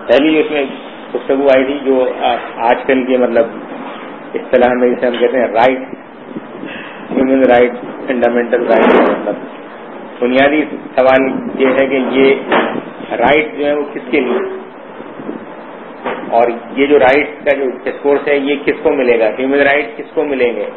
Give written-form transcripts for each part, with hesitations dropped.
پہلی اس میں گفتگو آئی تھی جو آج کل کے مطلب اصطلاح میں جسے ہم کہتے ہیں right, human right, fundamental right, مطلب بنیادی سوال یہ ہے کہ یہ رائٹ جو ہے وہ کس کے لیے، اور یہ جو رائٹ کا جو ڈسکورس ہے یہ کس کو ملے گا، ہیومن رائٹ کس کو ملیں گے.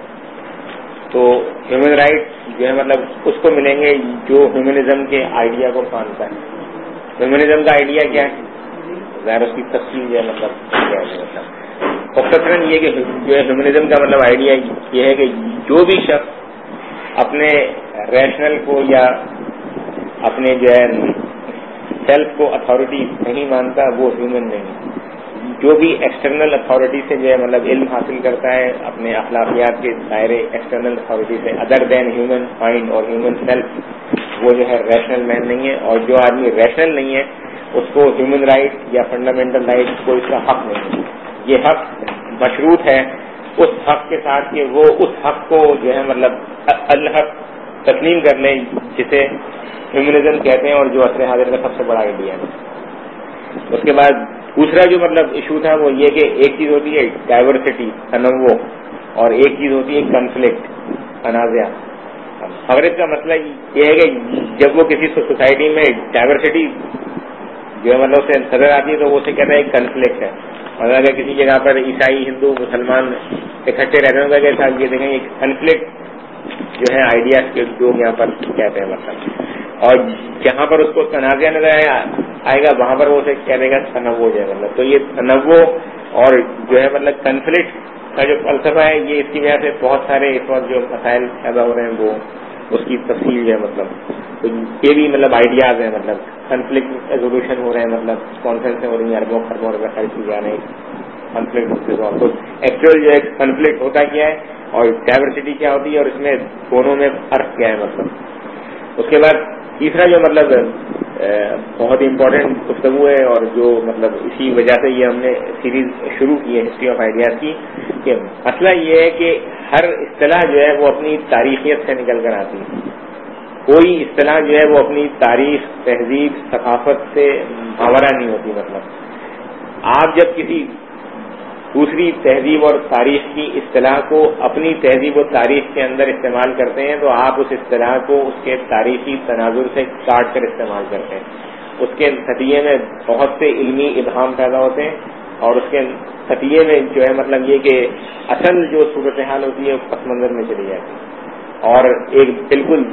تو ہیومن رائٹ جو ہے مطلب اس کو ملیں گے جو ہیومنزم کے آئیڈیا کو مانتا ہے. ہیومنزم کا آئیڈیا کیا ہے؟ ظاہر اس کی تفصیل جو ہے مطلب کیا ہے، مطلب مختصراً یہ کہ جو ہے ہیومنزم کا مطلب آئیڈیا یہ ہے کہ جو بھی شخص اپنے ریشنل کو یا اپنے جو ہے سیلف کو اتھارٹی نہیں مانتا وہ ہیومن نہیں. جو بھی ایکسٹرنل اتھارٹی سے جو ہے مطلب علم حاصل کرتا ہے اپنے اخلاقیات کے دائرے ایکسٹرنل اتھارٹی سے ادر دین ہیومن مائنڈ اور ہیومن سیلف، وہ جو ہے ریشنل مین نہیں ہے. اور جو آدمی ریشنل نہیں ہے اس کو ہیومن رائٹ یا فنڈامنٹل رائٹ کو اس کا حق نہیں ہے. یہ حق مشروط ہے اس حق کے ساتھ کہ وہ اس حق کو جو ہے مطلب الحق تسلیم کر لیں جسے ہیومنزم کہتے ہیں اور جو عصر حاضر کا سب سے بڑا آئیڈیا ہے. اس کے بعد دوسرا جو مطلب ایشو تھا وہ یہ کہ ایک چیز ہوتی ہے ڈائیورسٹی، تنوع، اور ایک چیز ہوتی ہے کنفلکٹ، تنازع. مغرب کا مسئلہ یہ ہے کہ جب وہ کسی سوسائٹی میں ڈائیورسٹی جو ہے مطلب اسے نظر آتی ہے تو وہ اسے کہتا ہے کنفلکٹ ہے. اور اگر کسی جگہ پر عیسائی، ہندو، مسلمان اکٹھے رہتے ہیں کہ صاحب یہ دیکھیں یہ کنفلکٹ جو ہے آئیڈیاز کے لوگ یہاں پر کہتے ہیں مطلب. اور جہاں پر اس کو تنازع نظر آئے گا وہاں پر وہ اسے کہہ دے گا تنوع جو ہے مطلب. تو یہ تنوع اور جو ہے مطلب کنفلکٹ کا جو فلسفہ ہے یہ اس کی وجہ سے بہت سارے اس وقت جو مسائل پیدا ہو رہے ہیں وہ اس کی تفصیل جو ہے مطلب. تو یہ بھی مطلب آئیڈیاز ہیں مطلب کنفلکٹ ریزولوشن ہو رہے ہیں مطلب کانفرنسیں ہو رہی ہیں اربوں خربوں روپے خرچ کی جا رہے ہیں کنفلکٹ. تو ایکچوئل جو ہے کنفلکٹ ہوتا کیا ہے اور ڈائیورسٹی کیا ہوتی ہے اور اس میں دونوں میں فرق کیا ہے مطلب. اس کے بعد تیسرا جو مطلب بہت امپورٹنٹ گفتگو ہے اور جو مطلب اسی وجہ سے یہ ہم نے سیریز شروع کی ہے ہسٹری آف آئیڈیاز کی، کہ مسئلہ یہ ہے کہ ہر اصطلاح جو ہے وہ اپنی تاریخیت سے نکل کر آتی ہے. کوئی اصطلاح جو ہے وہ اپنی تاریخ، تہذیب، ثقافت سے محاورہ نہیں ہوتی. مطلب آپ جب کسی دوسری تہذیب اور تاریخ کی اصطلاح کو اپنی تہذیب و تاریخ کے اندر استعمال کرتے ہیں تو آپ اس اصطلاح کو اس کے تاریخی تناظر سے کاٹ کر استعمال کرتے ہیں. اس کے نتیجے میں بہت سے علمی ابہام پیدا ہوتے ہیں اور اس کے نتیجے میں جو ہے مطلب یہ کہ اصل جو صورتحال ہوتی ہے پس منظر میں چلی جاتی ہے اور ایک بالکل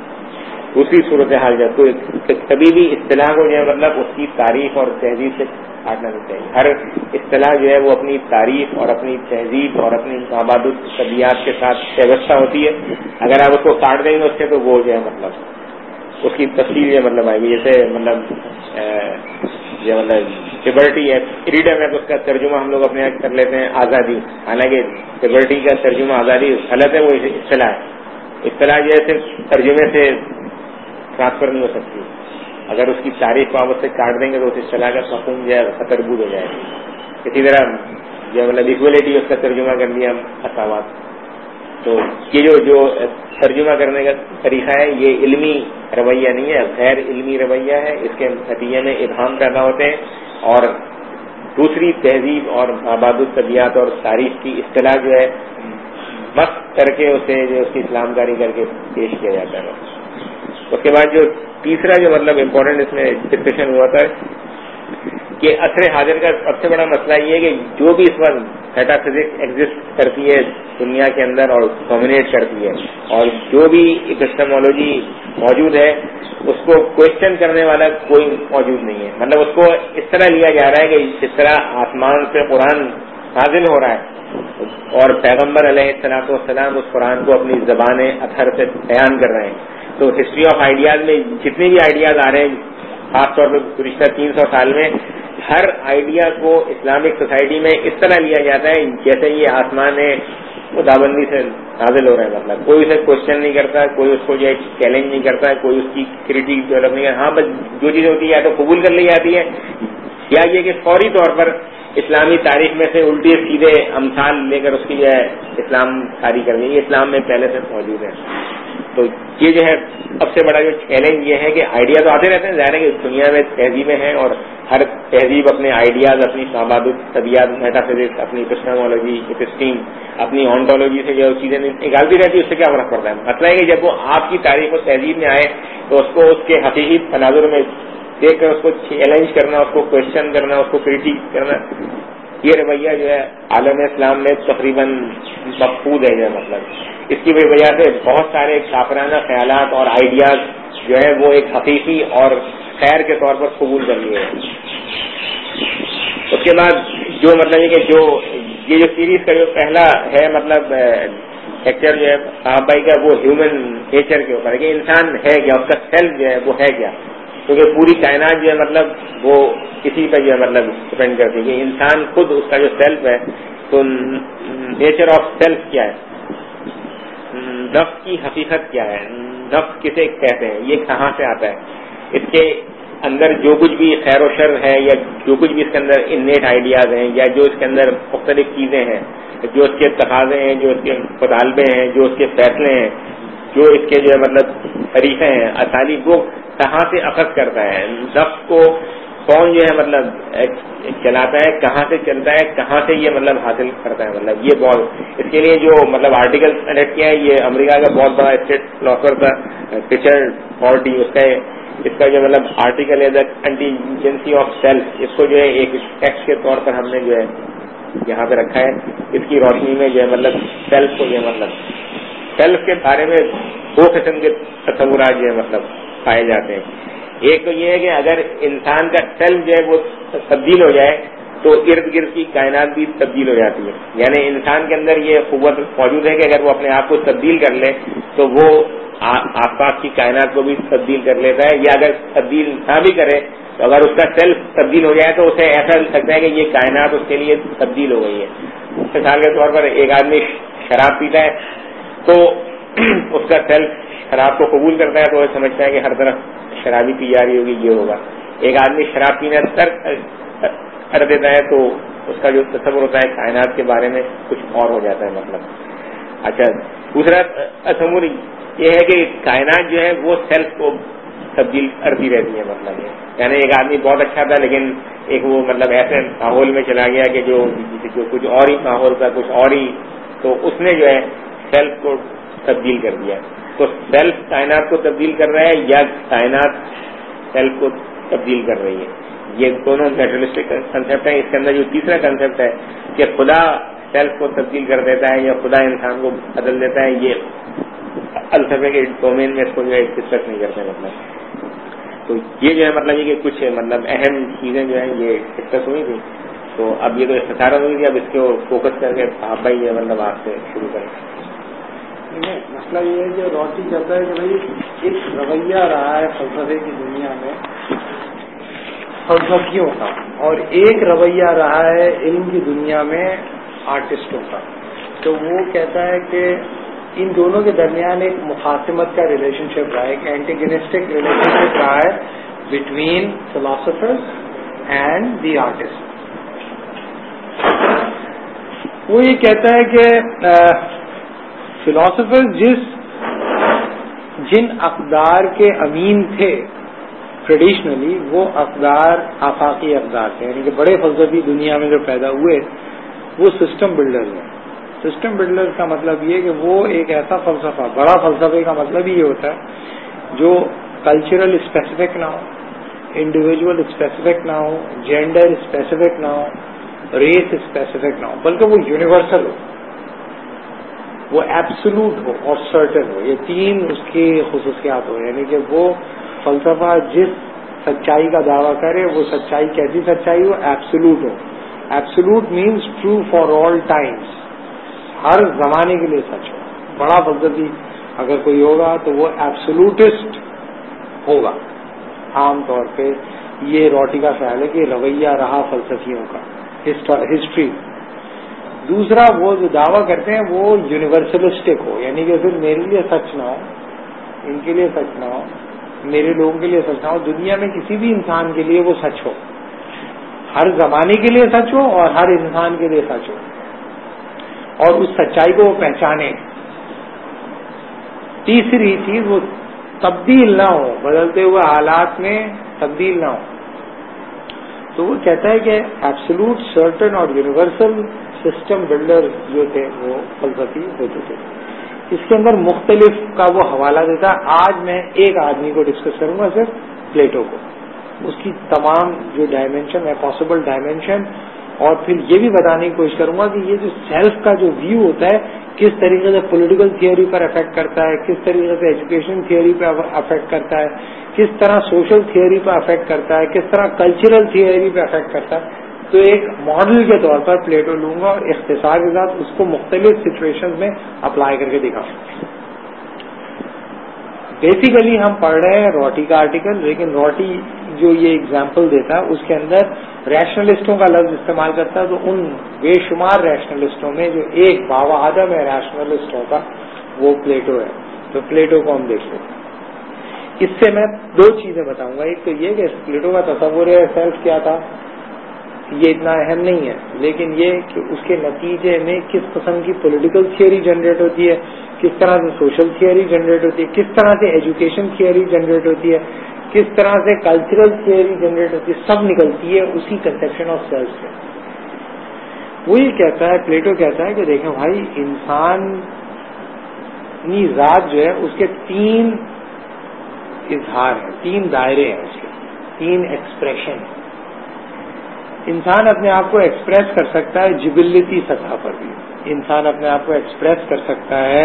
دوسری صورتحال جو ہے. کبھی بھی اصطلاح کو جو ہے مطلب اس کی تاریخ اور تہذیب سے کاٹنا نہیں چاہیے. ہر اصطلاح جو ہے وہ اپنی تاریخ اور اپنی تہذیب اور اپنی مابعد طبیعت کے ساتھ پیوستہ ہوتی ہے. اگر آپ اس کو کاٹ دیں گے اس سے تو وہ جو ہے مطلب اس کی تفصیل جو مطلب آئے گی. جیسے مطلب جو مطلب لبرٹی ہے، فریڈم ہے تو اس کا ترجمہ ہم لوگ اپنے کر لیتے ہیں آزادی. حالانکہ لبرٹی کا ترجمہ آزادی غلط ہے، وہ اصطلاح ہے. اصطلاح جو ہے صرف ترجمے سے ٹرانسفر نہیں ہو سکتی. اگر اس کی تاریخ کو آپ اس سے کاٹ دیں گے تو اس اصطلاح کا مفہوم جو ہے خطربود ہو جائے گا. اسی طرح جو مطلب ایکویلٹی اس کا ترجمہ کر دیا مساوات. تو یہ جو ترجمہ کرنے کا طریقہ ہے یہ علمی رویہ نہیں ہے، غیر علمی رویہ ہے. اس کے نتیجے میں ابہام پیدا ہوتے ہیں اور دوسری تہذیب اور مابعد طبیعت اور تاریخ کی اصطلاح جو ہے مست کر کے اسے جو اس کی اسلام کاری کر کے پیش کیا جاتا ہے. اس کے بعد جو تیسرا جو مطلب امپورٹنٹ اس میں ڈسکشن ہوا تھا کہ عصر حاضر کا سب سے بڑا مسئلہ یہ ہے کہ جو بھی اس وقت میٹا فزکس ایگزسٹ کرتی ہے دنیا کے اندر اور ڈومینیٹ کرتی ہے اور جو بھی ایپسٹیمولوجی موجود ہے اس کو کوشچن کرنے والا کوئی موجود نہیں ہے. مطلب اس کو اس طرح لیا جا رہا ہے کہ جس طرح آسمان سے قرآن نازل ہو رہا ہے اور پیغمبر علیہ الصلوۃ والسلام اس قرآن کو اپنی زبان اطہر سے بیان کر رہے ہیں. تو ہسٹری آف آئیڈیاز میں جتنے بھی آئیڈیاز آ رہے ہیں خاص طور پہ گزشتہ 300 سال میں ہر آئیڈیا کو اسلامک سوسائٹی میں اس طرح لیا جاتا ہے جیسے یہ آسمان خدابندی سے نازل ہو رہا ہے. مطلب کوئی اسے کوشچن نہیں کرتا، کوئی اس کو جو ہے چیلنج نہیں کرتا، کوئی اس کی کریٹک ڈیولپ نہیں کرتا. ہاں بس جو چیز ہوتی ہے یا تو قبول کر لی جاتی ہے یا یہ کہ فوری طور پر اسلامی تاریخ میں سے الٹے سیدھے امثال لے کر اس کی جو ہے اسلام کاری کر لی. یہ اسلام میں پہلے سے موجود ہے. تو یہ جو ہے سب سے بڑا جو چیلنج یہ ہے کہ آئیڈیا تو آتے رہتے ہیں، ظاہر ہے کہ دنیا میں تہذیبیں ہیں اور ہر تہذیب اپنے آئیڈیاز، اپنی شعبات طبیعت، میٹا فزکس، اپنی ایپسٹیمولوجی، ایپسٹیم، اپنی آنٹولوجی سے جو چیزیں نکالتی رہتی ہے، اس سے کیا فرق پڑتا ہے؟ مسئلہ ہے کہ جب وہ آپ کی تاریخ و تہذیب میں آئے تو اس کو اس کے حقیقی تناظر میں دیکھ کر اس کو چیلنج کرنا، اس کو کوشچن کرنا، اس کو کریٹیک کرنا، یہ رویہ جو ہے عالم اسلام میں تقریباً مفقود ہے. یہ مطلب اس کی وجہ سے بہت سارے کافرانہ خیالات اور آئیڈیاز جو ہے وہ ایک حقیقی اور خیر کے طور پر قبول کر لیے. اس کے بعد جو مطلب یہ کہ جو سیریز کا جو پہلا ہے مطلب لیکچر جو ہے صحابہ کا، وہ ہیومن نیچر کے اوپر ہے کہ انسان ہے کیا، اس کا سیلف جو ہے وہ ہے کیا، کیونکہ پوری کائنات جو ہے مطلب وہ کسی پہ جو ہے مطلب ڈپینڈ کرتی ہے کہ انسان خود اس کا جو سیلف ہے. تو نیچر آف سیلف کیا ہے، نفس کی حقیقت کیا ہے، نفس کسے کہتے ہیں، یہ کہاں سے آتا ہے، اس کے اندر جو کچھ بھی خیر و شر ہے یا جو کچھ بھی اس کے اندر انیٹ آئیڈیاز ہیں یا جو اس کے اندر مختلف چیزیں ہیں، جو اس کے تقاضے ہیں، جو اس کے مطالبے ہیں، جو اس کے فیصلے ہیں، جو اس کے جو ہے مطلب طریقے ہیں، اسالیب، وہ کہاں سے اخذ کرتا ہے، نفس کو کون جو ہے مطلب چلاتا ہے، کہاں سے چلتا ہے، کہاں سے یہ مطلب حاصل کرتا ہے. مطلب یہ بہت، اس کے لیے جو مطلب آرٹیکل کنڈکٹ کیا ہے یہ امریکہ کا بہت بڑا اسٹیٹ فلاسفر تھا رچرڈ فورٹی، اس کا جو مطلب آرٹیکل ہے دا انٹیلیجنسی آف سیلف، اس کو جو ہے ایک ٹیکسٹ کے طور پر ہم نے جو ہے یہاں پہ رکھا ہے. اس کی روشنی میں جو ہے مطلب سیلف کو جو ہے مطلب سیلف کے بارے میں دو قسم کے تصورات جو ہے مطلب پائے جاتے ہیں. ایک تو یہ ہے کہ اگر انسان کا سیلف جو ہے وہ تبدیل ہو جائے تو ارد گرد کی کائنات بھی تبدیل ہو جاتی ہے. یعنی انسان کے اندر یہ قوت موجود ہے کہ اگر وہ اپنے آپ کو تبدیل کر لے تو وہ آس پاس کی کائنات کو بھی تبدیل کر لیتا ہے، یا اگر تبدیل نہ بھی کرے تو اگر اس کا سیلف تبدیل ہو جائے تو اسے ایسا لگتا ہے کہ یہ کائنات اس کے لیے تبدیل ہو گئی ہے. مثال کے طور پر ایک آدمی شراب پیتا ہے تو اس کا سیلف شراب کو قبول کرتا ہے تو وہ سمجھتا ہے کہ ہر طرف شرابی پی جا رہی ہوگی، یہ ہوگا. ایک آدمی شراب پینا ترک کر دیتا ہے تو اس کا جو تصور ہوتا ہے کائنات کے بارے میں کچھ اور ہو جاتا ہے مطلب. اچھا، دوسرا تصور یہ ہے کہ کائنات جو ہے وہ سیلف کو تبدیل کرتی رہتی ہے. مطلب یعنی ایک آدمی بہت اچھا تھا لیکن ایک وہ مطلب ایسے ماحول میں چلا گیا کہ جو کچھ اور ہی ماحول تھا، کچھ اور ہی، تو اس نے جو ہے سیلف کو تبدیل کر دیا. تو سیلف کائنات کو تبدیل کر رہا ہے یا کائنات سیلف کو تبدیل کر رہی ہے. یہ دونوں نیچرلسٹک کنسیپٹ ہیں. اس کے اندر جو تیسرا کنسیپٹ ہے کہ خدا سیلف کو تبدیل کر دیتا ہے یا خدا انسان کو بدل دیتا ہے، یہ فلسفے کے ڈومین میں اس کو جو ہے ڈسکس نہیں کرتے. مطلب تو یہ جو ہے مطلب یہ کہ کچھ مطلب اہم چیزیں جو ہیں یہ ڈسکس ہوئی تھی. تو اب یہ تو اختصار ہوئی تھی، اب اس کو فوکس کر کے آپ بھائی یہ مطلب آپ سے شروع کریں. مسئلہ یہ ہے کہ روٹی کہتا ہے کہ بھائی ایک رویہ رہا ہے فلسفے کی دنیا میں فلسفیوں کا، اور ایک رویہ رہا ہے علم کی دنیا میں آرٹسٹوں کا. تو وہ کہتا ہے کہ ان دونوں کے درمیان ایک مخاصمت کا ریلیشن شپ رہا ہے، ایک اینٹیگنسٹک ریلیشن شپ رہا ہے between philosophers and the artist. وہ یہ کہتا ہے کہ فلاسفر جن اقدار کے امین تھے ٹریڈیشنلی، وہ اقدار آفاقی اقدار تھے، یعنی کہ بڑے فلسفی دنیا میں جو پیدا ہوئے وہ سسٹم بلڈرز ہیں. سسٹم بلڈرز کا مطلب یہ کہ وہ ایک ایسا فلسفہ، بڑا فلسفے کا مطلب یہ ہوتا ہے جو کلچرل اسپیسیفک نہ ہو، انڈیویجول اسپیسیفک نہ ہو، جینڈر اسپیسیفک نہ ہو، ریس اسپیسیفک نہ ہو، بلکہ وہ یونیورسل ہو، وہ ایبسولوٹ ہو اور سرٹن ہو. یہ تین اس کی خصوصیات ہو. یعنی کہ وہ فلسفہ جس سچائی کا دعویٰ کرے وہ سچائی کیسی سچائی ہو؟ ایبسولوٹ ہو. Absolute means true for all times, ہر زمانے کے لیے سچ ہو. بڑا فلسفی اگر کوئی ہوگا تو وہ ایبسولوٹسٹ ہوگا. عام طور پہ یہ روٹی کا خیال ہے کہ رویہ رہا فلسفیوں کا ہسٹری. دوسرا وہ جو دعویٰ کرتے ہیں وہ یونیورسلسٹک ہو، یعنی کہ صرف میرے لیے سچ نہ ہو، ان کے لیے سچ نہ ہو، میرے لوگوں کے لیے سچ نہ ہو، دنیا میں کسی بھی انسان کے لیے وہ سچ ہو، ہر زمانے کے لیے سچ ہو اور ہر انسان کے لیے سچ ہو، اور اس سچائی کو وہ پہچانے. تیسری چیز وہ تبدیل نہ ہو، بدلتے ہوئے حالات میں تبدیل نہ ہو. تو وہ کہتا ہے کہ ایبسولوٹ سرٹن اور یونیورسل سسٹم بلڈر جو تھے وہ فلسفی ہوتے تھے. اس کے اندر مختلف کا وہ حوالہ دیتا ہے. آج میں ایک آدمی کو ڈسکس کروں گا, صرف پلیٹو کو, اس کی تمام جو ڈائمینشن ہے, پاسبل ڈائمینشن, اور پھر یہ بھی بتانے کی کوشش کروں گا کہ یہ جو سیلف کا جو ویو ہوتا ہے کس طریقے سے پولیٹیکل تھیوری پر افیکٹ کرتا ہے, کس طریقے سے ایجوکیشن تھیوری پہ افیکٹ کرتا ہے, کس طرح سوشل تھیوری پہ افیکٹ کرتا ہے, کس طرح کلچرل تھیوری پہ افیکٹ کرتا ہے. تو ایک ماڈل کے طور پر پلیٹو لوں گا اور اختصار کے ساتھ اس کو مختلف سچویشن میں اپلائی کر کے دکھاؤں گا. بیسیکلی ہم پڑھ رہے ہیں روٹی کا آرٹیکل, لیکن روٹی جو یہ اگزامپل دیتا ہے اس کے اندر ریشنلسٹوں کا لفظ استعمال کرتا ہے. تو ان بے شمار ریشنلسٹوں میں جو ایک باوا آدم ہے ریشنلسٹوں کا, وہ پلیٹو ہے. تو پلیٹو کو ہم دیکھتے ہیں. اس سے میں دو چیزیں بتاؤں گا. ایک تو یہ کہ پلیٹو کا تصور ہے سیلف کیا تھا, یہ اتنا اہم نہیں ہے, لیکن یہ کہ اس کے نتیجے میں کس قسم کی پولیٹیکل تھیوری جنریٹ ہوتی ہے, کس طرح سے سوشل تھیوری جنریٹ ہوتی ہے, کس طرح سے ایجوکیشن تھیوری جنریٹ ہوتی ہے, کس طرح سے کلچرل تھیوری جنریٹ ہوتی ہے, سب نکلتی ہے اسی کنسیپشن آف سیلف سے. وہی کہتا ہے, پلیٹو کہتا ہے کہ دیکھیں بھائی, انسانی ذات جو ہے اس کے تین اظہار ہیں, تین دائرے ہیں, اس کے تین ایکسپریشن ہیں. انسان اپنے آپ کو ایکسپریس کر سکتا ہے جبلتی سطح پر بھی, انسان اپنے آپ کو ایکسپریس کر سکتا ہے,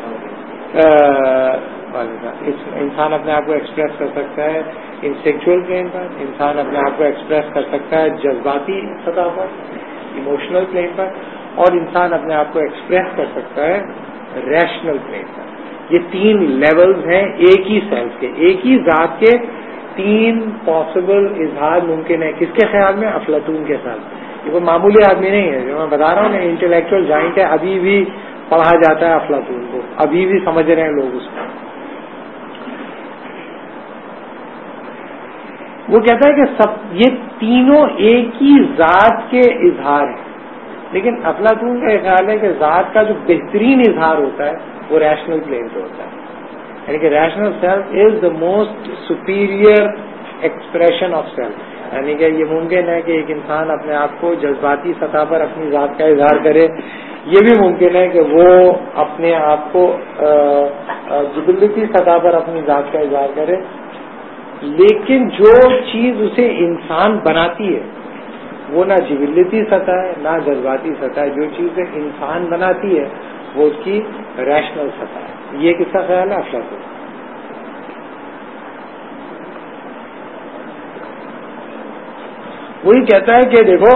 انسان اپنے آپ کو ایکسپریس کر سکتا ہے انسٹیکچوئل پلین پر, انسان اپنے آپ کو ایکسپریس کر سکتا ہے جذباتی سطح پر, ایموشنل پلین پر, اور انسان اپنے آپ کو ایکسپریس کر سکتا ہے ریشنل پلین پر. یہ تین لیولز ہیں ایک ہی سیلف کے, ایک ہی ذات کے تین پاسبل اظہار ممکن ہے. کس کے خیال میں؟ افلاطون کے خیال میں. یہ کوئی معمولی آدمی نہیں ہے, جو میں بتا رہا ہوں نا, انٹلیکچوئل جائنٹ ہے, ابھی بھی پڑھا جاتا ہے افلاطون کو, ابھی بھی سمجھ رہے ہیں لوگ اس کو. وہ کہتا ہے کہ یہ تینوں ایک ہی ذات کے اظہار ہیں, لیکن افلاطون کا یہ خیال ہے کہ ذات کا جو بہترین اظہار ہوتا ہے وہ ریشنل پلین پہ ہوتا ہے. یعنی کہ rational self is the most superior expression of self. یعنی کہ یہ ممکن ہے کہ ایک انسان اپنے آپ کو جذباتی سطح پر اپنی ذات کا اظہار کرے, یہ بھی ممکن ہے کہ وہ اپنے آپ کو جبلتی سطح پر اپنی ذات کا اظہار کرے, لیکن جو چیز اسے انسان بناتی ہے وہ نہ جبلتی سطح ہے نہ جذباتی سطح ہے. جو چیز انسان بناتی ہے وہ اس کی ریشنل سطح ہے. یہ کس کا خیال ہے؟ افلاطون. وہی کہتا ہے کہ دیکھو,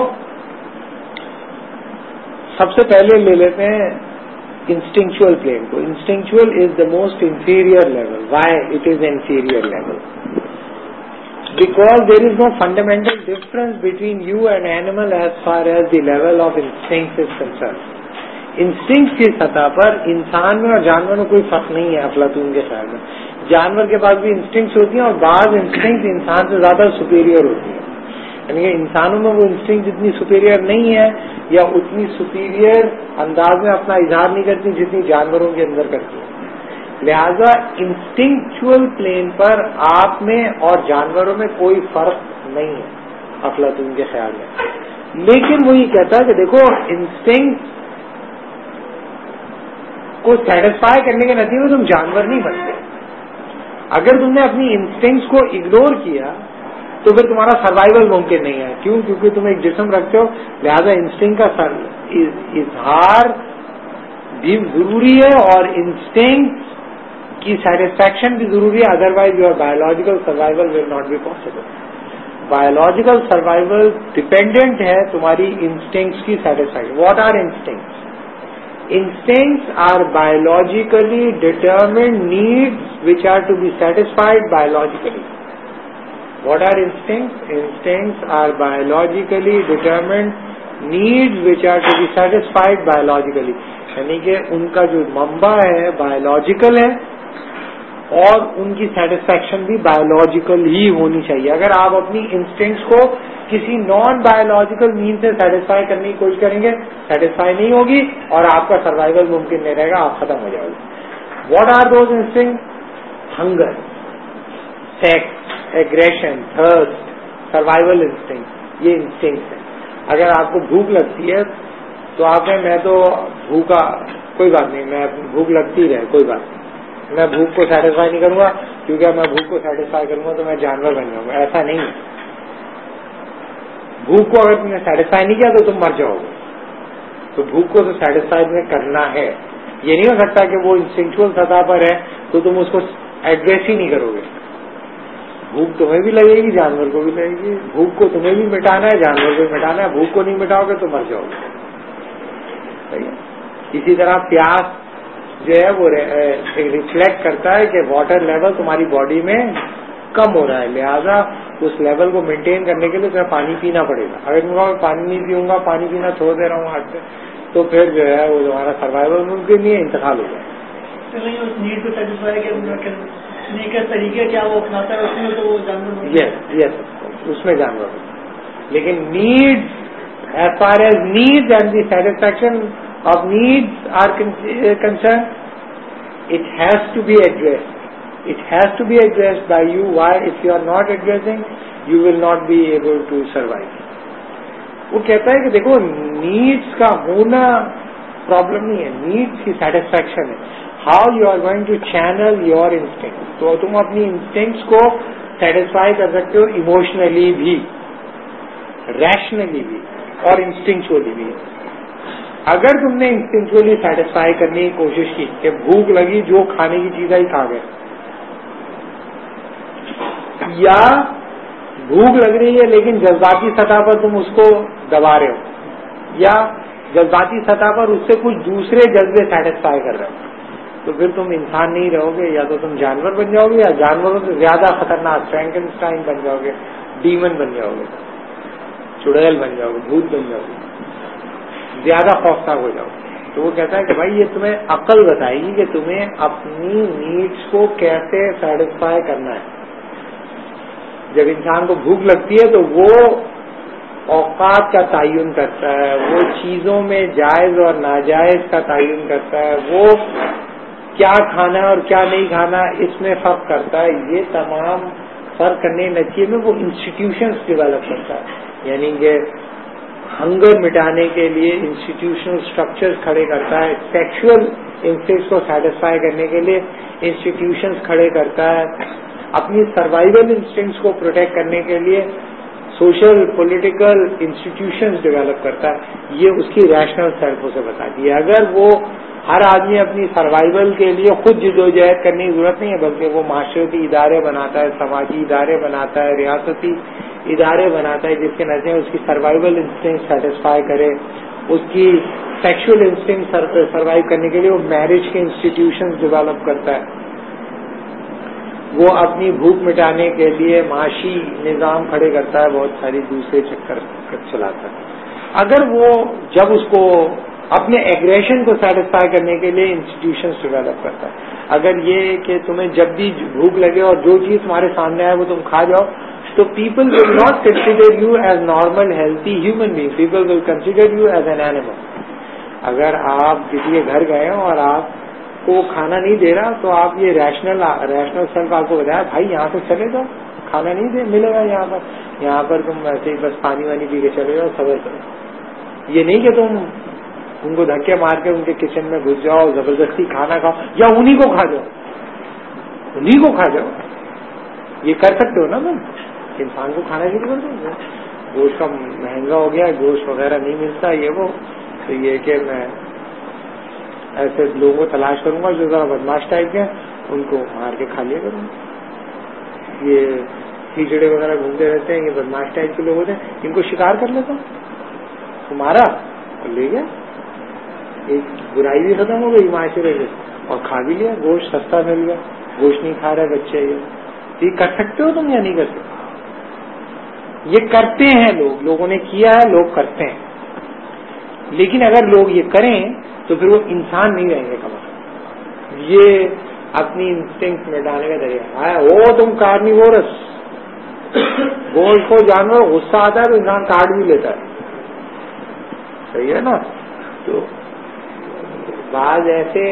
سب سے پہلے لے لیتے ہیں انسٹنکچوئل پلین کو. Instinctual is the most inferior level. Why it is inferior level? Because there is no fundamental difference between you and animal as far as the level of instinct is concerned. Instinct کی سطح پر انسان میں اور جانور میں کوئی فرق نہیں ہے افلاطون کے خیال میں. جانور کے پاس بھی انسٹنکٹس ہوتی ہیں اور بعض انسٹنکٹ انسان سے زیادہ سپیریئر ہوتی ہیں. یعنی کہ انسانوں میں وہ انسٹنکٹ جتنی سپیریئر نہیں ہے یا اتنی سپیریئر انداز میں اپنا اظہار نہیں کرتی جتنی جانوروں کے اندر کرتی ہیں. لہذا انسٹنکچوئل پلین پر آپ میں اور جانوروں میں کوئی فرق نہیں ہے افلاطون کے خیال میں. لیکن وہ یہ کہتا ہے کہ دیکھو, انسٹنکٹ کو سیٹسفائی کرنے کے نتیجے میں تم جانور نہیں بنتے. اگر تم نے اپنی انسٹنکٹس کو اگنور کیا تو پھر تمہارا سروائیول ممکن نہیں ہے. کیوں؟ کیونکہ تم ایک جسم رکھتے ہو, لہذا انسٹنکٹ کا اظہار بھی ضروری ہے اور انسٹنکٹ کی سیٹسفیکشن بھی ضروری ہے. Otherwise your biological survival will not be possible. Biological survival dependent ہے تمہاری انسٹنکٹس کی satisfaction. What are instincts? Instincts are biologically determined needs which are to be satisfied biologically. What are instincts? Instincts are biologically determined needs which are to be satisfied biologically. یعنی کہ ان کا جو منبع ہے biological ہے اور ان کی سیٹسفیکشن بھی بایولوجیکل ہی ہونی چاہیے. اگر آپ اپنی انسٹنکٹس کو کسی نان بایولوجیکل مین سے سیٹسفائی کرنے کی کوشش کریں گے, سیٹسفائی نہیں ہوگی اور آپ کا سروائیول ممکن نہیں رہے گا, آپ ختم ہو جاؤ گے. What are those instinct? Hunger, sex, aggression, thirst, survival instinct. یہ انسٹنکٹ ہے. اگر آپ کو بھوک لگتی ہے تو آپ کہیں میں تو بھوکا, کوئی بات نہیں, میں بھوک لگتی رہے کوئی بات نہیں, میں بھوک کو سیٹسفائی نہیں کروں گا, کیونکہ میں بھوک کو سیٹسفائی کروں گا تو میں جانور بن جاؤں گا. ایسا نہیں ہے. بھوک کو اگر تم نے سیٹسفائی نہیں کیا تو تم مر جاؤ گے. تو بھوک کو تو سیٹسفائی میں کرنا ہے. یہ نہیں ہو سکتا کہ وہ انسٹنکچوئل سطح پر ہے تو تم اس کو ایڈریس ہی نہیں کرو گے. بھوک تمہیں بھی لگے گی, جانور کو بھی لگے گی. بھوک کو تمہیں بھی مٹانا ہے, جانور کو بھی مٹانا ہے. بھوک کو نہیں مٹاؤ گے تو مر جاؤ گے. صحیح ہے. اسی طرح پیاس جو ہے وہ ریفلیکٹ کرتا ہے کہ واٹر لیول تمہاری باڈی میں کم ہو رہا ہے, لہذا اس لیول کو مینٹین کرنے کے لیے تمہیں پانی پینا پڑے گا. اگر تم کہو پانی نہیں پیوں گا, پانی پینا چھوڑ دے رہا ہوں ہاتھ سے, تو پھر جو ہے وہ تمہارا سروائیول ممکن نہیں ہے, انتقال ہو جائے. اس نیڈ کو سیٹسفائی کے طریقے کیا وہ اپناتا ہے اس میں تو وہ جانور. یس اس میں جانور. لیکن needs, as far as needs and the satisfaction of needs are concerned, it has to be addressed. It has to be addressed by you. Why? If you are not addressing, you will not be able to survive. وہ کہتا ہے کہ دیکھو needs کا ہونا problem نہیں ہے, needs کی سیٹسفیکشن ہے. How you are going to channel your instinct. تو تم اپنی انسٹنکٹس کو سیٹسفائی کر سکتے ہو ایموشنلی بھی, ریشنلی بھی اور انسٹنکچولی بھی. اگر تم نے انسٹنکچولی سیٹسفائی کرنے کی کوشش کی کہ بھوک لگی جو کھانے کی چیزیں ہی کھا گئے, یا بھوک لگ رہی ہے لیکن جذباتی سطح پر تم اس کو دبا رہے ہو, یا جذباتی سطح پر اس سے کچھ دوسرے جذبے سیٹسفائی کر رہے ہو, تو پھر تم انسان نہیں رہو گے. یا تو تم جانور بن جاؤ گے, یا جانوروں سے زیادہ خطرناک فرینکنسٹائن بن جاؤ گے, ڈیمن بن جاؤ گے, چڑیل بن جاؤ گے, بھوت بن جاؤ گے, زیادہ خوفناک ہو جاؤ گے. تو وہ کہتا ہے کہ بھائی یہ تمہیں عقل بتائے گی کہ تمہیں اپنی نیڈس کو کیسے سیٹسفائی کرنا ہے. جب انسان کو بھوک لگتی ہے تو وہ اوقات کا تعین کرتا ہے, وہ چیزوں میں جائز اور ناجائز کا تعین کرتا ہے, وہ کیا کھانا اور کیا نہیں کھانا اس میں فرق کرتا ہے. یہ تمام فرق کرنے کے نتیجے میں وہ انسٹیٹیوشنز ڈیولپ کرتا ہے. یعنی کہ ہنگر مٹانے کے لیے انسٹیٹیوشنل اسٹرکچرز کھڑے کرتا ہے, سیکشل انسٹنکٹس کو سیٹسفائی کرنے کے لیے انسٹیٹیوشنز کھڑے کرتا ہے, اپنی سروائیول انسٹنکٹس کو پروٹیکٹ کرنے کے لیے سوشل پولیٹیکل انسٹیٹیوشنز ڈیولپ کرتا ہے. یہ اس کی ریشنل سیلف اسے بتاتی ہے. اگر وہ ہر آدمی اپنی سروائیول کے لیے خود جدوجہد کرنے کی ضرورت نہیں ہے, بلکہ وہ معاشرتی ادارے بناتا ہے, سماجی ادارے بناتا ہے, ریاستی ادارے بناتا ہے, جس کے نتیجے میں اس کی سروائیول انسٹنکٹ سیٹسفائی کرے, اس کی سیکشل انسٹنکٹ سروائیو کرنے کے لیے وہ میرج کے انسٹیٹیوشنز ڈیولپ کرتا ہے, وہ اپنی بھوک مٹانے کے لیے معاشی نظام کھڑے کرتا ہے, بہت ساری دوسرے چکر چلاتا ہے. اگر وہ جب اس کو اپنے ایگریشن کو سیٹسفائی کرنے کے لیے انسٹیٹیوشنز ڈیولپ کرتا ہے, اگر یہ کہ تمہیں جب بھی بھوک لگے اور جو چیز تمہارے سامنے آئے وہ تم کھا جاؤ, تو people will not consider you as normal healthy human being, people will consider you as an animal. اگر آپ کسی کے گھر گئے ہو اور آپ کو کھانا نہیں دے رہا تو آپ یہ ریشنل سیلف آپ کو بتایا بھائی یہاں سے چلے جاؤ, کھانا نہیں ملے گا یہاں پر تم ویسے ہی بس پانی وانی پی کے چلے جاؤ, صبر کرو. یہ نہیں کہ تم ان کو دھکے مار کے ان کے کچن میں گھس جاؤ, زبردستی کھانا کھاؤ, یا انہی کو کھا جاؤ. یہ کر سکتے ہو نا تم, انسان کو کھانا شروع کر دو. گوشت کا مہنگا ہو گیا, گوشت وغیرہ نہیں ملتا, یہ وہ, تو یہ کہ میں ایسے لوگوں کو تلاش کروں گا جو ذرا بدماش ٹائپ کے, ان کو مار کے کھا لیا کروں گا. یہ کیچڑے وغیرہ گھومتے رہتے ہیں, یہ بدماش ٹائپ کے لوگ ہوتے ہیں, ان کو شکار کر لیتا ہوں, تمہارا اور لے گیا, ایک برائی بھی ختم ہو گئی معاشرے سے, اور کھا بھی لیا, گوشت سستا مل گیا, گوشت نہیں کھا رہے بچے. یہ کر سکتے ہو تم یا نہیں کر سکتے؟ یہ کرتے ہیں لوگ, لوگوں نے کیا ہے, لوگ کرتے ہیں. لیکن اگر لوگ یہ کریں تو پھر وہ انسان نہیں رہیں گے. کم یہ اپنی انسٹنکٹ مٹانے کا ذریعہ ہے. وہ تم کارنیورس, گوشت کو جانور غصہ آتا ہے تو انسان کاٹ بھی لیتا ہے, صحیح ہے نا. تو بعض ایسے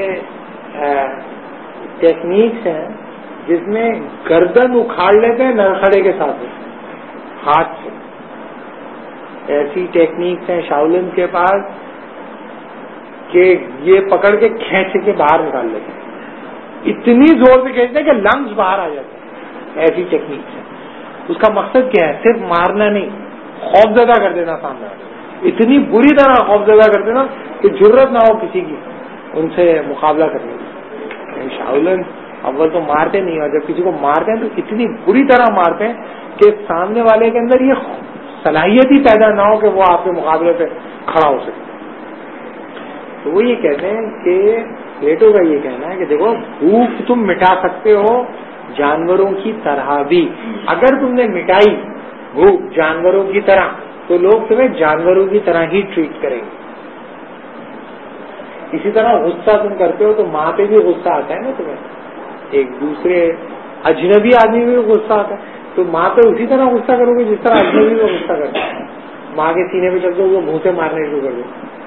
ٹیکنیکس ہیں جس میں گردن اکھاڑ لیتے ہیں نرخڑے کے ساتھ ہاتھ سے, ایسی ٹیکنیکس ہیں شاولن کے پاس کہ یہ پکڑ کے کھینچ کے باہر نکال لیتے ہیں, اتنی زور سے کھینچتے ہیں کہ لنگس باہر آ جاتے ہیں. ایسی ٹیکنیکس ہے. اس کا مقصد کیا ہے؟ صرف مارنا نہیں, خوفزدہ کر دینا سامنے والے, اتنی بری طرح خوفزدہ کر دینا کہ جرت نہ ہو کسی کی ان سے مقابلہ کرنے کی. شاولن اول تو مارتے نہیں, اور جب کسی کو مارتے ہیں تو اتنی بری طرح مارتے ہیں کہ سامنے والے کے اندر یہ صلاحیت ہی پیدا نہ ہو کہ وہ آپ کے مقابلے پہ کھڑا ہو سکے. تو وہ یہ کہتے ہیں کہ پلیٹو کا یہ کہنا ہے کہ دیکھو بھوک تم مٹا سکتے ہو جانوروں کی طرح بھی. اگر تم نے مٹائی بھوک جانوروں کی طرح تو لوگ تمہیں جانوروں کی طرح ہی ٹریٹ کریں گے. اسی طرح غصہ تم کرتے ہو تو ماں پہ بھی غصہ آتا ہے نا تمہیں, ایک دوسرے اجنبی آدمی بھی غصہ آتا ہے تو ماں پہ اسی طرح غصہ کرو گے جس طرح اجنبی پہ غصہ کرتے ہیں. ماں کے سینے پہ چل دو وہ منہ سے مارنے شروع کر دو.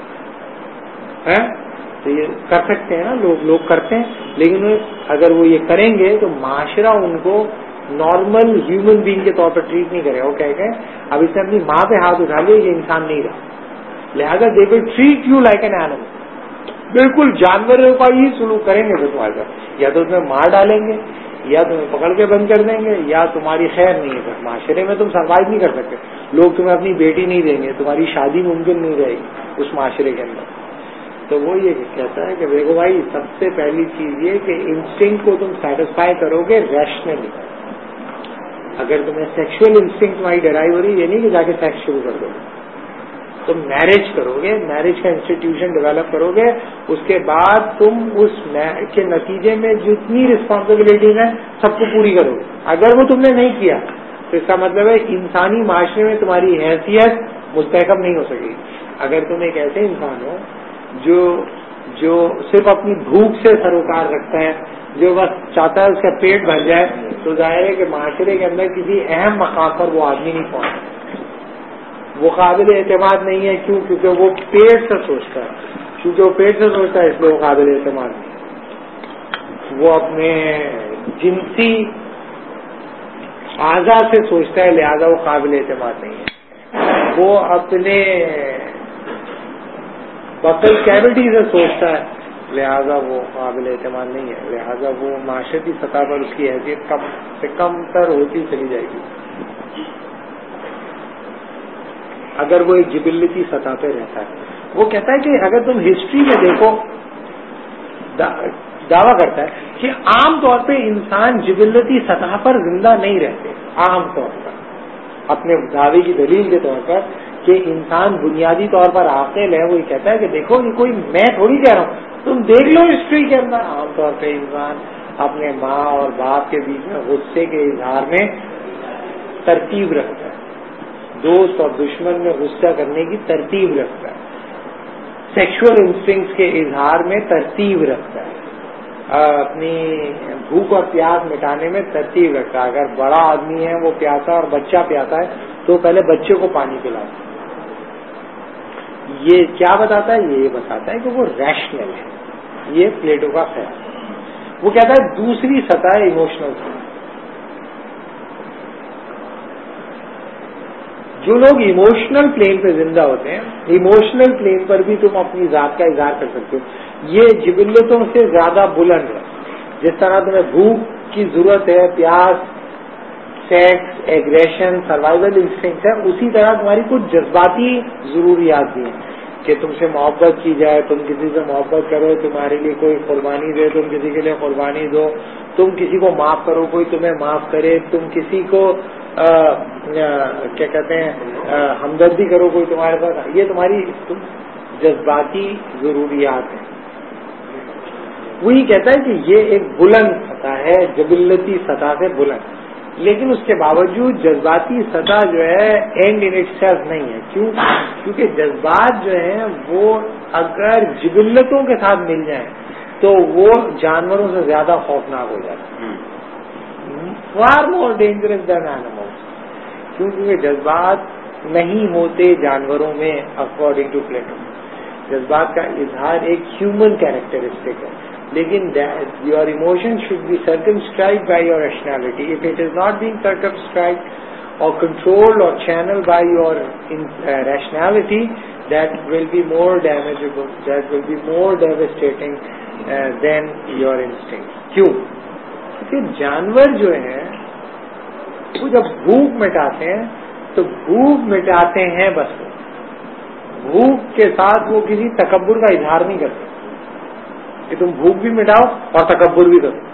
تو یہ کر سکتے ہیں نا لوگ کرتے ہیں, لیکن اگر وہ یہ کریں گے تو معاشرہ ان کو نارمل ہیومن بینگ کے طور پر ٹریٹ نہیں کرے. وہ کہہ گئے اب اس نے اپنی ماں پہ ہاتھ اٹھا لیا, یہ انسان نہیں رہا, لہذا they will treat you like an animal. بالکل جانوروں کا ہی سلوک کریں گے تو تمہارے ساتھ, یا تو تمہیں مار ڈالیں گے یا تمہیں پکڑ کے بند کر دیں گے یا تمہاری خیر نہیں ہے. معاشرے میں تم سروائیو نہیں کر سکتے, لوگ تمہیں اپنی بیٹی نہیں دیں گے, تمہاری شادی ممکن نہیں رہے گی اس معاشرے کے اندر. تو وہ یہ کہتا ہے کہ دیکھو بھائی سب سے پہلی چیز یہ کہ انسٹنکٹ کو تم سیٹسفائی کرو گے ریشنلی. اگر تمہیں سیکشل انسٹنکٹ تمہاری ڈرائیو ہو رہی, یہ نہیں کہ جا کے سیکس شروع کر دو. تم میرج کرو گے, میرج کا انسٹیٹیوشن ڈیولپ کرو گے, اس کے بعد تم اس کے نتیجے میں جتنی رسپانسبلٹیز ہیں سب کو پوری کرو گے. اگر وہ تم نے نہیں کیا تو اس کا مطلب ہے انسانی معاشرے میں تمہاری حیثیت مستحکم نہیں ہو سکے. اگر تم ایک ایسے انسان ہو جو صرف اپنی بھوک سے سروکار رکھتا ہے, جو بس چاہتا ہے اس کا پیٹ بھر جائے, تو ظاہر ہے کہ معاشرے کے اندر کسی اہم مقام پر وہ آدمی نہیں پہنچتا, وہ قابل اعتماد نہیں ہے. کیوں؟ کیونکہ وہ پیٹ سے سوچتا ہے, کیونکہ وہ پیٹ سے سوچتا ہے اس لیے وہ قابل اعتماد نہیں. وہ اپنے جنسی اعضاء سے سوچتا ہے لہذا وہ قابل اعتماد نہیں ہے. وہ اپنے بکل کیوٹی سے سوچتا ہے لہذا وہ قابل اعتماد نہیں ہے. لہذا وہ معاشرتی سطح پر اس کی حیثیت کم سے کم تر ہوتی چلی جائے گی اگر وہ ایک جبلتی سطح پہ رہتا ہے. وہ کہتا ہے کہ اگر تم ہسٹری میں دیکھو, دعویٰ کرتا ہے کہ عام طور پہ انسان جبلتی سطح پر زندہ نہیں رہتے. عام طور پر اپنے دعوے کی دلیل کے طور پر کہ انسان بنیادی طور پر عاقل ہے, وہ یہ کہتا ہے کہ دیکھو یہ کوئی میں تھوڑی کہہ رہا ہوں, تم دیکھ لو ہسٹری کے اندر عام طور پہ انسان اپنے ماں اور باپ کے بیچ میں غصے کے اظہار میں ترتیب رکھتا ہے, دوست اور دشمن میں غصہ کرنے کی ترتیب رکھتا ہے, سیکشل انسٹنکٹس کے اظہار میں ترتیب رکھتا ہے, اپنی بھوک اور پیاس مٹانے میں ترتیب رکھتا ہے. اگر بڑا آدمی ہے وہ پیاسا اور بچہ پیاسا ہے تو پہلے بچے کو پانی پلاتا ہے. یہ کیا بتاتا ہے؟ یہ بتاتا ہے کہ وہ ریشنل ہے. یہ پلیٹو کا خیال ہے. وہ کہتا ہے دوسری سطح ہے ایموشنل سطح. جو لوگ ایموشنل پلین پہ زندہ ہوتے ہیں, ایموشنل پلین پر بھی تم اپنی ذات کا اظہار کر سکتے ہو. یہ جبلتوں سے زیادہ بلند ہے. جس طرح تمہیں بھوک کی ضرورت ہے, پیاس, سیکس, ایگریشن, سروائیول انسٹنکٹ ہے, اسی طرح تمہاری کچھ جذباتی ضروریات بھی ہیں کہ تم سے محبت کی جائے, تم کسی سے محبت کرو, تمہارے لیے کوئی قربانی دے, تم کسی کے لیے قربانی دو, تم کسی کو معاف کرو, کوئی تمہیں معاف کرے, تم کسی کو کیا کہتے ہیں ہمدردی کرو کوئی تمہارے پاس. یہ تمہاری جذباتی ضروریات ہیں. وہی کہتا ہے کہ یہ ایک بلند سطح ہے, جبلتی سطح سے بلند, لیکن اس کے باوجود جذباتی سطح جو ہے اینڈ ان اٹ سیلف نہیں ہے. کیوں؟ کیونکہ جذبات جو ہیں وہ اگر جبلتوں کے ساتھ مل جائیں تو وہ جانوروں سے زیادہ خوفناک ہو جاتے ہیں, far more dangerous than animals. کیونکہ جذبات نہیں ہوتے جانوروں میں اکارڈنگ ٹو پلیٹو. جذبات کا اظہار ایک ہیومن کیریکٹرسٹک ہے, لیکن your emotion should be circumscribed by your rationality. If it is not being circumscribed or controlled or channeled by your rationality, that will be more damageable, that will be more devastating than your instinct. کیوں؟ کیونکہ جانور جو ہیں وہ جب بھوک مٹاتے ہیں تو بھوک مٹاتے ہیں بس، بھوک کے ساتھ وہ کسی تکبر کا اظہار نہیں کرتے کہ تم بھوک بھی مٹاؤ اور تکبر بھی کرو.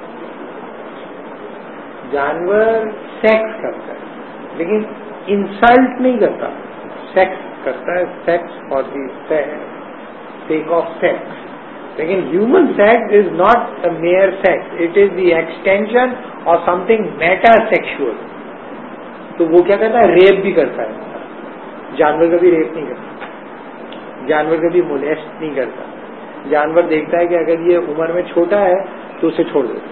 جانور سیکس کرتا ہے لیکن انسلٹ نہیں کرتا، سیکس کرتا ہے، sex for the sake of sex. لیکن human sex is not a mere sex, it is the extension or some thing meta sexual. تو وہ کیا کرتا ہے؟ ریپ بھی کرتا ہے. جانور کبھی ریپ نہیں کرتا، جانور کبھی مولیسٹ نہیں کرتا. جانور دیکھتا ہے کہ اگر یہ عمر میں چھوٹا ہے تو اسے چھوڑ دیتا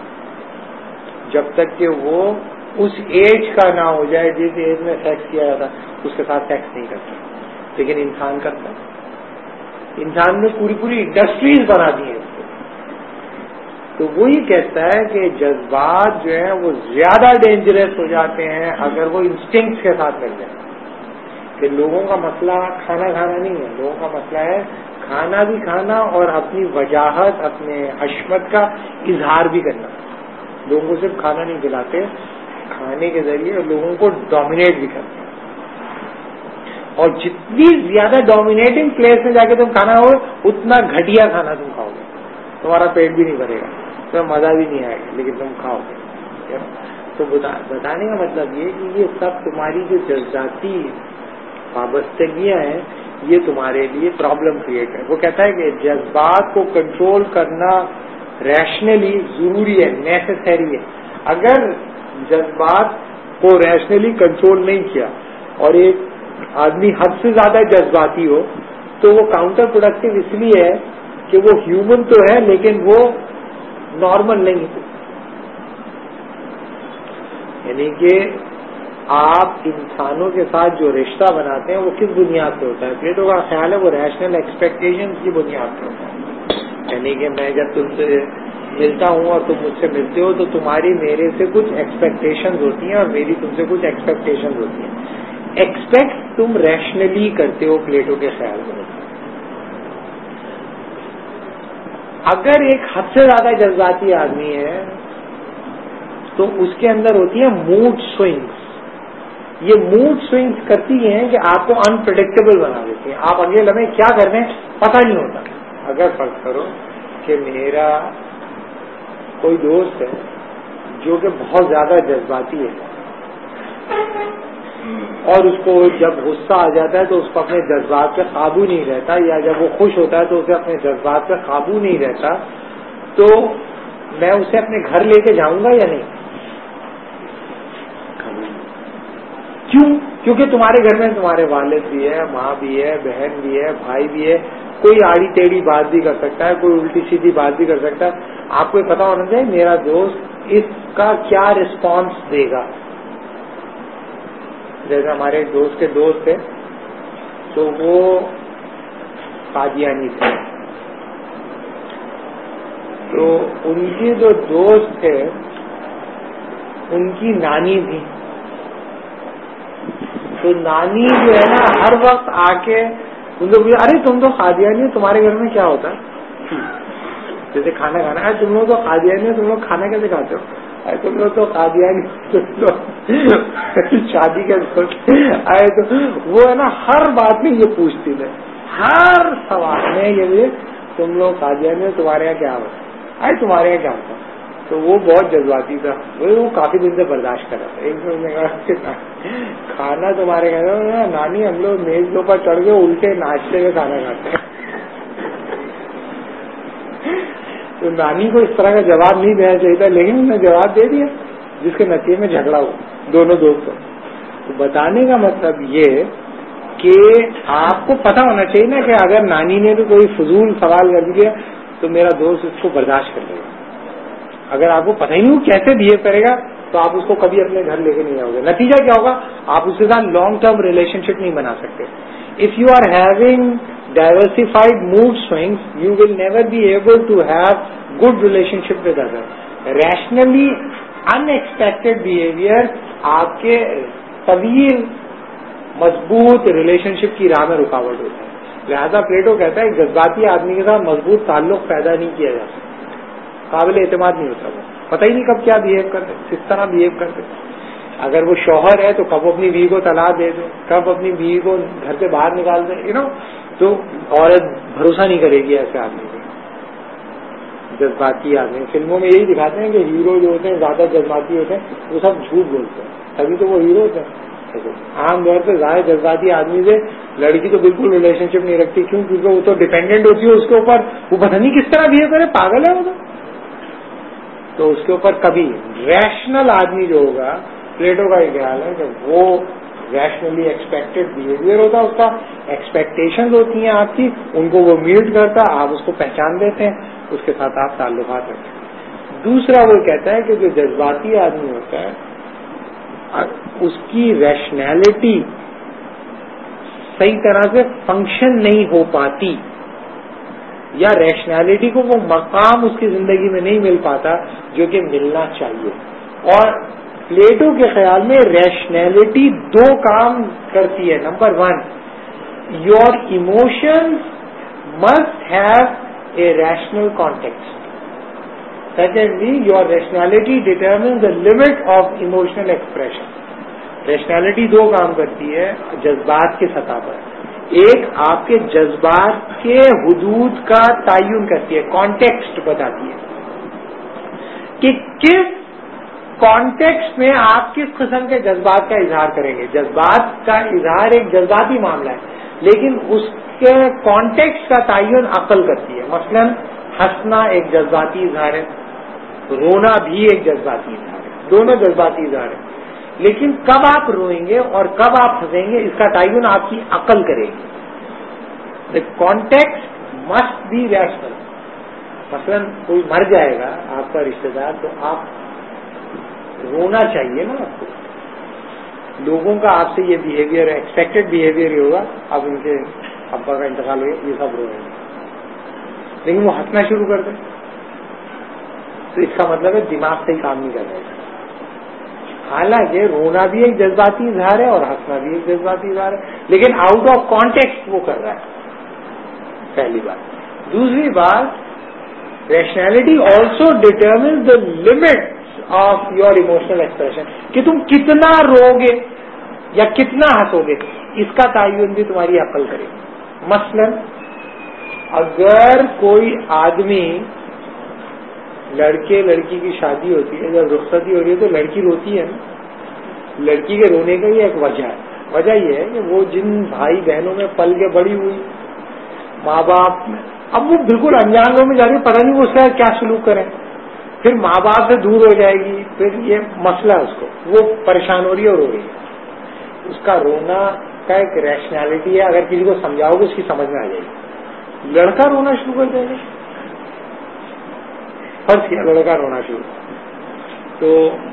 جب تک کہ وہ اس ایج کا نہ ہو جائے جس ایج میں سیکس کیا جاتا اس کے ساتھ سیکس نہیں کرتا. لیکن انسان کرتا ہے، انسان نے پوری انڈسٹریز بنا دی ہیں اس کو. تو وہی کہتا ہے کہ جذبات جو ہیں وہ زیادہ ڈینجرس ہو جاتے ہیں اگر وہ انسٹنکٹس کے ساتھ مل جائیں. کہ لوگوں کا مسئلہ کھانا کھانا نہیں ہے، لوگوں کا مسئلہ ہے کھانا بھی کھانا اور اپنی وجاہت، اپنے حشمت کا اظہار بھی کرنا. لوگوں کو صرف کھانا نہیں کھلاتے، کھانے کے ذریعے لوگوں کو ڈومینیٹ بھی کرتے ہیں. اور جتنی زیادہ ڈومینیٹنگ پلیس میں جا کے تم کھانا ہو اتنا گھٹیا کھانا تم کھاؤ گے، تمہارا پیٹ بھی نہیں بھرے گا، تمہیں مزہ بھی نہیں آئے گا، لیکن تم کھاؤ گے. تو بتانے کا مطلب یہ کہ یہ سب تمہاری جو جذباتی وابستگیاں ہیں یہ تمہارے لیے پرابلم کریٹ ہے. وہ کہتا ہے کہ جذبات کو کنٹرول کرنا ریشنلی ضروری ہے، نیسیسری ہے. اگر جذبات کو ریشنلی کنٹرول نہیں کیا اور ایک آدمی حد سے زیادہ جذباتی ہو تو وہ کاؤنٹر پروڈکٹیو اس لیے ہے کہ وہ ہیومن تو ہے لیکن وہ نارمل نہیں ہے. یعنی کہ آپ انسانوں کے ساتھ جو رشتہ بناتے ہیں وہ کس بنیاد پہ ہوتا ہے؟ پلیٹو کا خیال ہے وہ ریشنل ایکسپیکٹیشن کی بنیاد پہ ہوتا ہے. یعنی کہ میں جب تم سے ملتا ہوں اور تم مجھ سے ملتے ہو تو تمہاری میرے سے کچھ ایکسپیکٹیشنز ہوتی ہیں اور میری تم سے کچھ ایکسپیکٹیشنز ہوتی ہیں. ایکسپیکٹ تم ریشنلی کرتے ہو پلیٹو کے خیال میں. اگر ایک حد سے زیادہ جذباتی آدمی ہے تو اس کے اندر ہوتی ہیں موڈ سوئنگس. یہ موڈ سوئنگس کرتی ہیں کہ آپ کو انپریڈکٹیبل بنا دیتی ہیں. آپ اگلے لمحے کیا کر دیں پتہ نہیں ہوتا. اگر فرض کرو کہ میرا کوئی دوست ہے جو کہ بہت زیادہ جذباتی ہے اور اس کو جب غصہ آ جاتا ہے تو اس کو اپنے جذبات پہ قابو نہیں رہتا، یا جب وہ خوش ہوتا ہے تو اسے اپنے جذبات پہ قابو نہیں رہتا، تو میں اسے اپنے گھر لے کے جاؤں گا یا نہیں؟ کیوں؟ کیونکہ تمہارے گھر میں تمہارے والد بھی ہے، ماں بھی ہے، بہن بھی ہے، بھائی بھی ہے. کوئی آڑی ٹیڑھی بات بھی کر سکتا ہے، کوئی الٹی سیدھی بات بھی کر سکتا ہے. آپ کو یہ پتا ہونا چاہیے میرا دوست اس کا کیا رسپانس دے گا. جیسے ہمارے ایک دوست کے دوست تھے تو وہ قادیانی تھے، تو ان کی جو دوست تھے ان کی نانی تھی. تو نانی جو ہے نا ہر وقت آ کے ان لوگ ارے تم تو قادیانی ہو، تمہارے گھر میں کیا ہوتا ہے؟ جیسے کھانا کھانا ہے، تم لوگ تو قادیانی ہو، تم لوگ کھانا کیسے کھاتے ہو؟ ارے تم لوگ تو قادیانی شادی کے آئے. تو وہ ہے نا ہر بات میں یہ پوچھتی تھے، ہر سوال میں یہ تم لوگ قادیانی ہو، تمہارے یہاں کیا ہوتا ہے؟ ارے تمہارے یہاں کیا ہوتا ہے؟ تو وہ بہت جذباتی تھا، وہ کافی دن سے برداشت کر رہا تھا. ایک دن نے کہا کھانا تمہارے گھر نانی ہم لوگ میز کے اوپر چڑھ کے الٹے ناچتے ہوئے کھانا کھاتے ہیں. تو نانی کو اس طرح کا جواب نہیں دینا چاہیے تھا لیکن انہوں نے جواب دے دیا جس کے نتیجے میں جھگڑا ہوا دونوں دوستوں. تو بتانے کا مطلب یہ کہ آپ کو پتا ہونا چاہیے نا کہ اگر نانی نے تو کوئی فضول سوال کر دیا تو میرا دوست اس کو برداشت کر لے گا. اگر آپ کو پتہ ہی نہیں وہ کیسے بہیو کرے گا تو آپ اس کو کبھی اپنے گھر لے کے نہیں آؤ گے. نتیجہ کیا ہوگا؟ آپ اس کے ساتھ لانگ ٹرم ریلیشن شپ نہیں بنا سکتے. If you are having diversified mood swings, you will never be able to have good relationship with others. Rationally unexpected behaviour آپ کے طویل مضبوط ریلیشن شپ کی راہ میں رکاوٹ ہوتا ہے. لہذا پلیٹو کہتا ہے جذباتی آدمی کے ساتھ مضبوط تعلق پیدا نہیں کیا جا سکتا, قابل اعتماد نہیں ہوتا, وہ پتہ ہی نہیں کب کیا بہیو کرتے, کس طرح بہیو کرتے. اگر وہ شوہر ہے تو کب اپنی بیوی کو طلاق دے دے, کب اپنی بیوی کو گھر سے باہر نکال دے, تو عورت بھروسہ نہیں کرے گی ایسے آدمی پہ. جذباتی آدمی فلموں میں یہی دکھاتے ہیں کہ ہیرو جو ہوتے ہیں زیادہ جذباتی ہوتے ہیں, وہ سب جھوٹ بولتے ہیں, تبھی تو وہ ہیرو ہوتے ہیں. عام طور پہ زیادہ جذباتی آدمی سے لڑکی تو بالکل ریلیشن شپ نہیں رکھتی. کیوں؟ کیونکہ وہ تو ڈیپینڈنٹ ہوتی ہے اس کے اوپر, وہ پتہ نہیں کس طرح بہیو کرے, پاگل ہے وہ تو اس کے اوپر کبھی. ریشنل آدمی جو ہوگا, پلیٹو کا یہ خیال ہے کہ وہ ریشنلی ایکسپیکٹڈ بہیویئر ہوتا ہے, اس کا ایکسپیکٹیشنز ہوتی ہیں آپ کی, ان کو وہ میٹ کرتا, آپ اس کو پہچان دیتے ہیں, اس کے ساتھ آپ تعلقات رکھتے ہیں. دوسرا وہ کہتا ہے کہ جو جذباتی آدمی ہوتا ہے اس کی ریشنلٹی صحیح طرح سے فنکشن نہیں ہو پاتی, یا ریشنلٹی کو وہ مقام اس کی زندگی میں نہیں مل پاتا جو کہ ملنا چاہیے. اور پلیٹو کے خیال میں ریشنلٹی دو کام کرتی ہے. Number 1, your emotions must have a rational context. Secondly, your rationality determines the limit of emotional expression. Rationality دو کام کرتی ہے جذبات کی سطح پر. ایک آپ کے جذبات کے حدود کا تعین کرتی ہے, کانٹیکسٹ بتاتی ہے کہ کس کانٹیکسٹ میں آپ کس قسم کے جذبات کا اظہار کریں گے. جذبات کا اظہار ایک جذباتی معاملہ ہے, لیکن اس کے کانٹیکسٹ کا تعین عقل کرتی ہے. مثلا ہنسنا ایک جذباتی اظہار ہے, رونا بھی ایک جذباتی اظہار ہے, دونوں جذباتی اظہار ہے. لیکن کب آپ روئیں گے اور کب آپ ہنسیں گے اس کا تعین آپ کی عقل کرے گی. The context must be rational. مثلا کوئی مر جائے گا آپ کا رشتے دار, تو آپ رونا چاہیے نا آپ کو. لوگوں کا آپ سے یہ بیہیویئر ہے, ایکسپیکٹڈ بیہیویئر یہ ہوگا, اب ان کے ابا کا انتقال ہو گیا, یہ سب روئیں گے, لیکن وہ ہنسنا شروع کر دیں تو اس کا مطلب ہے دماغ سے ہی کام نہیں کر رہے. حالانکہ رونا بھی ایک جذباتی اظہار ہے اور ہنسنا بھی ایک جذباتی اظہار ہے, لیکن آؤٹ آف کانٹیکسٹ وہ کر رہا ہے. پہلی بات. دوسری بات, rationality also determines the limits of your emotional expression, کہ تم کتنا رو گے یا کتنا ہنسو گے اس کا تعین بھی تمہاری عقل کرے گی. مثلا اگر کوئی آدمی, لڑکے لڑکی کی شادی ہوتی ہے, جب رخصتی ہو رہی ہے تو لڑکی روتی ہے نا. لڑکی کے رونے کا یہ ایک وجہ ہے. وجہ یہ ہے کہ وہ جن بھائی بہنوں میں پل کے بڑی ہوئی, ماں باپ میں, اب وہ بالکل انجان لوگوں میں جا رہی ہے, پتہ نہیں وہ اس کا کیا سلوک کریں, پھر ماں باپ سے دور ہو جائے گی, پھر یہ مسئلہ ہے اس کو, وہ پریشان ہو رہی ہے اور رو رہی ہے. اس کا رونا کا ایک ریشنلٹی ہے, اگر کسی کو سمجھاؤ گے اس کی سمجھ میں آ جائے گی. لڑکا رونا شروع کر دے گا, فرض کیا لڑکا رونا شروع, تو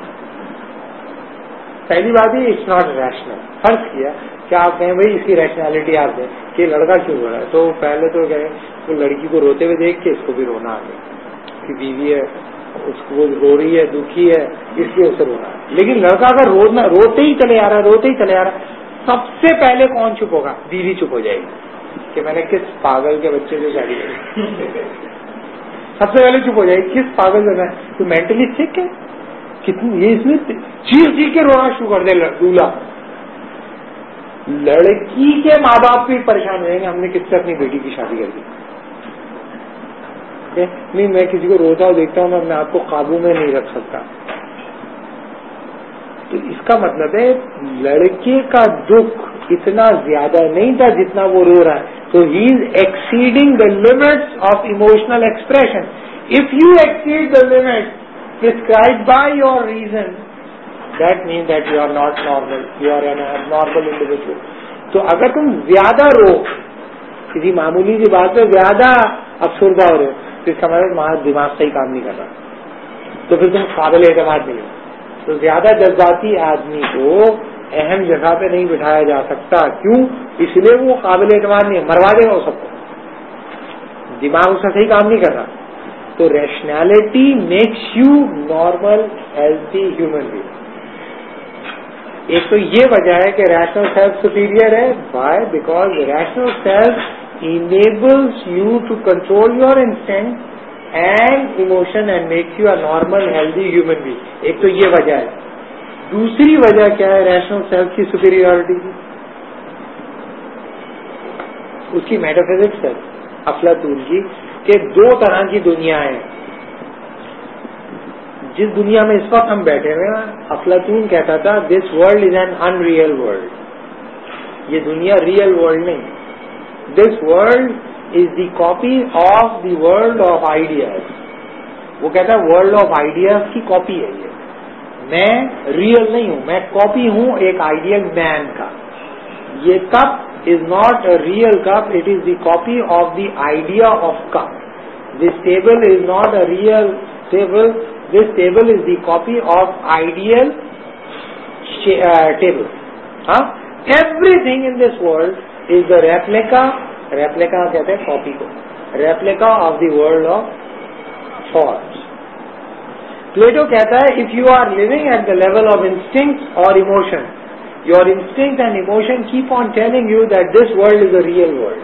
پہلی بات ہے اٹس ناٹ ریشنل. فرض کیا کہ آپ کہیں بھائی اس کی ریشنلٹی آپ دیں کہ لڑکا کیوں رو رہا ہے, تو پہلے تو کہیں وہ لڑکی کو روتے ہوئے دیکھ کے اس کو بھی رونا آ گیا کہ بیوی ہے, اس کو رو رہی ہے, دکھی ہے, اس لیے اسے رونا ہے. لیکن لڑکا اگر روتے ہی چلے آ رہا ہے, روتے ہی چلے آ رہا ہے, سب سے پہلے کون چپ ہوگا؟ بیوی چپ ہو جائے گی کہ میں نے کس پاگل کے بچے سے شادی کی. سب سے پہلے چپ ہو جائے گی, کس پاگل سے, تو مینٹلی سک ہے کتنی, یہ اس میں چیخ کے رونا شروع کر دے دولہا. لڑکی کے ماں باپ بھی پریشان ہو جائیں گے, ہم نے کس سے اپنی بیٹی کی شادی کر دی. نہیں, میں کسی کو روتا ہوں دیکھتا ہوں, میں اپنے آپ کو قابو میں نہیں رکھ سکتا. تو اس کا مطلب ہے لڑکے کا دکھ اتنا زیادہ نہیں تھا جتنا وہ رو رہا ہے. So he is exceeding the limits of emotional expression. If you exceed the limits prescribed by your reason, that means that you are not normal. You are an abnormal individual. تو اگر تم زیادہ رو, کسی معمولی سی بات پہ زیادہ افسردہ ہو رہے ہو, تو اس کا مطلب دماغ صحیح کام نہیں کر رہا, تو پھر تم قابل اعتماد نہیں ہو. تو زیادہ جذباتی آدمی کو اہم جگہ پہ نہیں بٹھایا جا سکتا. کیوں؟ اس لیے وہ قابل اعتماد نہیں ہے, مروا دے گا وہ سب کو, دماغ اس کا صحیح کام نہیں کر رہا. تو rationality makes you normal healthy human being. ایک تو یہ وجہ ہے کہ ریشنل سیلف سپیریئر ہے. Why? Because rational self enables you to control your instinct and emotion and make you a normal healthy human being. ایک تو یہ وجہ ہے. دوسری وجہ کیا ہے ریشنل سیلف کی سپیریورٹی کی؟ اس کی میٹافزکس ہے افلاطون کی کہ دو طرح کی دنیا ہے. جس دنیا میں اس وقت ہم بیٹھے ہوئے ہیں افلاطون کہتا تھا this world is an unreal world. یہ دنیا ریئل ورلڈ نہیں. This world is the copy of the world of ideas. وہ کہتا ہے ورلڈ آف آئیڈیاز کی کاپی ہے یہ. میں ریئل نہیں ہوں, میں کاپی ہوں ایک آئیڈیل مین کا. یہ cup is not a real cup, it is the copy of the idea of cup. This table is not a real table, this table is the copy of ideal table. Everything in this world is the replica kehte hain copy ko, replica of the world of thoughts. Plato kehta hai if you are living at the level of instinct or emotion, your instinct and emotion keep on telling you that this world is a real world.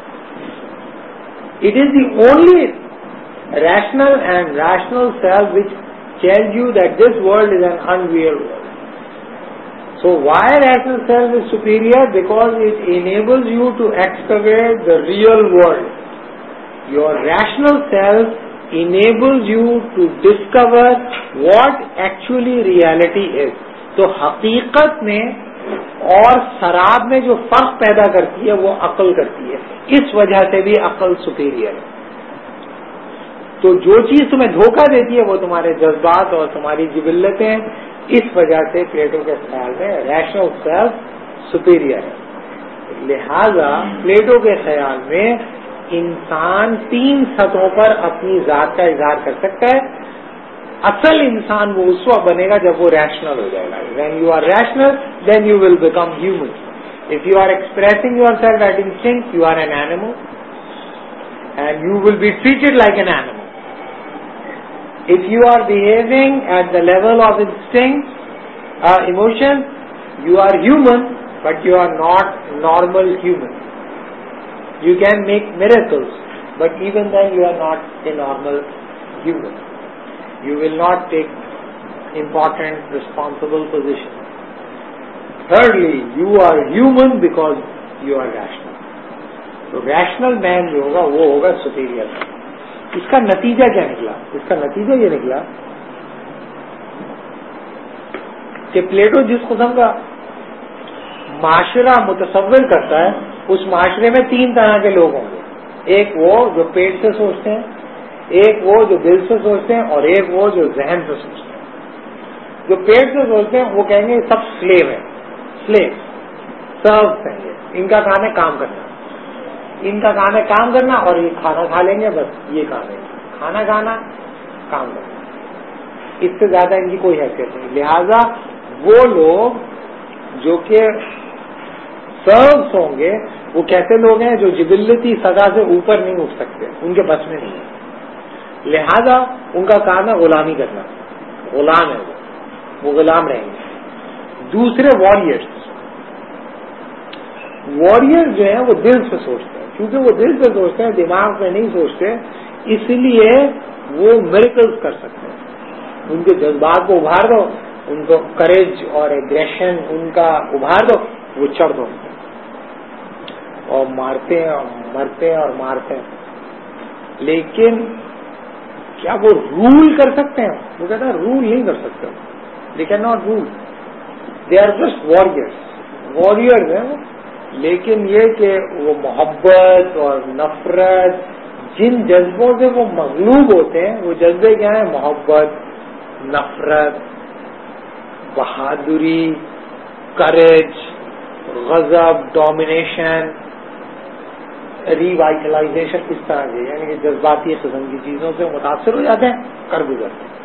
It is the only rational and rational self which tells you that this world is an unreal world. So why rational self is superior? Because it enables you to excavate the real world. Your rational self enables you to discover what actually reality is. تو حقیقت میں اور سراب میں جو فرق پیدا کرتی ہے وہ عقل کرتی ہے. اس وجہ سے بھی عقل سپیریئر ہے. تو جو چیز تمہیں دھوکہ دیتی ہے وہ تمہارے جذبات اور تمہاری جبلتیں. اس وجہ سے پلیٹو کے خیال میں ریشنل سیلف سپیریئر ہے. لہذا پلیٹو کے خیال میں انسان 3 سطحوں پر اپنی ذات کا اظہار کر سکتا ہے. اصل انسان وہ اس وقت بنے گا جب وہ ریشنل ہو جائے گا. When you are rational then you will become human. If you are expressing yourself at instinct you are an animal and you will be treated like an animal. If you are behaving at the level of instinct emotion you are human but you are not normal human. You can make miracles but even then you are not a normal human. You will not take important responsible position. Thirdly, you are human because you are rational. So rational man جو ہوگا وہ ہوگا superior. اس کا نتیجہ کیا نکلا؟ اس کا نتیجہ یہ نکلا کہ پلیٹو جس قسم کا معاشرہ متصور کرتا ہے اس معاشرے میں 3 طرح کے لوگ ہوں گے. ایک وہ جو پیٹ سے سوچتے ہیں, ایک وہ جو دل سے سوچتے ہیں, اور ایک وہ جو ذہن سے سوچتے ہیں. جو پیٹ سے سوچتے ہیں وہ کہیں گے سب سلیو ہیں, سلیو سروس ہیں. ان کا کام ہے کام کرنا, ان کا کام ہے کام کرنا, اور یہ کھانا کھا لیں گے بس. یہ کام ہے کھانا کھانا, کام کرنا, اس سے زیادہ ان کی کوئی حیثیت نہیں. لہذا وہ لوگ جو کہ سروس ہوں گے وہ کیسے لوگ ہیں جو جبلتی سزا سے اوپر نہیں اٹھ سکتے, ان کے بس میں نہیں ہے. لہذا ان کا کام ہے غلامی کرنا, غلام ہے وہ غلام رہیں گے. دوسرے واریئرز جو ہیں وہ دل سے سوچتے ہیں. کیونکہ وہ دل سے سوچتے ہیں, دماغ سے نہیں سوچتے, اس لیے وہ میریکلز کر سکتے ہیں. ان کے جذبات کو ابھار دو, ان کو کریج اور ایگریشن ان کا ابھار دو, وہ چڑھ دو اور مارتے ہیں اور مرتے ہیں اور مارتے ہیں. لیکن کیا وہ رول کر سکتے ہیں؟ وہ کہتا ہے رول نہیں کر سکتے. They can not rule, they are just warriors ہیں. لیکن یہ کہ وہ محبت اور نفرت, جن جذبوں سے وہ مغلوب ہوتے ہیں وہ جذبے کیا ہیں؟ محبت, نفرت, بہادری, کریج, غضب, ڈومینیشن, ریوائٹلائزیشن, اس طرح کے یعنی کہ جذباتی قسم کی چیزوں سے متاثر ہو جاتے ہیں, کر گزرتے ہیں.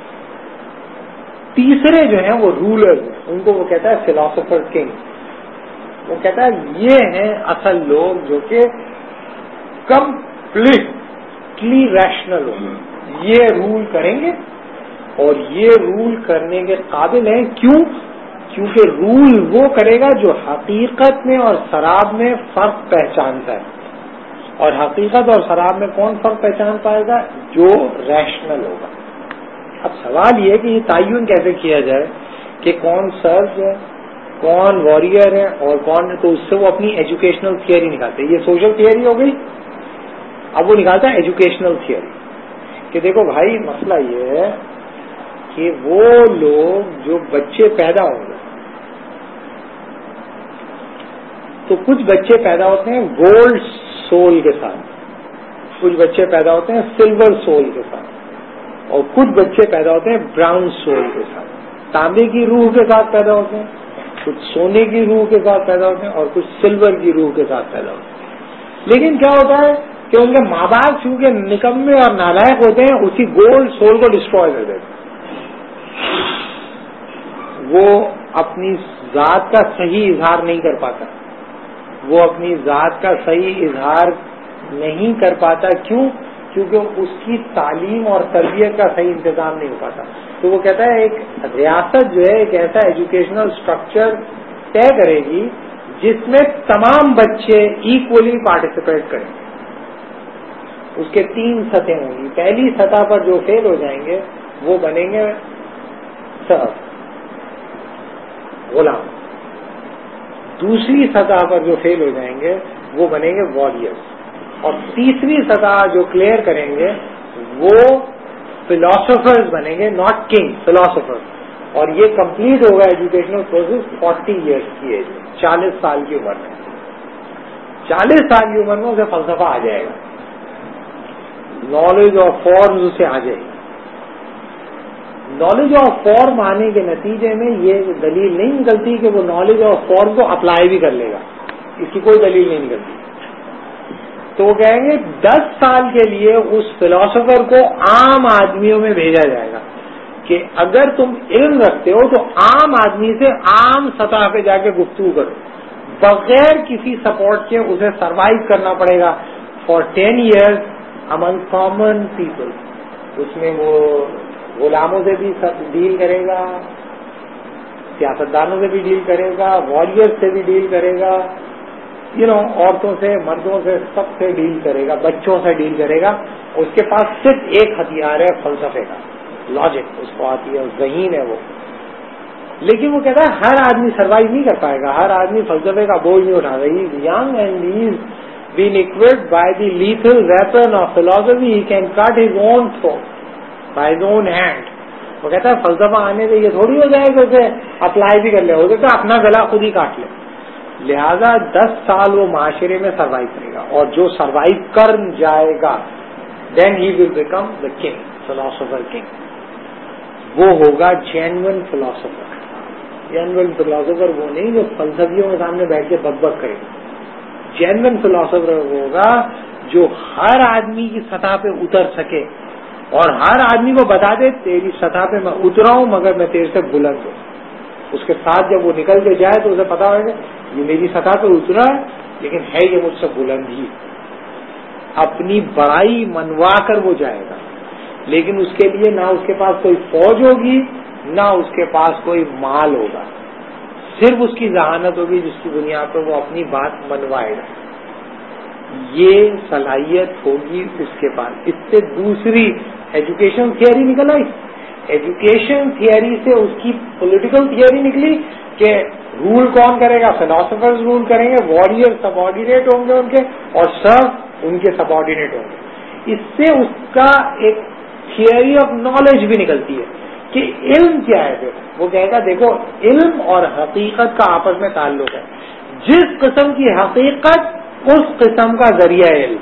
تیسرے جو ہیں وہ رولرز ہیں, ان کو وہ کہتا ہے فلاسفر کنگ. وہ کہتا ہے یہ ہیں اصل لوگ جو کہ کمپلیٹلی ریشنل ہوں گے. یہ رول کریں گے اور یہ رول کرنے کے قابل ہیں. کیوں؟ کیونکہ رول وہ کرے گا جو حقیقت میں اور سراب میں فرق پہچانتا ہے. اور حقیقت اور سراب میں کون فرق پہچان پائے گا؟ جو ریشنل ہوگا. اب سوال یہ کہ یہ تعین کیسے کیا جائے کہ کون سرز ہے, کون وارئر ہے اور کون, تو اس سے وہ اپنی ایجوکیشنل تھیوری نکالتے ہیں. یہ سوشل تھیوری ہو گئی. اب وہ نکالتا ہے ایجوکیشنل تھیوری کہ دیکھو بھائی مسئلہ یہ ہے کہ وہ لوگ جو بچے پیدا ہوں گے, تو کچھ بچے پیدا ہوتے ہیں گولڈ سول کے ساتھ, کچھ بچے پیدا ہوتے ہیں سلور سول کے ساتھ, اور کچھ بچے پیدا ہوتے ہیں براؤن سول کے ساتھ. تانبے کی روح کے ساتھ پیدا ہوتے ہیں, کچھ سونے کی روح کے ساتھ پیدا ہوتے ہیں, اور کچھ سلور کی روح کے ساتھ پیدا ہوتے ہیں. لیکن کیا ہوتا ہے کہ ان کے ماں باپ چونکہ نکمے اور نالائق ہوتے ہیں, اسی گولڈ سول کو ڈسٹروائے کر دیتے ہیں. وہ اپنی ذات کا صحیح اظہار نہیں کر پاتا, وہ اپنی ذات کا صحیح اظہار نہیں کر پاتا. کیوں؟ کیونکہ اس کی تعلیم اور تربیت کا صحیح انتظام نہیں ہو پاتا. تو وہ کہتا ہے ایک ریاست جو ہے ایک ایسا ایجوکیشنل اسٹرکچر طے کرے گی جس میں تمام بچے ایکولی پارٹیسپیٹ کریں. اس کے 3 سطحیں ہوں گی. پہلی سطح پر جو فیل ہو جائیں گے وہ بنیں گے سرف, غلام. دوسری سطح پر جو فیل ہو جائیں گے وہ بنیں گے وارئرس, اور تیسری سطح جو کلیئر کریں گے وہ فلاسفرز بنیں گے, ناٹ کنگ, فلاسفرز. اور یہ کمپلیٹ ہوگا ایجوکیشنل پروسیس 40 ایئرس کی ایج میں, 40 سال کی عمر میں. 40 سال کی عمر میں اسے فلسفہ آ جائے گا, نالج آف فارمز اسے آ جائے گی. نالج آف فارم آنے کے نتیجے میں یہ دلیل نہیں نکلتی کہ وہ نالج آف فارم کو اپلائی بھی کر لے گا, اس کی کوئی دلیل نہیں نکلتی. تو وہ کہیں گے 10 سال کے لیے اس فلاسفر کو عام آدمیوں میں بھیجا جائے گا کہ اگر تم علم رکھتے ہو تو عام آدمی سے عام سطح پہ جا کے گفتگو کرو, بغیر کسی سپورٹ کے اسے سروائیو کرنا پڑے گا for 10 years among common people. اس میں وہ غلاموں سے بھی ڈیل کرے گا, سیاستدانوں سے بھی ڈیل کرے گا, وارئر سے بھی ڈیل کرے گا, عورتوں سے, مردوں سے, سب سے ڈیل کرے گا, بچوں سے ڈیل کرے گا. اس کے پاس صرف ایک ہتھیار ہے فلسفے کا, لاجک اس کو آتی ہے, ذہین ہے وہ. لیکن وہ کہتا ہے ہر آدمی سروائیو نہیں کر پائے گا, ہر آدمی فلسفے کا بوجھ نہیں اٹھا رہا. He is young and he is been equipped by the lethal weapon of philosophy. He can cut his own throat by his own hand. وہ کہتا ہے فلسفہ آنے سے یہ تھوڑی ہو جائے کہ اسے اپلائی بھی کر لے, ہو سکتا ہے اپنا گلا خود ہی کاٹ لے. لہذا 10 سال وہ معاشرے میں سروائیو کرے گا, اور جو سروائیو کر جائے گا then he will become the king, philosopher king. وہ ہوگا جینوئن فلاسفر. جینوئن فلاسفر وہ نہیں جو فلسفیوں کے سامنے بیٹھ کے بک بک کرے گا. جینوئن فلاسفر وہ ہوگا جو ہر آدمی کی سطح پہ اتر سکے اور ہر آدمی کو بتا دے تیری سطح پہ میں اترا ہوں مگر میں تیرے سے بلند ہوں. اس کے ساتھ جب وہ نکل کے جائے تو اسے پتا ہوگا یہ میری سطح پہ اترا ہے لیکن ہے یہ مجھ سے بلند ہی. اپنی بڑائی منوا کر وہ جائے گا, لیکن اس کے لیے نہ اس کے پاس کوئی فوج ہوگی نہ اس کے پاس کوئی مال ہوگا, صرف اس کی ذہانت ہوگی جس کی بنیاد پر وہ اپنی بات منوائے گا. یہ صلاحیت ہوگی اس کے پاس. اس سے دوسری ایجوکیشن تھیوری نکل آئی. ایجوکیشن تھیوری سے اس کی پولیٹیکل تھیوری نکلی کہ رول کون کرے گا, فلاسفرز رول کریں گے, وارئر سب آرڈینیٹ ہوں گے ان کے, اور سب ان کے سب آرڈینیٹ ہوں گے. اس سے اس کا ایک تھیوری آف نالج بھی نکلتی ہے کہ علم کیا ہے. پھر وہ کہے گا دیکھو علم اور حقیقت کا آپس میں تعلق ہے. جس قسم کی حقیقت اس قسم کا ذریعہ علم.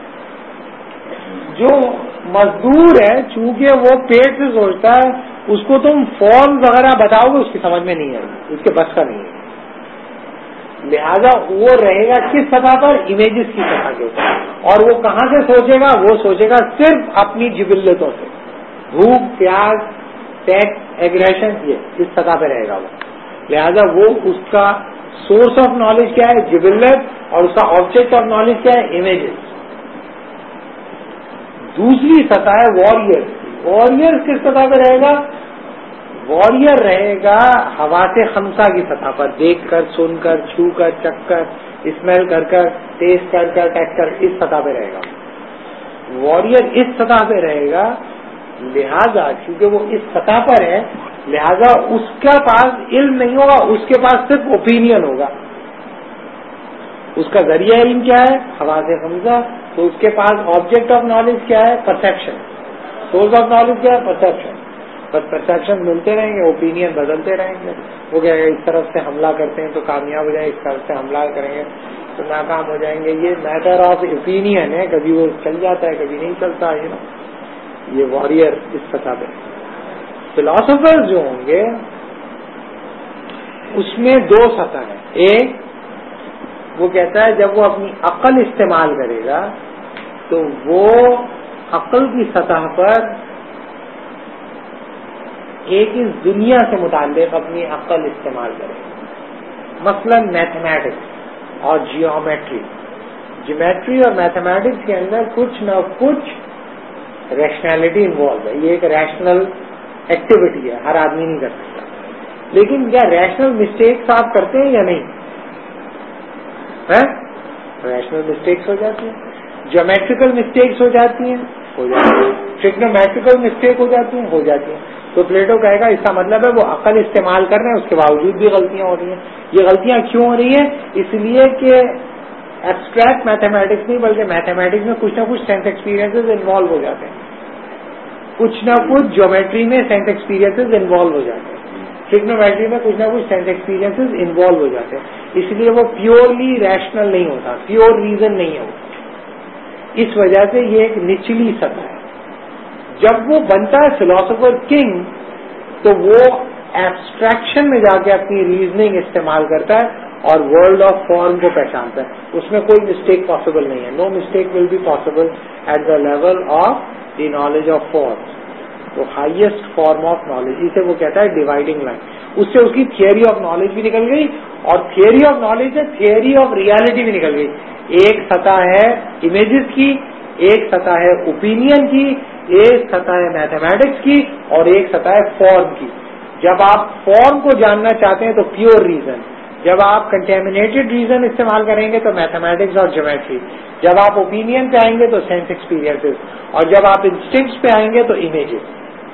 جو مزدور ہے چونکہ وہ پیٹ سے سوچتا ہے, اس کو تم فارم وغیرہ بتاؤ گے اس کی سمجھ میں نہیں آئے گی, اس کے بس کا نہیں ہے. لہذا وہ رہے گا کس سطح پر, امیجز کی سطح کے اوپر. اور وہ کہاں سے سوچے گا, وہ سوچے گا صرف اپنی جبلتوں سے, بھوک, پیاس, ٹیکس, ایگریشن, یہ اس سطح پہ رہے گا وہ. لہذا وہ اس کا سورس آف نالج کیا ہے, جبلت, اور اس کا آبجیکٹ آف نالج کیا ہے, امیجز. دوسری سطح ہے وارئر. وارئر کس سطح پہ رہے گا؟ وارئر رہے گا حواس خمسہ کی سطح پر، دیکھ کر، سن کر، چھو کر، چکھ کر، اسمیل کر کر، ٹیسٹ کر کر، ٹیسٹ کر، اس سطح پہ رہے گا. وارئر اس سطح پہ رہے گا. لہذا کیونکہ وہ اس سطح پر ہے، لہذا اس کا پاس علم نہیں ہوگا، اس کے پاس صرف اوپینین ہوگا. اس کا ذریعہ علم کیا ہے؟ حواس خمسہ. تو اس کے پاس آبجیکٹ آف نالج کیا ہے؟ پرسیپشن. سورس آف نالج کیا ہے؟ پرسیپشن. بس پرسیپشن ملتے رہیں گے، اوپینین بدلتے رہیں گے. وہ کہے گا اس طرف سے حملہ کرتے ہیں تو کامیاب ہو جائیں، اس طرف سے حملہ کریں گے تو ناکام ہو جائیں گے. یہ میٹر آف اوپینین ہے، کبھی وہ چل جاتا ہے کبھی نہیں چلتا. یہ وارئر اس سطح پہ. فلاسفر جو ہوں گے اس میں دو سطح ہیں. ایک وہ کہتا ہے جب وہ اپنی عقل استعمال کرے گا تو وہ عقل کی سطح پر ایک اس دنیا سے متعلق اپنی عقل استعمال کرے گا. مثلا میتھمیٹکس اور جیومیٹری. جیومیٹری اور میتھمیٹکس کے اندر کچھ نہ کچھ ریشنلٹی انوالو ہے. یہ ایک ریشنل ایکٹیویٹی ہے، ہر آدمی نہیں کر سکتا. لیکن کیا ریشنل مسٹیکس آپ کرتے ہیں یا نہیں؟ ریشنل مسٹیکس ہو جاتی ہیں. جیومیٹریکل مسٹیکس ہو جاتی ہیں، ہو جاتی ہیں. ٹریگنومیٹریکل مسٹیک ہو جاتی ہیں، ہو جاتی ہیں. تو پلیٹو کہے گا اس کا مطلب ہے وہ عقل استعمال کر رہے ہیں، اس کے باوجود بھی غلطیاں ہو رہی ہیں. یہ غلطیاں کیوں ہو رہی ہیں؟ اس لیے کہ ایبسٹریکٹ میتھمیٹکس نہیں بلکہ میتھمیٹکس میں کچھ نہ کچھ سینس ایکسپیرینسز انوالو ہو جاتے ہیں. کچھ نہ کچھ جیومیٹری میں سینس ایکسپیرینسز انوالو ہو جاتے ہیں. ٹریگنومیٹری میں کچھ نہ کچھ سینس ایکسپیرینسز انوالو ہو جاتے ہیں. اس لیے وہ پیورلی ریشنل نہیں ہوتا، پیور ریزن نہیں ہوتا. اس وجہ سے یہ ایک نچلی سطح ہے. جب وہ بنتا ہے فلاسفر کنگ تو وہ ایبسٹریکشن میں جا کے اپنی ریزننگ استعمال کرتا ہے اور ورلڈ آف فارم کو پہچانتا ہے. اس میں کوئی مسٹیک پاسبل نہیں ہے. No mistake will be possible at the level of the knowledge of form. تو ہائیسٹ فارم آف نالج اسے وہ کہتا ہے ڈیوائڈنگ لائن. اس سے اس کی تھیوری آف نالج بھی نکل گئی اور تھیوری آف نالج سے تھیوری آف ریالٹی بھی نکل گئی. ایک سطح ہے امیجز کی، ایک سطح ہے اوپینین کی، ایک سطح ہے میتھمیٹکس کی اور ایک سطح ہے فارم کی. جب آپ فارم کو جاننا چاہتے ہیں تو پیور ریزن. جب آپ کنٹیمنیٹڈ ریزن استعمال کریں گے تو میتھمیٹکس اور جیومیٹری. جب آپ اوپینین پہ آئیں گے تو سینس ایکسپیرینسز. اور جب آپ انسٹنکٹس پہ آئیں گے تو امیجز.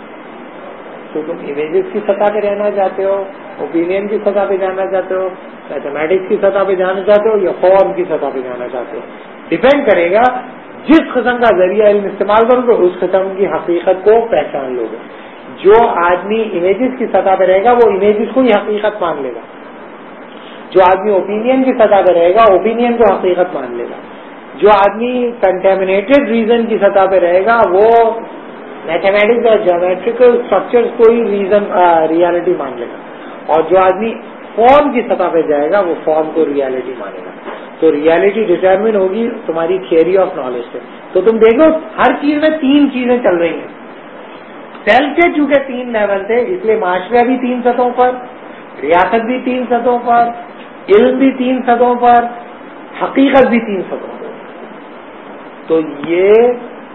تو تم امیجز کی سطح پہ رہنا چاہتے ہو، اوپینین کی سطح پہ جانا چاہتے ہو، میتھمیٹکس کی سطح پہ جانا چاہتے ہو یا فارم کی سطح پہ جانا چاہتے ہو. ڈیپینڈ کرے گا جس قسم کا ذریعہ علم استعمال کرو گے اس قسم کی حقیقت کو پہچان لو گے. جو آدمی امیجز کی سطح پہ رہے گا وہ امیجز کو ہی حقیقت مان لے گا. جو آدمی اوپینین کی سطح پہ رہے گا اوپینین کو حقیقت مان لے گا. جو آدمی کنٹیمنیٹڈ ریزن کی سطح پہ رہے گا وہ میتھمیٹکس اور جیومیٹریکل اسٹرکچر کو ہی ریزن ریالٹی مان لے گا. اور جو آدمی فارم کی سطح پہ جائے گا وہ فارم کو ریالٹی مانے گا. تو ریالٹی ڈٹرمن ہوگی تمہاری تھیوری آف نالج سے. تو تم دیکھو ہر چیز میں تین چیزیں چل رہی ہیں. سیل کے چونکہ تین لیول تھے اس لیے معاشرہ بھی تین سطحوں پر، ریاست بھی تین سطحوں پر، علم بھی تین سطحوں پر، حقیقت بھی تین سطحوں پر. تو یہ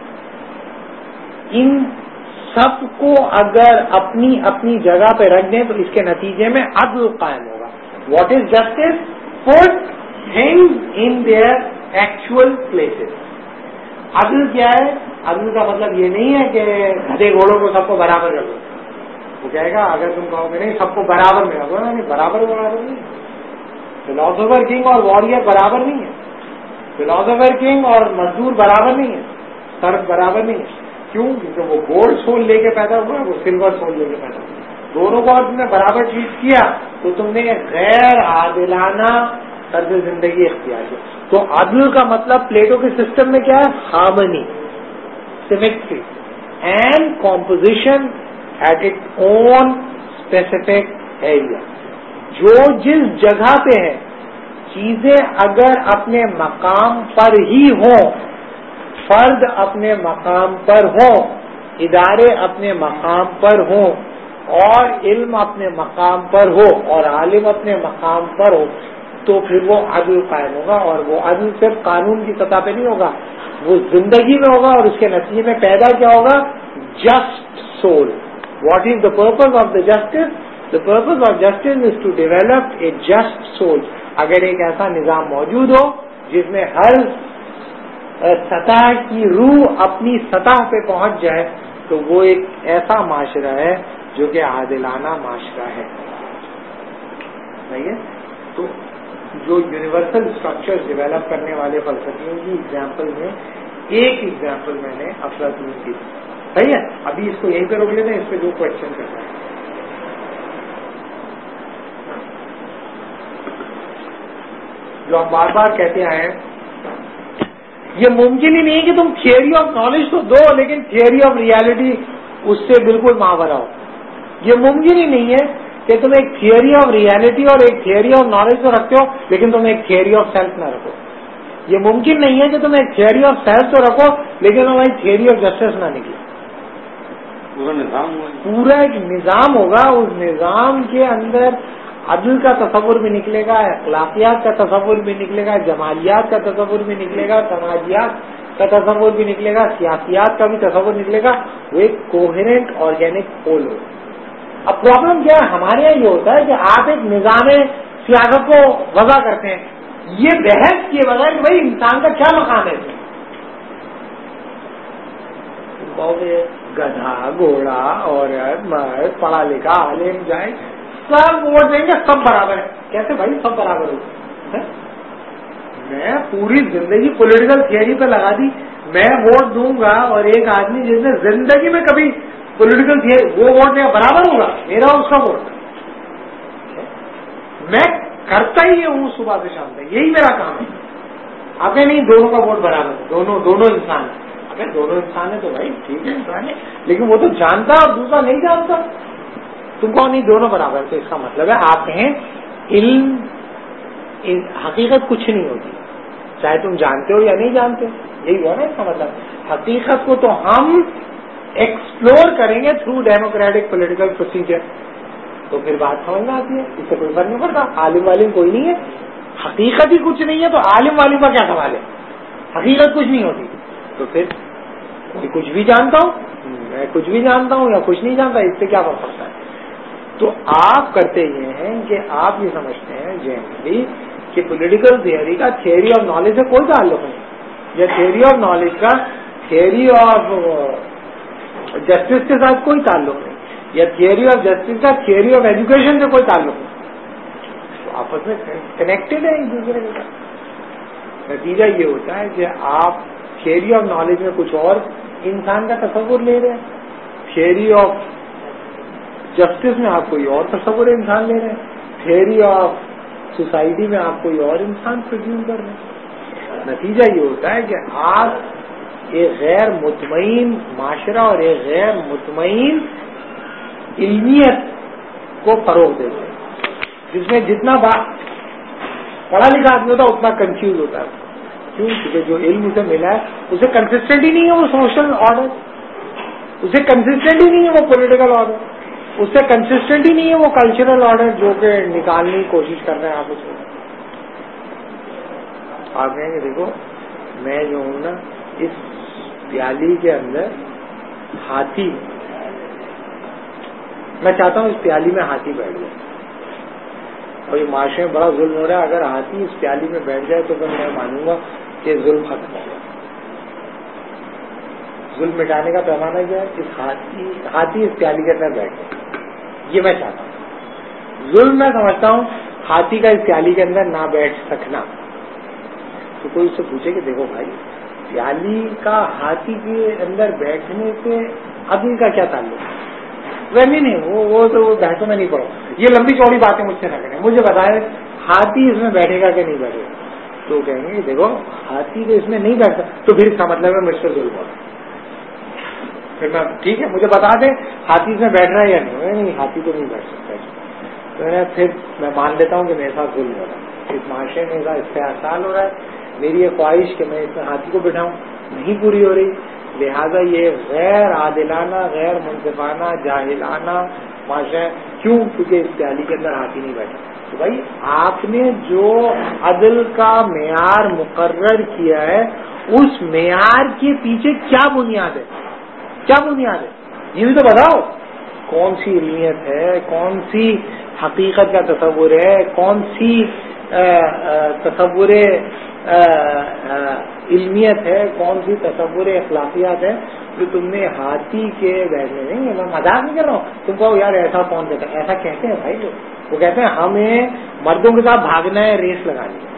ان سب کو اگر اپنی اپنی جگہ پہ رکھ دیں تو اس کے نتیجے میں عدل قائم ہوگا. What is justice? Put things in their actual places. عدل کیا ہے؟ عدل کا مطلب یہ نہیں ہے کہ گدھے گھوڑوں کو سب کو برابر رکھو. وہ کہے گا اگر تم کہو گے نہیں سب کو برابر میں رکھو، نہیں برابر نہیں. فلاسفر کنگ اور وارئر برابر نہیں ہے. فلاسفر کنگ اور مزدور برابر نہیں ہے. سرد برابر نہیں ہے. کیوں؟ کیونکہ وہ گولڈ سول لے کے پیدا ہوا ہے، وہ سلور سول لے کے پیدا ہوا. دونوں کو تم نے برابر ٹریٹ کیا تو تم نے غیر عادلانہ طرز زندگی اختیار کی. تو عدل کا مطلب پلیٹو کے سسٹم میں کیا ہے؟ Harmony, symmetry and composition at it own specific area. جو جس جگہ پہ ہے چیزیں اگر اپنے مقام پر ہی ہوں، فرد اپنے مقام پر ہوں، ادارے اپنے مقام پر ہوں اور علم اپنے مقام پر ہو اور عالم اپنے مقام پر ہو تو پھر وہ عدل قائم ہوگا. اور وہ عدل صرف قانون کی سطح پہ نہیں ہوگا، وہ زندگی میں ہوگا اور اس کے نتیجے میں پیدا کیا ہوگا؟ Just soul. What is the purpose of the justice? The purpose of justice is to develop a just soul. اگر ایک ایسا نظام موجود ہو جس میں ہر سطح کی روح اپنی سطح پہ پہنچ جائے تو وہ ایک ایسا معاشرہ ہے جو کہ عادلانہ معاشرہ ہے. صحیح ہے؟ تو جو یونیورسل اسٹرکچر ڈیولپ کرنے والے فلسفیوں کی ایگزامپل میں ایک ایگزامپل میں نے افلاطون کی. صحیح ہے؟ ابھی اس کو یہیں پہ روک لیتے ہیں, اس پہ جو کوشچن کرنا ہے. جو ہم بار بار کہتے آئے ہیں, یہ ممکن ہی نہیں ہے کہ تم تھیوری آف نالج تو دو لیکن تھیوری آف ریالٹی اس سے بالکل ماورا ہو. یہ ممکن ہی نہیں ہے کہ تم ایک تھیوری آف ریالٹی اور ایک تھیوری آف نالج تو رکھتے ہو لیکن تم ایک تھیوری آف سیلف نہ رکھو. یہ ممکن نہیں ہے کہ تم ایک تھیوری آف سیلف تو رکھو لیکن تم ایک تھیوری آف جسٹس نہ نکلے. پورا ایک نظام ہوگا, اس نظام کے اندر عدل کا تصور بھی نکلے گا, اخلاقیات کا تصور بھی نکلے گا, جمالیات کا تصور بھی نکلے گا, سماجیات کا تصور بھی نکلے گا, سیاسیات کا بھی تصور نکلے گا. وہ ایک کوہرنٹ آرگینک ہول ہوگا. اب پرابلم کیا ہے ہمارے یہاں یہ ہوتا ہے کہ آپ ایک نظام سیاست کو وضع کرتے ہیں, یہ بحث کیے بغیر کہ بھائی انسان کا کیا مقام ہے. گدھا, گھوڑا, عورت, مرد, پڑھا لکھا, عالم, جائے سب ووٹ دیں گے, سب برابر ہے. کیسے بھائی سب برابر ہو؟ میں پوری زندگی پولیٹیکل تھیوری پہ لگا دی, میں ووٹ دوں گا اور ایک آدمی جس نے زندگی میں کبھی پولیٹیکل تھیوری وہ ووٹ دے برابر ہوگا میرا اس کا ووٹ. میں کرتا ہی ہوں صبح سے شام تک, یہی میرا کام ہے. آپ نہیں دونوں کا ووٹ برابر ہے, دونوں انسان ہیں. اگر دونوں انسان ہیں تو بھائی ٹھیک ہے انسان ہے, لیکن وہ تو جانتا اور دوسرا نہیں جانتا. تم کو نہیں دونوں برابر, تو اس کا مطلب ہے آپ کہیں علم حقیقت کچھ نہیں ہوتی چاہے تم جانتے ہو یا نہیں جانتے. یہی ہوا نا اس کا مطلب. حقیقت کو تو ہم ایکسپلور کریں گے تھرو ڈیموکریٹک پولیٹیکل پروسیجر, تو پھر بات سمجھ میں آتی ہے. اس سے کوئی فرق نہیں پڑتا. عالم والم کوئی نہیں ہے, حقیقت ہی کچھ نہیں ہے تو عالم والم کا کیا سوال ہے. حقیقت کچھ نہیں ہوتی تو پھر کوئی کچھ بھی جانتا ہوں, میں کچھ بھی جانتا ہوں یا کچھ نہیں جانتا, اس سے کیا فرق پڑتا ہے. تو آپ کرتے یہ ہیں کہ آپ یہ سمجھتے ہیں جنرلی کہ پولیٹیکل تھیوری کا تھیوری آف نالج سے کوئی تعلق نہیں, یا تھیوری آف نالج کا تھیوری آف جسٹس کے ساتھ کوئی تعلق نہیں, یا تھیوری آف جسٹس کا تھیوری آف ایجوکیشن سے کوئی تعلق نہیں. تو آپس میں کنیکٹڈ ہے ایک دوسرے کے ساتھ. نتیجہ یہ ہوتا ہے کہ آپ تھیوری آف نالج میں کچھ اور انسان کا تصور لے رہے ہیں, تھیوری آف جسٹس میں آپ کوئی اور تصور انسان لے رہے ہیں, تھیوری آف سوسائٹی میں آپ کوئی اور انسان پرزیوم کر رہے ہیں. نتیجہ یہ ہوتا ہے کہ آپ ایک غیر مطمئن معاشرہ اور ایک غیر مطمئن علمیت کو فروغ دیتے ہیں, جس میں جتنا پڑھا لکھا آدمی ہوتا ہے اتنا کنفیوز ہوتا ہے. کیوں؟ کیونکہ جو علم اسے ملا ہے اسے کنسسٹنٹ ہی نہیں ہے وہ سوشل آرڈر, اسے کنسسٹنٹ ہی نہیں ہے وہ پولیٹیکل آرڈر, اس سے کنسسٹنٹ ہی نہیں ہے وہ کلچرل آرڈر جو کہ نکالنے کی کوشش کر رہے ہیں آپ اسے. آپ کہیں گے دیکھو میں جو ہوں نا اس پیالی کے اندر ہاتھی, میں چاہتا ہوں اس پیالی میں ہاتھی بیٹھ جائے, اور یہ معاشرے میں بڑا ظلم ہو رہا ہے. اگر ہاتھی اس پیالی میں بیٹھ جائے تو پھر میں مانوں گا کہ ظلم ختم ہو گیا. ظلم مٹانے کا پیمانہ کیا ہے؟ اس ہاتھی اس پیالی کے اندر بیٹھ جائے, یہ میں چاہتا ہوں. ظلم میں سمجھتا ہوں ہاتھی کا اس پیالی کے اندر نہ بیٹھ سکنا. تو کوئی اس سے پوچھے کہ دیکھو بھائی پیالی کا ہاتھی کے اندر بیٹھنے سے عدل کا کیا تعلق ہے؟ ویسے نہیں, وہ تو بحثوں میں نہیں پڑھو, یہ لمبی چوڑی باتیں مجھ سے نہ کریں. مجھے بتائے ہاتھی اس میں بیٹھے گا کہ نہیں بیٹھے گا؟ تو کہیں گے دیکھو ہاتھی تو اس میں نہیں بیٹھتا, تو پھر اس کا مطلب ہے مجھ سے ظلم ہو رہا. پھر میں ٹھیک ہے مجھے بتا دیں ہاتھی اس میں بیٹھ رہا ہے یا نہیں ہاتھی تو نہیں بیٹھ سکتا. تو پھر میں مان لیتا ہوں کہ میرے ساتھ ظلم ہو رہا ہے, اس معاشرے میں میرا استحصال ہو رہا ہے. میری یہ خواہش کہ میں اس میں ہاتھی کو بٹھاؤں نہیں پوری ہو رہی, لہذا یہ غیر عادلانہ, غیر منصفانہ, جاہلانہ معاشرہ ہے. کیوں؟ کیونکہ اس پیالی کے اندر ہاتھی نہیں بیٹھا. تو بھائی آپ نے جو عدل کا معیار مقرر کیا ہے اس معیار کے پیچھے کیا بنیاد ہے؟ کیا بنیاد ہے؟ یہ بھی تو بتاؤ. کون سی علمیت ہے، کون سی حقیقت کا تصور ہے، کون سی تصور علمیت ہے، کون سی تصور اخلاقیات ہے جو تم نے ہاتھی کے بیٹھنے نہیں. میں مذاق نہیں کر رہا ہوں. تم کہو یار ایسا کون کہتا ہے؟ ایسا کہتے ہیں بھائی لوگ. وہ کہتے ہیں ہمیں مردوں کے ساتھ بھاگنا ہے، ریس لگانی ہے.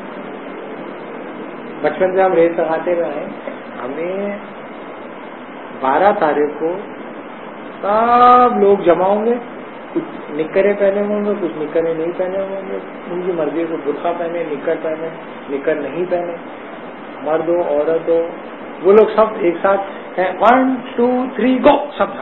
بچپن سے ہم ریس لگاتے ہوئے ہیں. ہمیں 12 تاریخ کو سب لوگ جمع ہوں گے. کچھ نکریں پہنے ہوں گے، کچھ نکریں نہیں پہنے ہوں گے. ان کی مرضی کو برقع پہنے، نکر پہنے، نکر نہیں پہنے، مرد ہو عورت ہو، وہ لوگ سب ایک ساتھ 1 2 3 گو، سب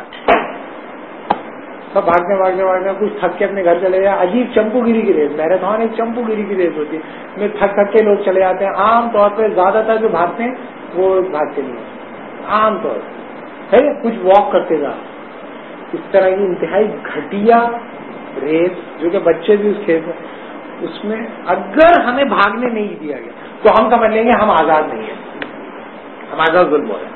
بھاگتے بھاگتے کچھ تھک کے اپنے گھر چلے جائیں. عجیب چمپو گیری کی ریس، میراتھن ایک چمپو گیری کی ریس ہوتی ہے. میں تھک کے لوگ چلے جاتے ہیں. عام طور پہ زیادہ تر جو بھاگتے ہیں وہ بھاگتے نہیں ہیں عام طور پہ، ہے کچھ واک کرتے جا. اس طرح کی انتہائی گھٹیا ریس جو کہ بچے بھی اس کھیل میں، اس میں اگر ہمیں بھاگنے نہیں دیا گیا تو ہم سمجھ لیں گے ہم آزاد نہیں ہیں، ہمارے ساتھ ظلم ہو رہا ہے،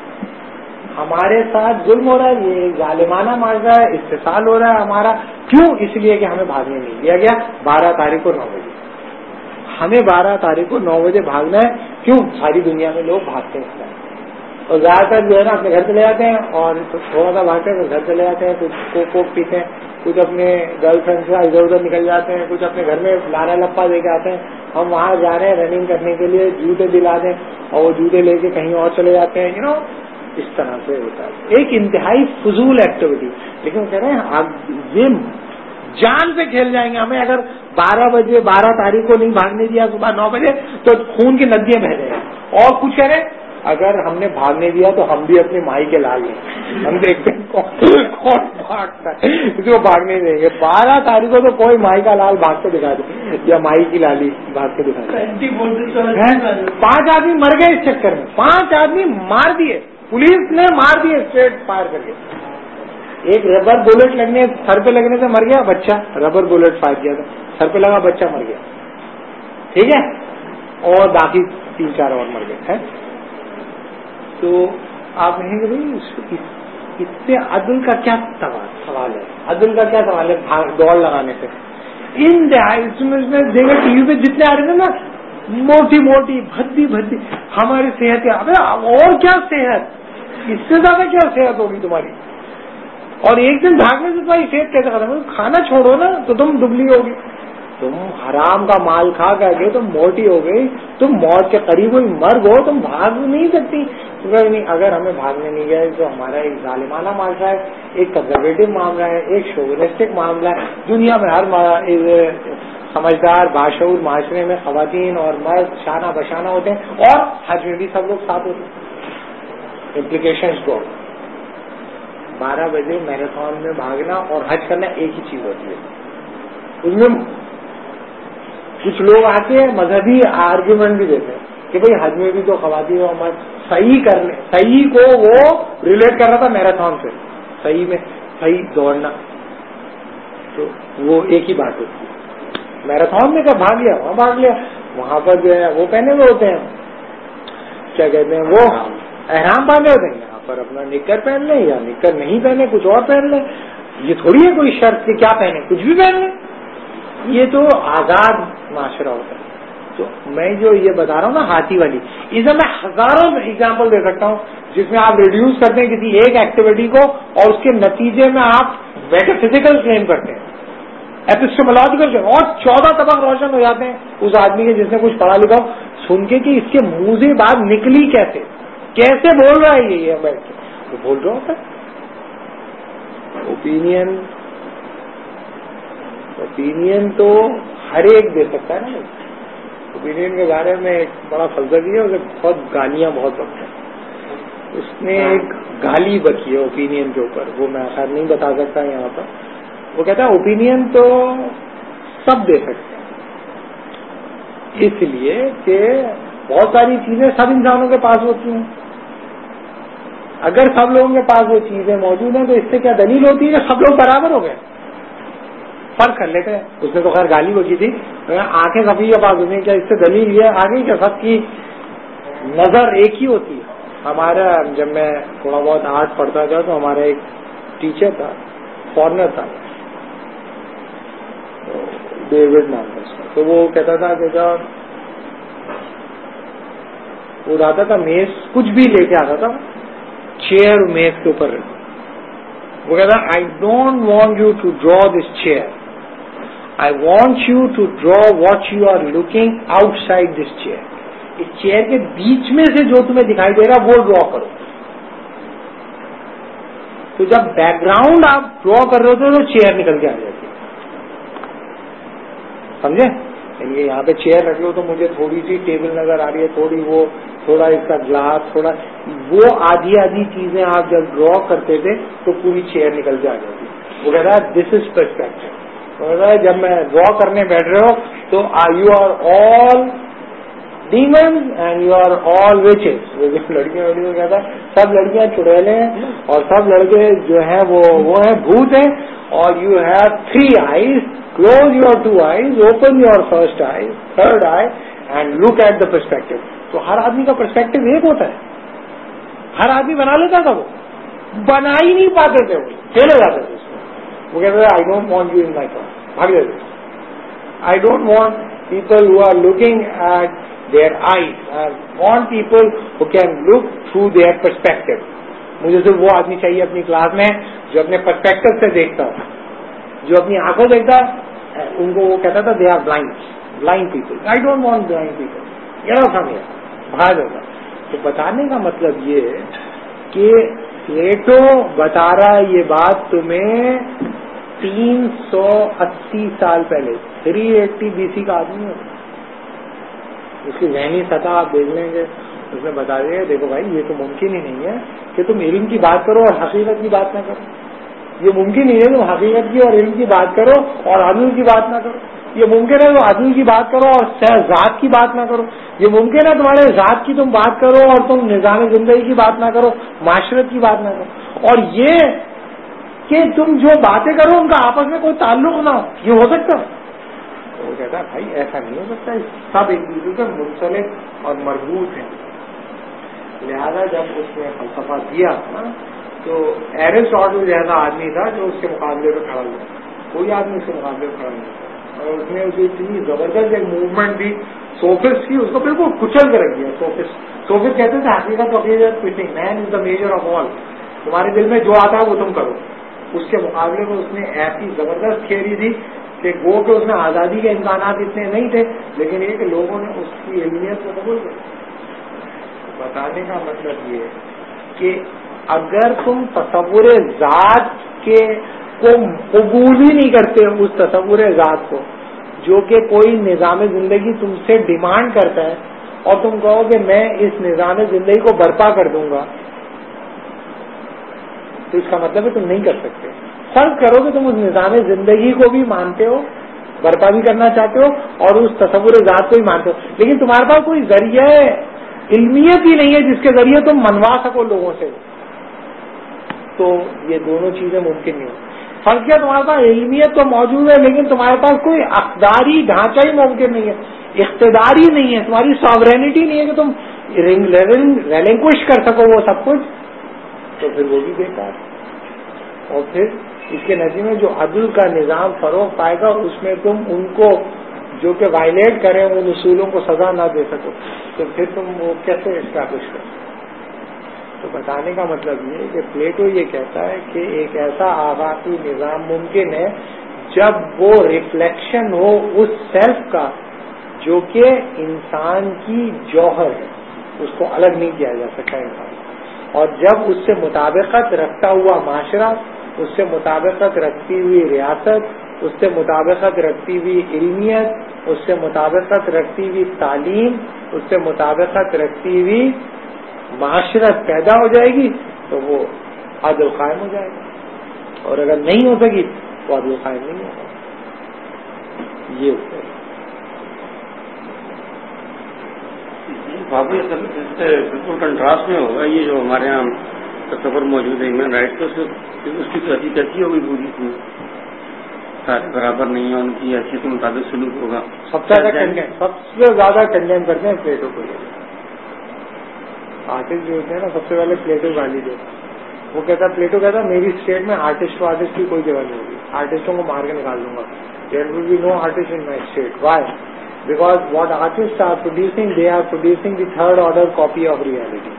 ہمارے ساتھ ظلم ہو رہا ہے، یہ ظالمانہ معاوضہ ہے، استحصال ہو رہا ہے ہمارا. کیوں؟ اس لیے کہ ہمیں بھاگنے نہیں دیا گیا. 12 تاریخ کو 9 بجے ہمیں 12 تاریخ کو 9 بجے بھاگنا ہے. کیوں؟ ساری دنیا میں لوگ بھاگتے ہیں اور زیادہ تر جو ہے نا اپنے گھر چلے جاتے ہیں اور تھوڑا سا بھاگتے ہیں، گھر چلے جاتے ہیں، کچھ کوک پیتے ہیں، کچھ اپنے گرل فرینڈ سے ادھر ادھر نکل جاتے ہیں، کچھ اپنے گھر میں لالا لپا لے کے آتے ہیں. ہم وہاں جا رہے ہیں رننگ کرنے کے لیے، جوتے دلا دیں اور وہ جوتے لے کے کہیں اور چلے جاتے ہیں. اس طرح سے ہوتا ہے ایک انتہائی فضول ایکٹیویٹی. لیکن کہہ رہے ہیں آپ یہ جان سے کھیل جائیں گے. ہمیں اگر 12 بجے 12 تاریخ کو نہیں بھاگنے دیا صبح 9 بجے تو خون کی ندیاں بہ جائیں گے. اور کچھ کہہ رہے ہیں اگر ہم نے بھاگنے دیا تو ہم بھی اپنے مائی کے لال ہیں، ہم دیکھتے ہیں کون بھاگتا ہے، کسی کو بھاگنے دیں گے. 12 تاریخ کو تو کوئی مائی کا لال بھاگ کے دکھا دے یا مائی کی لالی بھاگ کے دکھا دے. 5 آدمی مر گئے اس چکر میں، 5 آدمی مار دیے، پولیس نے مار دیے اسٹریٹ فائر کر کے. ایک ربر بلٹ لگنے سر پہ لگنے سے مر گیا بچہ، ربر بلٹ فائر کیا تھا سر پہ لگا بچہ مر گیا، ٹھیک ہے، اور باقی 3-4 اور مر گئے. تو آپ کہیں گے بھائی اس سے عدل کا کیا سوال ہے؟ عدل کا کیا سوال ہے دوڑ لگانے سے؟ اس میں دیکھا ٹی وی پہ جتنے آ رہے تھے نا موٹی موٹی بھدی ہماری صحت کیا، اور کیا صحت، اس سے زیادہ کیا صحت ہوگی تمہاری؟ اور ایک دن بھاگنے سے تمہاری صحت کیسے ختم ہوگی؟ کھانا چھوڑو نا تو تم دبلی ہوگی. تم حرام کا مال کھا کر کے تم موٹی ہو گئی، تم موت کے قریب ہوئی، مرگ ہو، تم بھاگ نہیں سکتی. اگر ہمیں بھاگنے نہیں گئے تو ہمارا ایک ظالمانہ معاشرہ ہے، ایک کنزرویٹو معاملہ ہے، ایک شوونسٹک معاملہ ہے. دنیا میں ہر سمجھدار باشعور معاشرے میں خواتین اور مرد شانہ بشانہ ہوتے ہیں، اور حج میں بھی سب لوگ ساتھ ہوتے ہیں. امپلیکیشنز کو 12 بجے میراتھن میں بھاگنا اور حج کرنا ایک ہی چیز ہوتی ہے. اس میں کچھ لوگ آتے ہیں مذہبی آرگیومنٹ بھی دیتے ہیں کہ بھئی حج میں بھی تو خواتین اور مرد صحیح کو وہ ریلیٹ کر رہا تھا میراتھن سے، صحیح میں صحیح دوڑنا، تو وہ ایک ہی بات ہوتی ہے. میراتھن میں کب بھاگ لیا وہاں بھاگ لیا، وہاں پر جو ہے وہ پہنے ہوئے ہوتے ہیں، کیا کہتے ہیں وہ احرام باندھے ہوتے ہیں. یہاں پر اپنا نکر پہن لیں یا نکر نہیں پہنے کچھ اور پہن لیں. یہ تھوڑی ہے کوئی شرط کہ کیا پہنے، کچھ بھی پہن لیں. یہ تو آزاد معاشرہ ہوتا ہے. تو میں جو یہ بتا رہا ہوں نا ہاتھی والی، اسے میں ہزاروں ایگزامپل دے سکتا ہوں جس میں آپ ریڈیوس کرتے ہیں کسی ایک ایکٹیویٹی کو اور اس کے نتیجے میں آپ میٹافزیکل کلیم کرتے ہیں، ایپسٹیمولوجیکل کلیم، اور 14 طبق روشن ہو جاتے ہیں اس آدمی کے جس نے کچھ پڑھا لکھا سن کے کہ اس کے منہ سے بات نکلی کیسے بول رہا ہے یہ بیٹھ کے وہ بول رہا ہوتا ہے. اوپینین تو ہر ایک دے سکتا ہے نا. اوپینین کے بارے میں ایک بڑا فلسفی ہے، اسے بہت گالیاں بہت بکتا ہے. اس نے ایک گالی بکی ہے اوپینین کے اوپر، وہ میں خیر نہیں بتا سکتا یہاں پر. وہ کہتا ہے اوپینین تو سب دے سکتے ہیں، اس لیے کہ بہت ساری چیزیں سب انسانوں کے پاس ہوتی ہیں. اگر سب لوگوں کے پاس وہ چیزیں موجود ہیں تو اس سے کیا دلیل ہوتی ہے کہ سب لوگ برابر ہو گئے؟ فرق کر لیتے ہیں. اس نے تو خیر گالی بکی تھی، آنکھیں سبھی کے پاس ہوتی ہیں، کیا اس سے دلیل یہ آگے کیا سب کی نظر ایک ہی ہوتی ہے. ہمارا جب میں تھوڑا بہت آرٹ پڑھتا تھا تو ہمارا ایک ٹیچر تھا, فارنر تھا, ڈیوڈ نام تھا اس کا. تو وہ کہتا تھا کہ وہ لاتا تھا میز, کچھ بھی لے کے آتا تھا, چیئر میز کے اوپر رکھ. وہ کہتا I don't want you to draw this chair, I want you to draw what you are looking outside this chair. اس چیئر کے بیچ میں سے جو تمہیں دکھائی دے رہا وہ ڈرا کرو. تو جب بیک گراؤنڈ آپ ڈرا کر رہے ہوتے تو چیئر نکل کے آ جاتی ہے, سمجھے؟ یعنی یہاں پہ چیئر رکھ لو تو مجھے تھوڑی سی ٹیبل نظر آ رہی ہے, تھوڑی وہ, تھوڑا اس کا گلاس, تھوڑا وہ آدھی چیزیں آپ جب ڈرا کرتے تھے تو پوری چیئر نکل کے آ جاتی. وہ کہتا ہے دس از پرسپیکٹو. وہ کہتا ہے جب میں ڈرا کرنے بیٹھ رہے ہو تو you are all demons and you are all witches. وہ جو لڑکیاں کہتا ہے سب لڑکیاں چڑیلے ہیں اور سب لڑکے جو ہیں وہ ہیں بھوت ہیں, اور you have 3 eyes. Close your 2 eyes, open your first eye, third eye, and look at the perspective. تو ہر آدمی کا پرسپیکٹو ایک ہوتا ہے. ہر آدمی بنا لیتا تھا, وہ بنا ہی نہیں پاتے تھے, وہ فیل ہو جاتے تھے اس میں. وہ کہتے تھے I don't want you in my class, بھاگ جاتے. I don't want people who are looking at their eyes, I want people who can look through their perspective. مجھے صرف وہ آدمی چاہیے اپنی کلاس میں جو اپنے پرسپیکٹو سے دیکھتا ہو, جو اپنی آنکھوں دیکھتا. ان کو وہ کہتا تھا they are blind people. I don't want blind people. بھاگ ہوگا. تو بتانے کا مطلب یہ ہے کہ پلیٹو بتا رہا ہے یہ بات تمہیں 380 سال پہلے, 380 BC کا آدمی ہے. اس کی ذہنی سطح آپ دیکھ لیں گے, اس میں بتا دے دیکھو بھائی یہ تو ممکن ہی نہیں ہے کہ تم علم کی بات کرو اور حقیقت کی بات نہ کرو. یہ ممکن نہیں ہے تم حقیقت کی اور علم کی بات کرو اور عدل کی بات نہ کرو. یہ ممکن ہے تم عدل کی بات کرو اور ذات کی بات نہ کرو. یہ ممکن ہے تمہارے ذات کی تم بات کرو اور تم نظام زندگی کی بات نہ کرو, معاشرت کی بات نہ کرو. اور یہ کہ تم جو باتیں کرو ان کا آپس میں کوئی تعلق نہ ہو, یہ ہو سکتا ہے؟ تو وہ کہتا ہے بھائی ایسا نہیں ہو سکتا, سب ایک دوسرے سے منسلک اور مربوط ہیں. لہذا جب اس نے فلسفہ دیا تو ایرسٹاٹل جیسا آدمی تھا جو اس کے مقابلے پہ کھڑا ہوا, کوئی آدمی اس کے مقابلے پہ کھڑا نہیں تھا. اور اس نے اسے اتنی زبردست ایک موومنٹ دی سوفسٹ کی, اس کو بالکل کچل کے رکھ دیا. سوفسٹ کہتے تھے حقیقت تو حقیقت کچھ نہیں, مین از دا میجر آف آل. تمہارے دل میں جو آتا ہے وہ تم کرو. اس کے مقابلے میں اس نے ایسی زبردست تھیوری دی کہ گو کہ اس میں آزادی کے امکانات اتنے نہیں تھے, لیکن یہ کہ لوگوں نے اس کی علمیت کو قبول کر. بتانے کا مطلب یہ ہے کہ اگر تم تصور ذات کے کو قبول ہی نہیں کرتے, اس تصور ذات کو جو کہ کوئی نظام زندگی تم سے ڈیمانڈ کرتا ہے, اور تم کہو کہ میں اس نظام زندگی کو برپا کر دوں گا, تو اس کا مطلب ہے تم نہیں کر سکتے. فرض کرو کہ تم اس نظام زندگی کو بھی مانتے ہو, برپا بھی کرنا چاہتے ہو, اور اس تصور ذات کو بھی مانتے ہو, لیکن تمہارے پاس کوئی ذریعہ علمیت ہی نہیں ہے جس کے ذریعے تم منوا سکو لوگوں سے, تو یہ دونوں چیزیں ممکن نہیں ہو. فرض کیا تمہارے پاس علمیت تو موجود ہے لیکن تمہارے پاس کوئی اقداری ڈھانچہ ہی ممکن نہیں ہے, اقتدار ہی نہیں ہے, تمہاری ساورینٹی نہیں ہے کہ تم ریلنکوش کر سکو وہ سب کچھ, تو پھر وہ بھی بیکار. اور پھر اس کے نتیجے میں جو عدل کا نظام فروغ پائے گا اس میں تم ان کو جو کہ وائلیٹ کریں ان اصولوں کو سزا نہ دے سکو, تو پھر تم وہ کیسے اسٹیبلش کرو. تو بتانے کا مطلب یہ ہے کہ پلیٹو یہ کہتا ہے کہ ایک ایسا آفاقی نظام ممکن ہے جب وہ ریفلیکشن ہو اس سیلف کا جو کہ انسان کی جوہر ہے, اس کو الگ نہیں کیا جا سکتا انسان, اور جب اس سے مطابقت رکھتا ہوا معاشرہ, اس سے مطابقت رکھتی ہوئی ریاست, اس سے مطابقت رکھتی ہوئی علمیت, اس سے مطابقت رکھتی ہوئی تعلیم, اس سے مطابقت رکھتی ہوئی معاشرت پیدا ہو جائے گی, تو وہ عدل قائم ہو جائے گا. اور اگر نہیں ہو سکی تو عدل قائم نہیں ہوگا. یہ ہوتا ہے. باقی اس سے بالکل کنٹراسٹ میں ہوگا یہ جو ہمارے یہاں تصور موجود ہے ہیومن رائٹ, تو اس کی تو حیثیت ایسی ہوگی پوری کی سارے برابر نہیں ہے, ان کی حیثیت کے مطابق سلوک ہوگا. سب سے زیادہ کنڈیم کرتے ہیں پلیٹو کو. آرٹسٹ جو ہوتے ہیں نا سب سے پہلے پلیٹو گالی دیتا. وہ کہتا ہے پلیٹو کہتا ہے میری اسٹیٹ میں آرٹسٹ کی کوئی جگہ نہیں ہوگی, آرٹسٹوں کو مار کے نکال دوں گا. There will be no artist in my state. Why? Because what artist are producing, they are producing the third order copy of reality.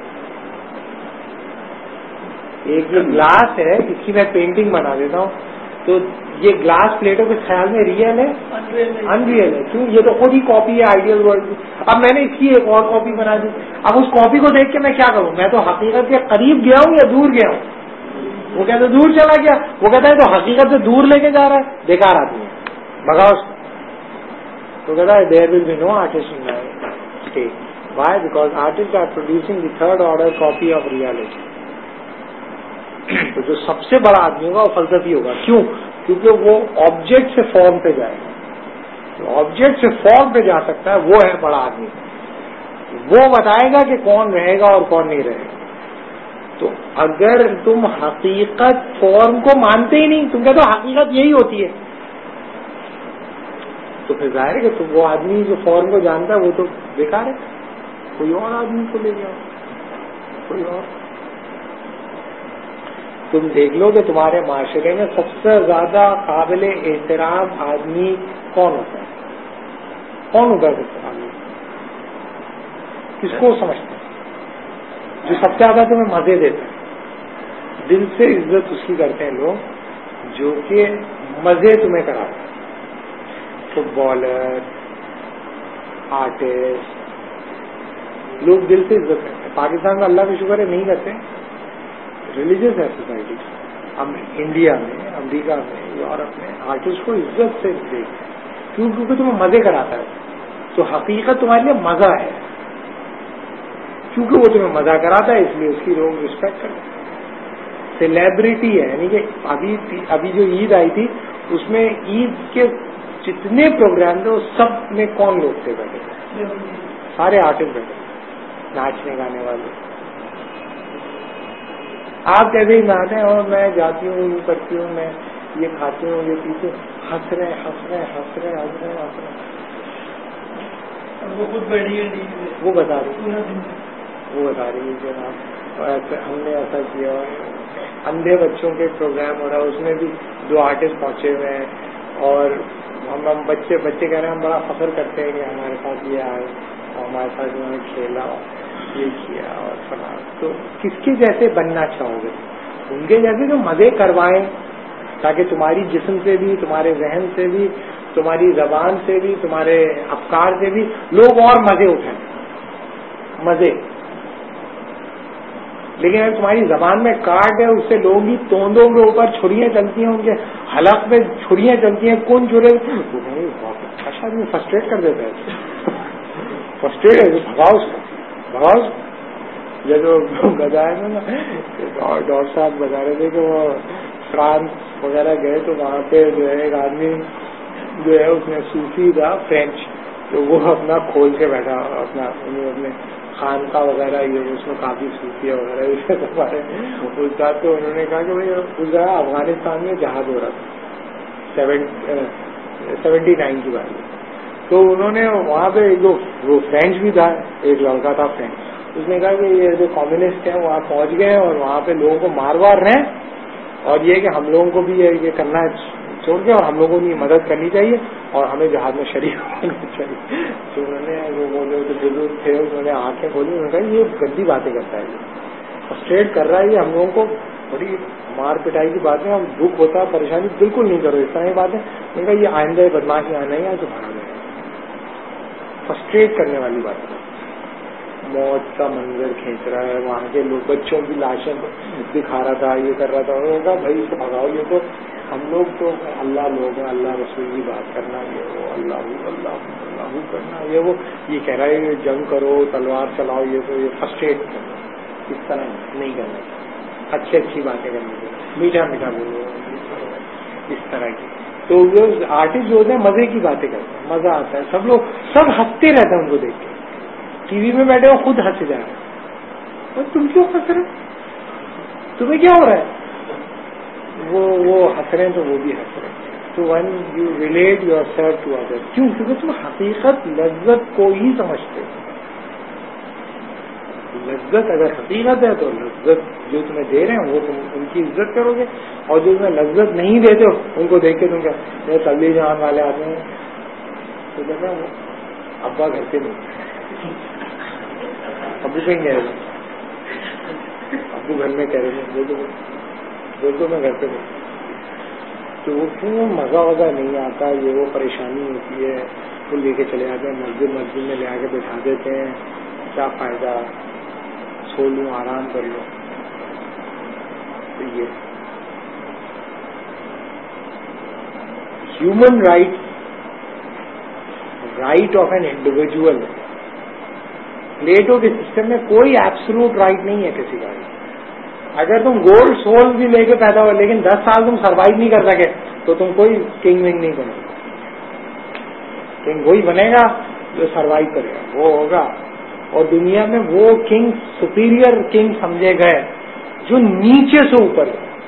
ایک جو گلاس ہے اس کی میں پینٹنگ بنا دیتا ہوں تو یہ گلاس پلیٹوں کے خیال میں ریئل ہے, انریئل ہے. کیوں؟ یہ تو خود ہی کاپی ہے آئیڈیل ورلڈ کی. اب میں نے اس کی ایک اور کاپی بنا دی. اب اس کاپی کو دیکھ کے میں کیا کروں؟ میں تو حقیقت کے قریب گیا ہوں یا دور گیا ہوں؟ وہ کہتا ہے دور چلا گیا. وہ کہتا ہے تو حقیقت سے دور لے کے جا رہا ہے, بیکار آدمی ہے, بھگاؤ اس کو. تو کہتا ہے there will be no artist in my state. Why? Because artist are producing the third order copy of reality. تو جو سب سے بڑا آدمی ہوگا وہ فلسفی ہوگا. کیوں؟ کیونکہ وہ آبجیکٹ سے فارم پہ جائے گا. جو آبجیکٹ سے فارم پہ جا سکتا ہے وہ ہے بڑا آدمی. وہ بتائے گا کہ کون رہے گا اور کون نہیں رہے گا. تو اگر تم حقیقت فارم کو مانتے ہی نہیں, تم کہتے ہو حقیقت یہی ہوتی ہے, تو پھر ظاہر ہے کہ تم وہ آدمی جو فارم کو جانتا ہے وہ تو بیکار ہے. کوئی اور آدمی کو لے جاؤ, کوئی اور. تم دیکھ لو کہ تمہارے معاشرے میں سب سے زیادہ قابل احترام آدمی کون ہوتا ہے؟ کون ہوتا ہے سب سے قابل؟ کس کو سمجھتے ہیں؟ جو سب سے زیادہ تمہیں مزے دیتا ہے, دل سے عزت اس کی کرتے ہیں لوگ جو کہ مزے تمہیں کراتا ہے. فٹ بالر, آرٹسٹ, لوگ دل سے عزت کرتے ہیں. پاکستان میں اللہ کا شکر ہے نہیں کرتے, ریلیجیس ہے سوسائٹی. ہم انڈیا میں, امریکہ میں, یورپ میں آرٹسٹ کو عزت سے دیکھتے ہیں. کیوں؟ کیونکہ تمہیں مزے کراتا ہے. تو حقیقت تمہارے لیے مزہ ہے, کیونکہ وہ تمہیں مزہ کراتا ہے اس لیے اس کی لوگ رسپیکٹ کرتے ہیں. سیلیبریٹی ہے, یعنی کہ ابھی جو عید آئی تھی اس میں عید کے جتنے پروگرام تھے وہ سب میں کون لوگ تھے بیٹھے تھے؟ سارے آرٹسٹ بیٹھے تھے, ناچنے گانے والے. آپ کہتے ہی ناچتے ہیں اور میں جاتی ہوں, یہ کرتی ہوں, میں یہ کھاتی ہوں, یہ پیتی ہوں, ہنس رہے ہنس رہے ہنس رہے ہنس رہے ہنس رہے. وہ خود بیٹھی ہے, وہ بتا رہی ہے جناب ہم نے ایسا کیا. اندھے بچوں کے پروگرام ہو رہا ہے, اس میں بھی 2 آرٹسٹ پہنچے ہوئے ہیں اور ہم بچے کہہ رہے ہیں ہم بڑا فخر کرتے ہیں کہ ہمارے ساتھ یہ آئے اور ہمارے ساتھ انہوں نے کھیلا, یہ کیا اور فلاں. تو کس کے جیسے بننا چاہو گے؟ ان کے جیسے جو مزے کروائیں تاکہ تمہاری جسم سے بھی, تمہارے ذہن سے بھی, تمہاری زبان سے بھی, تمہارے افکار سے بھی لوگ اور مزے اٹھائیں, مزے. لیکن اگر تمہاری زبان میں کاٹ ہے, اس سے لوگ ہی توندوں کے اوپر چھریاں چلتی ہیں, ان کے حلق میں چھریاں چلتی ہیں, کون چھرے اچھا آدمی فرسٹریٹ کر دیتا ہے. فرسٹریٹ ہے, بھگاؤ اس کو, بھگاؤ. یہ جو گدا ہے نا, ڈاکٹر صاحب بتا رہے تھے کہ وہ فرانس وغیرہ گئے تو وہاں پہ جو ہے ایک آدمی جو ہے اس نے صوفی تھا فرینچ, تو وہ اپنا کھول کے بیٹھا اپنا اپنے خانقاہ وغیرہ, یہ اس میں کافی صوفیہ وغیرہ اس بارے اس بات کو انہوں نے کہا کہ بھائی اس جگہ افغانستان میں جہاد ہو رہا تھا 79 کی بات. تو انہوں نے وہاں پہ ایک وہ فرینچ بھی تھا, ایک لڑکا تھا فرینچ, اس نے کہا کہ یہ جو کمیونسٹ ہیں وہاں پہنچ گئے اور وہاں پہ لوگوں کو مار رہے ہیں, اور یہ کہ ہم لوگوں کو بھی یہ کرنا چھوڑ کے اور ہم لوگوں کو مدد کرنی چاہیے اور ہمیں جہاد میں شریک ہونا چاہیے. تو انہوں نے وہ جو بزرگ تھے انہوں نے آنکھیں کھولی, انہوں نے کہا یہ گندی باتیں کرتا ہے, یہ فرسٹریٹ کر رہا ہے, یہ ہم لوگوں کو بڑی مار پٹائی کی باتیں, ہم دکھ ہوتا ہے, پریشانی بالکل نہیں کرو اس طرح کی باتیں. انہوں نے کہا یہ آئندہ بدماشی آنا ہی ہے تو بھاگا جائے. فرسٹریٹ کرنے والی بات ہے. موت کا منظر کھینچ رہا ہے, وہاں کے لوگ بچوں کی لاشیں دکھا رہا تھا, یہ کر رہا تھا. انہوں نے کہا بھائی اس کو بھگاؤ, یہ تو ہم لوگ تو اللہ لوگ ہیں, اللہ رسول کی بات کرنا, یہ وہ اللہ کرنا, یہ کہہ رہا ہے جنگ کرو, تلوار چلاؤ, یہ تو یہ فرسٹریٹ کرنا, اس طرح نہیں کرنا, اچھی باتیں کرنی چاہیے, میٹھا میٹھا بولو, اس طرح کی. تو وہ آرٹسٹ جو ہوتے ہیں مزے کی باتیں کرتے ہیں, مزہ آتا ہے, سب لوگ سب ہنستے رہتے ہیں ان کو دیکھ کے. ٹی وی میں بیٹھے ہو خود ہنس جا رہے ہیں, اور تم کیوں ہنس رہے, تمہیں کیا ہو رہا ہے؟ وہ ہنس رہے ہیں تو وہ بھی ہنس رہے ہیں. تو when you relate yourself to other. کیوں؟ کیونکہ تم حقیقت لذت کو ہی سمجھتے ہو. لذت اگر حقیقت ہے تو لذت جو تمہیں دے رہے ہیں وہ تم ان کی عزت کرو گے، اور جو تمہیں لذت نہیں دیتے ان کو دیکھ کے تم کیا تبلیغ جماعت والے آتے ہیں تو کہتے ہیں وہ ابا گھر پہ نہیں، ابو کہیں گئے ابو گھر میں کہہ رہے ہیں بول دو میں گھر پہ نہیں، تو وہ کیوں مزہ وزہ نہیں آتا، یہ وہ پریشانی ہوتی ہے، وہ لے کے چلے جاتے ہیں مسجد میں لے آ کے بٹھا دیتے ہیں، کیا فائدہ، سو لوں آرام کر لو. تو یہ human right of an individual, Plato کے سسٹم میں کوئی ایبسولوٹ رائٹ نہیں ہے کسی کا. اگر تم گولڈ سول بھی لے کے پیدا ہو لیکن 10 سال تم سروائیو نہیں کر سکے تو تم کوئی کنگ ونگ نہیں بنے گا. کنگ وہی بنے گا جو سروائیو کرے گا، وہ ہوگا. اور دنیا میں وہ کنگ سپیریئر کنگ سمجھے گئے جو نیچے سے اوپر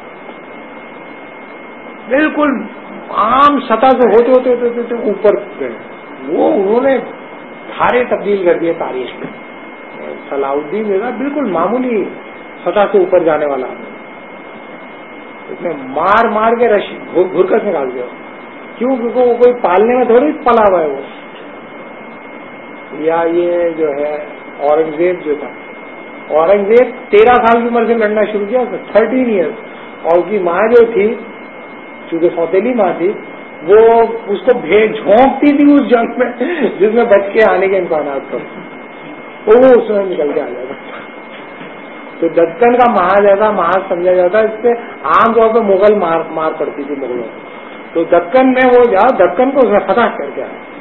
بالکل عام سطح سے ہوتے اوپر گئے، وہ انہوں نے دھارے تبدیل کر دیے تاریخ میں. صلاح الدین جیسا بالکل معمولی سطح سے اوپر جانے والا اس نے مار کے گھرکس نکال دیا. کیوں؟ کیونکہ وہ کوئی پالنے میں تھوڑی پلا ہوا ہے وہ. یا یہ جو ہے اورنگزیب جو تھا، اورنگزیب 13 سال کی عمر سے لڑنا شروع کیا، 13 ایئرس. اور اس کی ماں جو تھی چونکہ سوتیلی ماں تھی وہ اس کو جھونکتی تھی اس جنگ میں جس میں بچ کے آنے کے امکانات تھے، وہ اس میں نکل کے آ جاتا. تو دکن کا محاذ ایسا محاذ سمجھا جاتا ہے، اس سے عام طور پہ مغل مار پڑتی تھی مغلوں کو. تو دکن میں وہ جا دکن کو اس نے فتح کر کے آیا.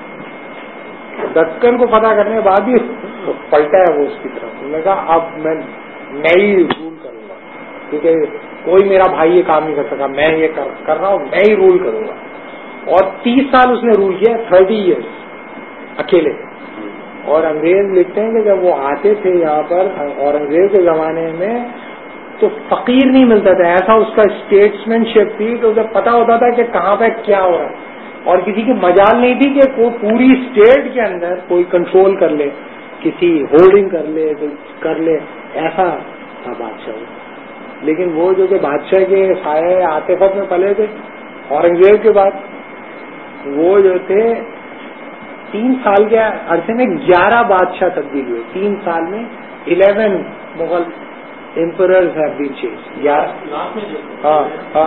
دکن کو فتح کرنے کے بعد ہی پلٹا ہے وہ اس کی طرف. انہوں نے کہا اب میں ہی رول کروں گا کیونکہ کوئی میرا بھائی یہ کام نہیں کر سکا، میں یہ کر رہا ہوں، میں ہی رول کروں گا. اور 30 سال اس نے رول کیا، 30 ایئرس اکیلے. اور انگریز لکھتے ہیں کہ جب وہ آتے تھے یہاں پر اورنگزیب کے زمانے میں تو فقیر نہیں ملتا تھا، ایسا اس کا اسٹیٹسمین شپ تھی کہ اسے پتا ہوتا تھا کہ کہاں پہ کیا ہو رہا ہے. اور کسی کی مجال نہیں تھی کہ کوئی پوری اسٹیٹ کے اندر کوئی کنٹرول کر لے، کسی ہولڈنگ کر لے ایسا تھا بادشاہ. لیکن وہ جو کہ بادشاہ کے سائے عاطفت میں پلے تھے اورنگزیب کے بعد، وہ جو تھے 3 سال کے عرصے میں 11 بادشاہ تبدیل ہوئے. 3 سال میں 11 Mughal emperors have been change. ہاں.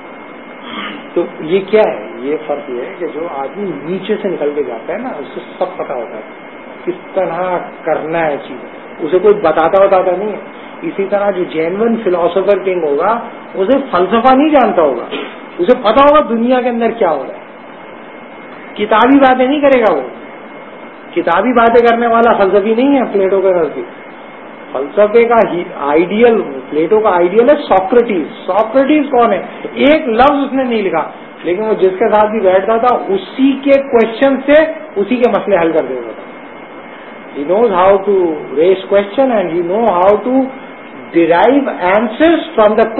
تو یہ کیا ہے؟ یہ فرق یہ ہے کہ جو آدمی نیچے سے نکل کے جاتا ہے نا اس کو سب پتا ہوتا ہے کس طرح کرنا ہے چیزیں، اسے کوئی بتاتا نہیں ہے. اسی طرح جو جینون فلاسفر کنگ ہوگا اسے فلسفہ نہیں جانتا ہوگا، اسے پتا ہوگا دنیا کے اندر کیا ہو رہا ہے. کتابی باتیں نہیں کرے گا وہ. کتابی باتیں کرنے والا فلسفی نہیں ہے پلیٹو کے نزدیک. فلسفے کا آئیڈیل، پلیٹو کا آئیڈیل ہے سوکریٹیز. سوکریٹیز کون ہے؟ ایک لفظ اس نے نہیں لکھا لیکن وہ جس کے ساتھ بھی بیٹھتا تھا اسی کے کوشچن سے اسی کے مسئلے حل کر دیتا تھا. He knows how to raise question and he know how to derive answers from the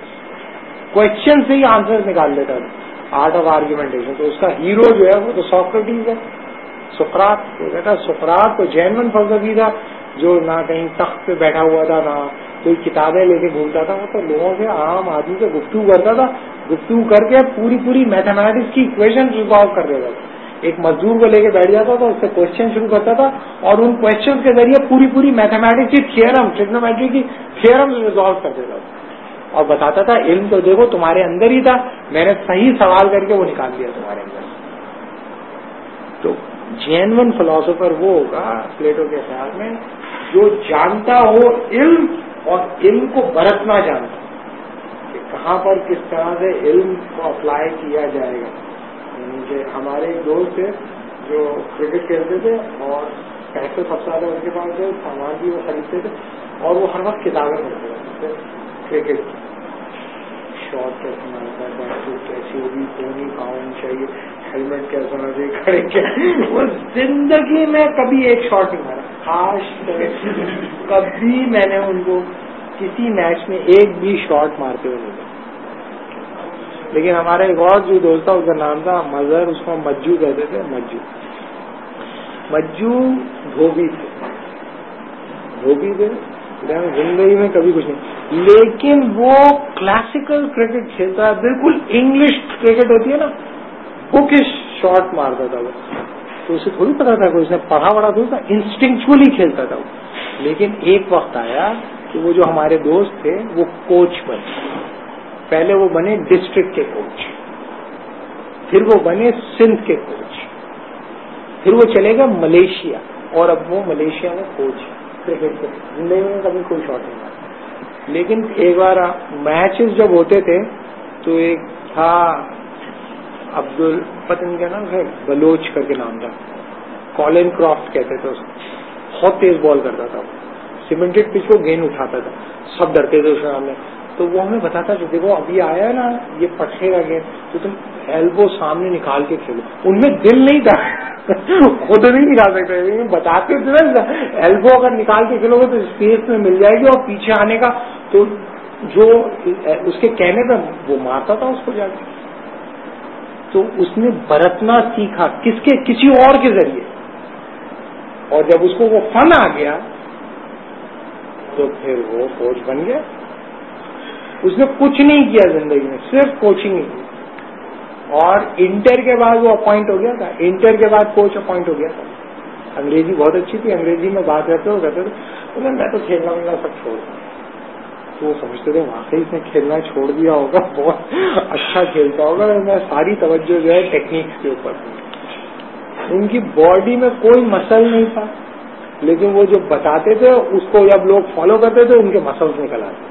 question سے ہی آنسر نکال لیتا تھا. Art of argumentation. تو اس کا ہیرو جو ہے وہ تو سوکریٹیز ہے، سقراط. وہ کہتا سقراط تو جینون فلسفی تھا جو نہ کہیں تخت پہ بیٹھا ہوا تھا نہ کوئی کتابیں لے کے گھومتا تھا. وہ تو لوگوں سے، عام آدمی سے گفتگو کرتا تھا، گفتگو کر کے پوری میتھمیٹکس کی ایکویشن ریزالو کر دیتا تھا. ایک مزدور کو لے کے بیٹھ جاتا تھا، اس سے کوشچن شروع کرتا تھا اور ان کوشچن کے ذریعے پوری میتھمیٹکس کی تھیورم، ٹریگنومیٹری کی تھیورم ریزالو کر دیتا تھا اور بتاتا تھا علم تو دیکھو تمہارے اندر ہی تھا، میں نے صحیح سوال کر کے وہ نکال دیا تمہارے اندر. تو جینون فلاسفر وہ ہوگا پلیٹو کے خیال میں جو جانتا ہو علم اور علم کو برتنا جانتا کہ کہاں پر کس طرح سے علم کو اپلائی کیا جائے گا. کہ ہمارے ایک دوست تھے جو کرکٹ کھیلتے تھے اور پیسے سب سے زیادہ ان کے پاس تھے، سامان بھی وہ خریدتے تھے اور وہ ہر وقت کتابیں پڑھتے رہتے تھے. کرکٹ شاٹ کیسے مارتا ہے، بیٹ فٹ کیسی ہوگی، کونی کہاں ہونی چاہیے، ہیلمٹ کیسا ہونا چاہیے، کھڑے کیا. وہ زندگی میں کبھی ایک شاٹ نہیں مارا، آج کبھی میں نے ان کو کسی میچ میں ایک بھی شاٹ مارتے ہوئے نہیں. لیکن ہمارا ایک اور جو دوست تھا اس کا نام تھا مظہر، اس کو مجو کہتے تھے. مجو دھوبی تھے. دھوبی دے زندگی میں کبھی کچھ نہیں. لیکن وہ کلاسیکل کرکٹ کھیلتا ہے, بالکل انگلش کرکٹ ہوتی ہے نا, بکش شاٹ مارتا تھا وہ. تو اسے تھوڑی پتا تھا کہ اس نے پڑھا وڑا تھا, انسٹنکچولی کھیلتا تھا وہ. لیکن ایک وقت آیا کہ وہ جو ہمارے دوست تھے وہ کوچ بنے. پہلے وہ بنے ڈسٹرکٹ کے کوچ, پھر وہ بنے سندھ کے کوچ, پھر وہ چلے گا ملیشیا, اور اب وہ ملیشیا میں کوچ کرکٹ کے. زندگی میں کبھی کوئی شاٹ نہیں مارا. لیکن ایک بار میچز جب ہوتے تھے تو ایک تھا عبدل پتہ نہیں کیا نام ہے, بلوچ کر کے نام تھا, کالن کرافٹ کہتے تھے اس کو. بہت تیز بال کرتا تھا وہ, سیمنٹڈ پچ کو گیند اٹھاتا تھا, سب ڈرتے تھے اس کے سامنے. تو وہ ہمیں بتاتا کہ دیکھو ابھی آیا ہے نا یہ پٹھے کا گیند, تو تم ایلبو سامنے نکال کے کھیلو. ان میں دل نہیں تھا, خود نہیں نکال سکتے, بتاتے تھے نا ایلبو اگر نکال کے کھیلو گے تو اسپیس میں مل جائے گی, اور پیچھے آنے کا تو جو اس کے کہنے پہ وہ مارتا تھا اس کو جا کے. تو اس نے برتنا سیکھا کسی اور کے ذریعے, اور جب اس کو وہ فن آ گیا تو پھر وہ کوچ بن گیا. اس نے کچھ نہیں کیا زندگی میں, صرف کوچنگ ہی کی. اور انٹر کے بعد وہ اپوائنٹ ہو گیا تھا, انٹر کے بعد کوچ اپوائنٹ ہو گیا تھا. انگریزی بہت اچھی تھی, انگریزی میں بات کرتے ہوئے کہتے تھے میں تو کھیلنا ویلنا سب چھوڑ دیا. تو وہ سمجھتے تھے واقعی اس نے کھیلنا چھوڑ دیا ہوگا, بہت اچھا کھیلتا ہوگا. میں ساری توجہ جو ہے ٹیکنیکس کے اوپر تھی. ان کی باڈی میں کوئی مسل نہیں تھا, لیکن وہ جو بتاتے تھے اس کو جب لوگ فالو کرتے تھے ان کے مسلس نکل آتے.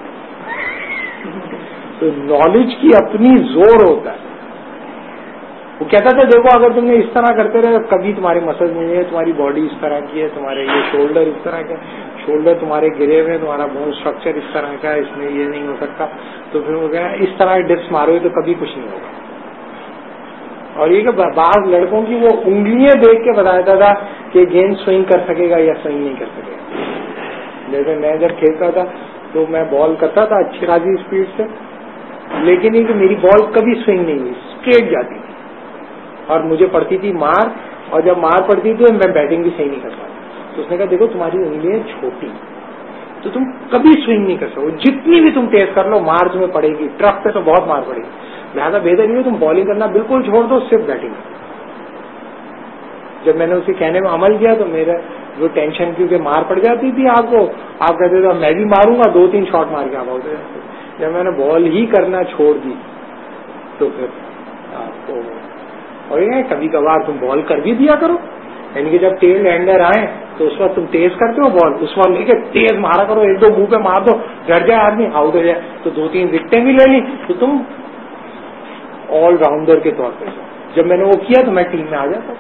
تو نالج کی اپنی زور ہوتا ہے. وہ کہتا تھا دیکھو اگر تم نے اس طرح کرتے رہے کبھی تمہارے مسل نہیں ہے, تمہاری باڈی اس طرح کی ہے, تمہارے یہ شولڈر اس طرح کے, شولڈر تمہارے گرے ہوئے, تمہارا بون اسٹرکچر اس طرح کا ہے, اس میں یہ نہیں ہو سکتا. تو پھر وہ کہا اس طرح ڈپس مارو گے تو کبھی کچھ نہیں ہوگا. اور یہ کہ بعض لڑکوں کی وہ انگلیاں دیکھ کے بتاتا تھا کہ گیند سوئنگ کر سکے گا یا سوئنگ نہیں کر سکے گا. جیسے میں جب کھیلتا تھا تو میں بال کرتا تھا اچھی خاصی اسپیڈ سے, لیکن یہ کہ میری بال کبھی سوئنگ نہیں ہوئی, اسٹریٹ جاتی تھی, اور مجھے پڑتی تھی مار, اور جب مار پڑتی تھی میں بیٹنگ بھی صحیح نہیں کر پاتا. تو اس نے کہا دیکھو تمہاری انگلیاں چھوٹی تو تم کبھی سوئنگ نہیں کر سکو, جتنی بھی تم تیز کر لو مار تمہیں پڑے گی, ٹرف پہ تو بہت مار پڑے گی. لہٰذا بہتر یہ ہے تم بالنگ کرنا بالکل چھوڑ دو, صرف بیٹنگ کرو. جب میں نے اسے کہنے میں عمل کیا تو میرا جو ٹینشن کیونکہ مار پڑ جاتی تھی آپ کو, آپ کہتے تھے میں بھی ماروں گا, 2-3 شاٹ مار کے آپ ہوتے. جب میں نے بال ہی کرنا چھوڑ دی تو پھر آپ کو اور یہ کبھی کبھار تم بال کر بھی دیا کرو, یعنی کہ جب ٹیل اینڈر آئے تو اس وقت تم تیز کرتے ہو بال, اس وقت لے کے تیز مارا کرو, 1-2 منہ پہ مار دو, ڈر جائے آدمی, آؤٹ ہو جائے, تو 2-3 وکٹیں بھی لے لی تو تم آل راؤنڈر کے طور پہ. جب میں نے وہ کیا تو میں ٹیم میں آ جاتا.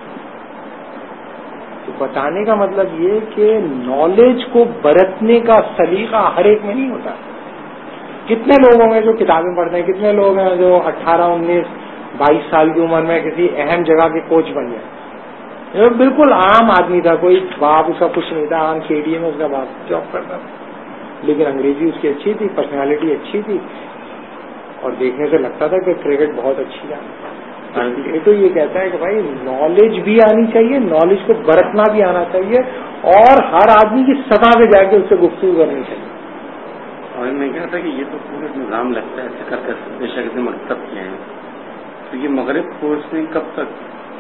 تو بتانے کا مطلب یہ کہ نالج کو برتنے کا سلیقہ ہر ایک میں نہیں ہوتا. کتنے لوگ ہوں گے جو کتابیں پڑھتے ہیں, کتنے لوگ ہیں جو 18-19-22 سال کی عمر میں کسی اہم جگہ کے کوچ بن گئے. بالکل عام آدمی تھا, کوئی باپ اس کا کچھ نہیں تھا, عام کھیڑیے میں اس کا باپ جاب کرتا تھا, لیکن انگریزی اس کی اچھی تھی, پرسنالٹی اچھی تھی, اور دیکھنے سے لگتا تھا کہ کرکٹ بہت اچھی ہے. یہ تو یہ کہتا ہے کہ بھائی نالج بھی آنی چاہیے, نالج کو برتنا بھی آنا چاہیے, اور ہر آدمی کی سطح پہ جا کے اس سے گفتگو کرنی چاہیے. اور میں کہتا کہ یہ تو پورا نظام لگتا ہے ایسے کر کر بے شک مرتب کیا ہے, تو یہ مغرب کورس نے کب تک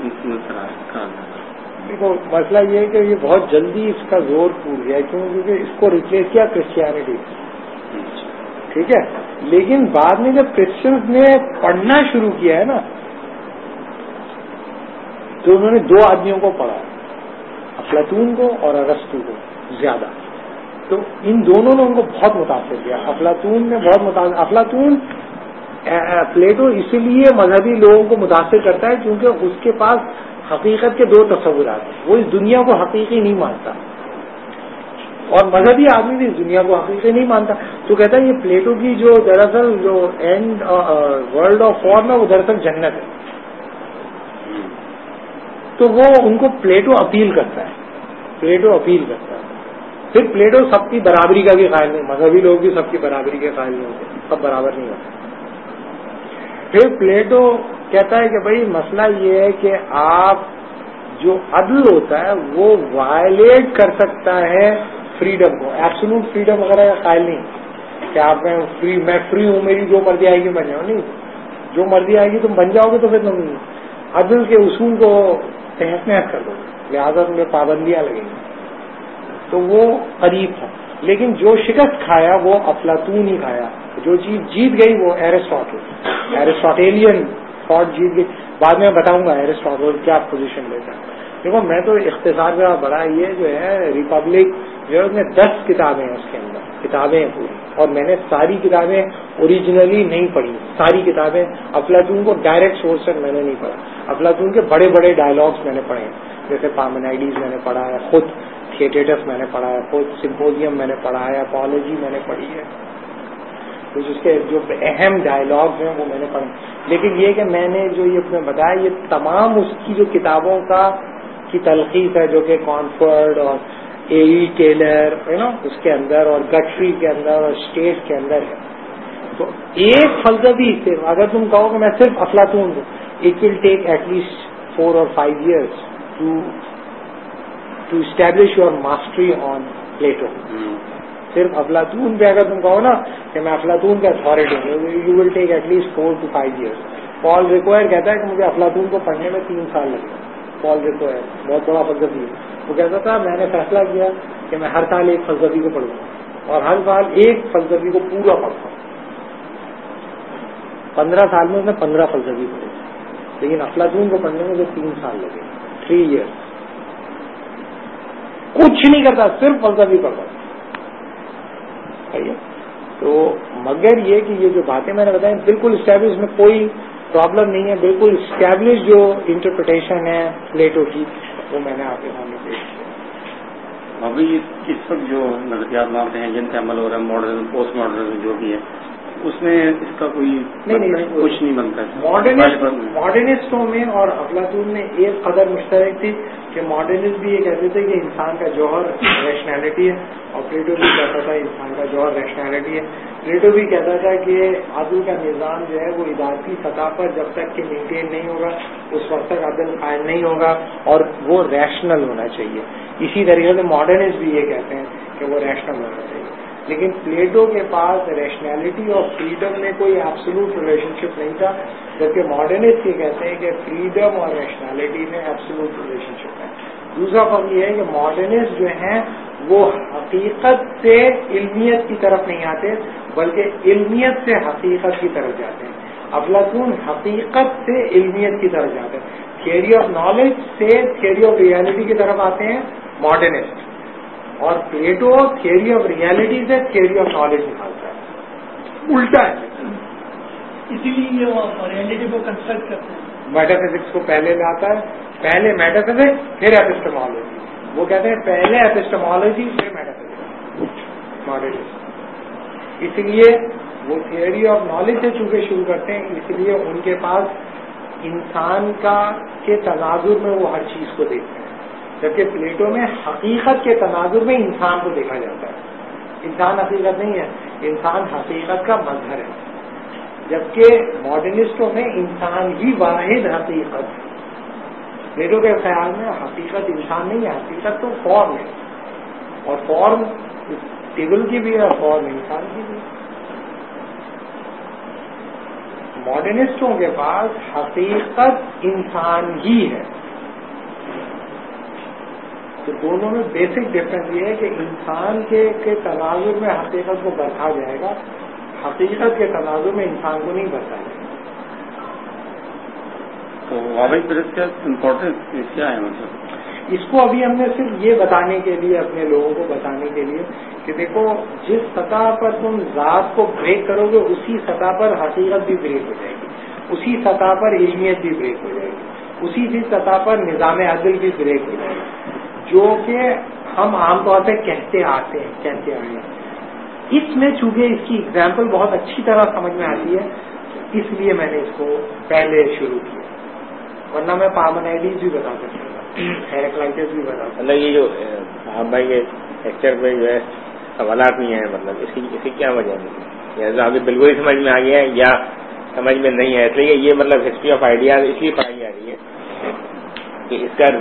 دیکھو مسئلہ یہ ہے کہ یہ بہت جلدی اس کا زور ٹوٹ گیا, کیونکہ اس کو ریپلیس کیا کرسچینٹی, ٹھیک ہے. لیکن بعد میں جب کرسچنس نے پڑھنا شروع کیا ہے نا تو انہوں نے 2 آدمیوں کو پڑھا, افلاطون کو اور ارسطو کو زیادہ. تو ان دونوں نے ان کو بہت متاثر کیا. افلاطون نے بہت متاثر, افلاطون پلیٹو اسی لیے مذہبی لوگوں کو متاثر کرتا ہے کیونکہ اس کے پاس حقیقت کے 2 تصورات ہیں. وہ اس دنیا کو حقیقی نہیں مانتا, اور مذہبی آدمی بھی اس دنیا کو حقیقی نہیں مانتا. تو کہتا ہے یہ پلیٹو کی جو دراصل جو اینڈ ورلڈ آف فارم ہے وہ دراصل جنت ہے. تو وہ ان کو پلیٹو اپیل کرتا ہے, پلیٹو اپیل کرتا ہے. پھر پلیٹو سب کی برابری کا بھی قائل نہیں, مذہبی لوگ بھی سب کی برابری کے قائل نہیں ہوتے, سب برابر نہیں ہوتے. پھر پلیٹو کہتا ہے کہ بھائی مسئلہ یہ ہے کہ آپ جو عدل ہوتا ہے وہ وائلیٹ کر سکتا ہے فریڈم کو. ایبسولوٹ فریڈم وغیرہ کا قائل نہیں کہ آپ میں فری ہوں, میری جو مرضی آئے گی بن جاؤ. نہیں, جو مرضی آئے گی تم بن جاؤ گے تو پھر تم عدل کے اصول کو تہس نہس کر دو گے, لہٰذا تمہیں پابندیاں لگیں گی. تو وہ قریب تھا. لیکن جو شکست کھایا وہ افلاطون ہی کھایا. جو چیز جیت گئی وہ ایرسٹاٹیلین تھاٹ جیت گئی. بعد میں بتاؤں گا ایرسٹاٹل کیا پوزیشن لیتا ہے. دیکھو میں تو اختصار کا بڑا یہ جو ہے ریپبلک جو ہے اس میں 10 کتابیں ہیں, اس کے اندر کتابیں ہیں پوری, اور میں نے ساری کتابیں اوریجنلی نہیں پڑھی. ساری کتابیں افلاطون کو ڈائریکٹ سورس سے میں نے نہیں پڑھا. افلاطون کے بڑے بڑے ڈائلاگس میں نے پڑھے ہیں, جیسے پارمینائڈیز میں نے پڑھا ہے, خود تھیٹیٹس میں نے پڑھا ہے, خود سمپوزیم میں نے پڑھا ہے, اپولوجی میں نے پڑھی ہے. کچھ اس کے جو اہم ڈائلاگز ہیں وہ میں نے پڑھے. لیکن یہ کہ میں نے جو یہ بتایا یہ تمام اس کی جو کتابوں کی تلخیص ہے, جو کہ کانفرڈ اور اے ٹیلر ہے نا اس کے اندر, اور گٹری کے اندر, اور اسٹیٹ کے اندر ہے. تو ایک فلسفی صرف اگر تم کہو کہ میں صرف افلاطون ہوں, it will take at least 4 or 5 years to establish your mastery on Plato. صرف افلاطون پہ اگر تم کہو نا کہ میں افلاطون کا اتھارٹی ہوں, you will take at least 4 to 5 years. Paul Ricoeur کہتا ہے کہ مجھے افلاطون کو پڑھنے میں 3 سال لگے. پال ریکوائر بہت بڑا فلسفی ہے. وہ کہتا تھا میں نے فیصلہ کیا کہ میں ہر سال ایک فلسفی کو پڑھوں گا, اور ہر سال ایک فلسفی کو پورا پڑھتا ہوں. 15 سال میں اس نے 15 فلسفی پڑھے, لیکن افلاطون کو پڑھنے میں 3 سال لگے. 3 years. کچھ نہیں کرتا, صرف فلسفی پڑھتا. تو مگر یہ کہ یہ جو باتیں میں نے بتائی بالکل اسٹیبلش, میں کوئی پرابلم نہیں ہے, بالکل اسٹیبلش جو انٹرپریٹیشن ہے پلیٹو کی وہ میں نے آپ کے سامنے پیش کیا. ابھی اس وقت جو نظریات مانتے ہیں جن سے عمل ہو رہا ہے, ماڈرن پوسٹ ماڈرن جو بھی ہے, اس میں اس کا کوئی نہیں کچھ نہیں بنتا. ماڈرنسٹوں میں اور افلاطون میں ایک قدر مشترک تھی کہ ماڈرنسٹ بھی یہ کہتے تھے کہ انسان کا جوہر ریشنلٹی ہے, اور پلیٹو بھی کہتا تھا انسان کا جوہر ریشنلٹی ہے. پلیٹو بھی کہتا تھا کہ عدل کا نظام جو ہے وہ ادارتی سطح پر جب تک کہ مینٹین نہیں ہوگا اس وقت تک عدل قائم نہیں ہوگا, اور وہ ریشنل ہونا چاہیے. اسی طریقے سے ماڈرنسٹ بھی یہ کہتے ہیں کہ وہ ریشنل ہونا چاہیے. لیکن پلیٹو کے پاس ریشنلٹی اور فریڈم میں کوئی ایبسولوٹ ریلیشن شپ نہیں تھا, جبکہ ماڈرنسٹ یہ کہتے ہیں کہ فریڈم اور ریشنلٹی میں ایبسولوٹ ریلیشن شپ ہے. دوسرا فرق یہ ہے کہ ماڈرنسٹ جو ہیں وہ حقیقت سے علمیت کی طرف نہیں آتے, بلکہ علمیت سے حقیقت کی طرف جاتے ہیں. افلاطون حقیقت سے علمیت کی طرف جاتے ہیں, تھیوری آف نالج سے تھیوری آف ریالٹی کی طرف آتے ہیں ماڈرنسٹ, اور پلیٹو تھیوری آف ریالٹی سے تھیوری آف نالج نکالتا ہے. الٹا ہے. اسی لیے وہ ریالٹی کو کنسٹرکٹ کرتے ہیں. میٹافزکس کو پہلے لاتا ہے, پہلے میٹافزکس پھر ایپسٹمالوجی. وہ کہتے ہیں پہلے ایپسٹمالوجی پھر میٹافزکس ماڈرنسٹ. اس لیے وہ تھیوری آف نالج سے چونکہ شروع کرتے ہیں, اس لیے ان کے پاس انسان کے تناظر میں وہ ہر چیز کو دیکھتے ہیں, جبکہ پلیٹو میں حقیقت کے تناظر میں انسان کو دیکھا جاتا ہے. انسان حقیقت نہیں ہے, انسان حقیقت کا مظہر ہے, جبکہ ماڈرنسٹوں میں انسان ہی واحد حقیقت ہے. پلیٹو کے خیال میں حقیقت انسان نہیں ہے, حقیقت تو فارم ہے, اور فارم ٹیبل کی بھی ہے اور فارم انسان کی بھی ہے. ماڈرنسٹوں کے پاس حقیقت انسان ہی ہے. تو دونوں میں بیسک ڈفرنس یہ ہے کہ انسان کے تناظر میں حقیقت کو برتا جائے گا, حقیقت کے تناظر میں انسان کو نہیں برتا جائے گا. تو واقعی پریس کا امپورٹینس کیا ہے؟ مطلب اس کو ابھی ہم نے صرف یہ بتانے کے لیے, اپنے لوگوں کو بتانے کے لیے کہ دیکھو جس سطح پر تم ذات کو بریک کرو گے اسی سطح پر حقیقت بھی بریک ہو جائے گی, اسی سطح پر علمیت بھی بریک ہو جائے گی, اسی سطح پر نظام عدل بھی بریک ہو جائے گا, جو کہ ہم عام طور سے کہتے آئے ہیں. اس میں چونکہ اس کی اگزامپل بہت اچھی طرح سمجھ میں آتی ہے, اس لیے میں نے اس کو پہلے شروع کیا, ورنہ میں پارمینائڈیز بھی بتا سکتا تھا, ہیراکلائٹس بھی بتا سکتا. مطلب یہ جو ہم بھائی کے لیکچر میں جو ہے سوالات نہیں ہیں, مطلب اس کی کیا وجہ نہیں, یا ابھی بالکل ہی سمجھ میں آ گیا ہے یا سمجھ میں نہیں ہے, اس لیے یہ مطلب ہسٹری آف آئیڈیاز اس لیے پڑھائی جا رہی ہے کہ اس کا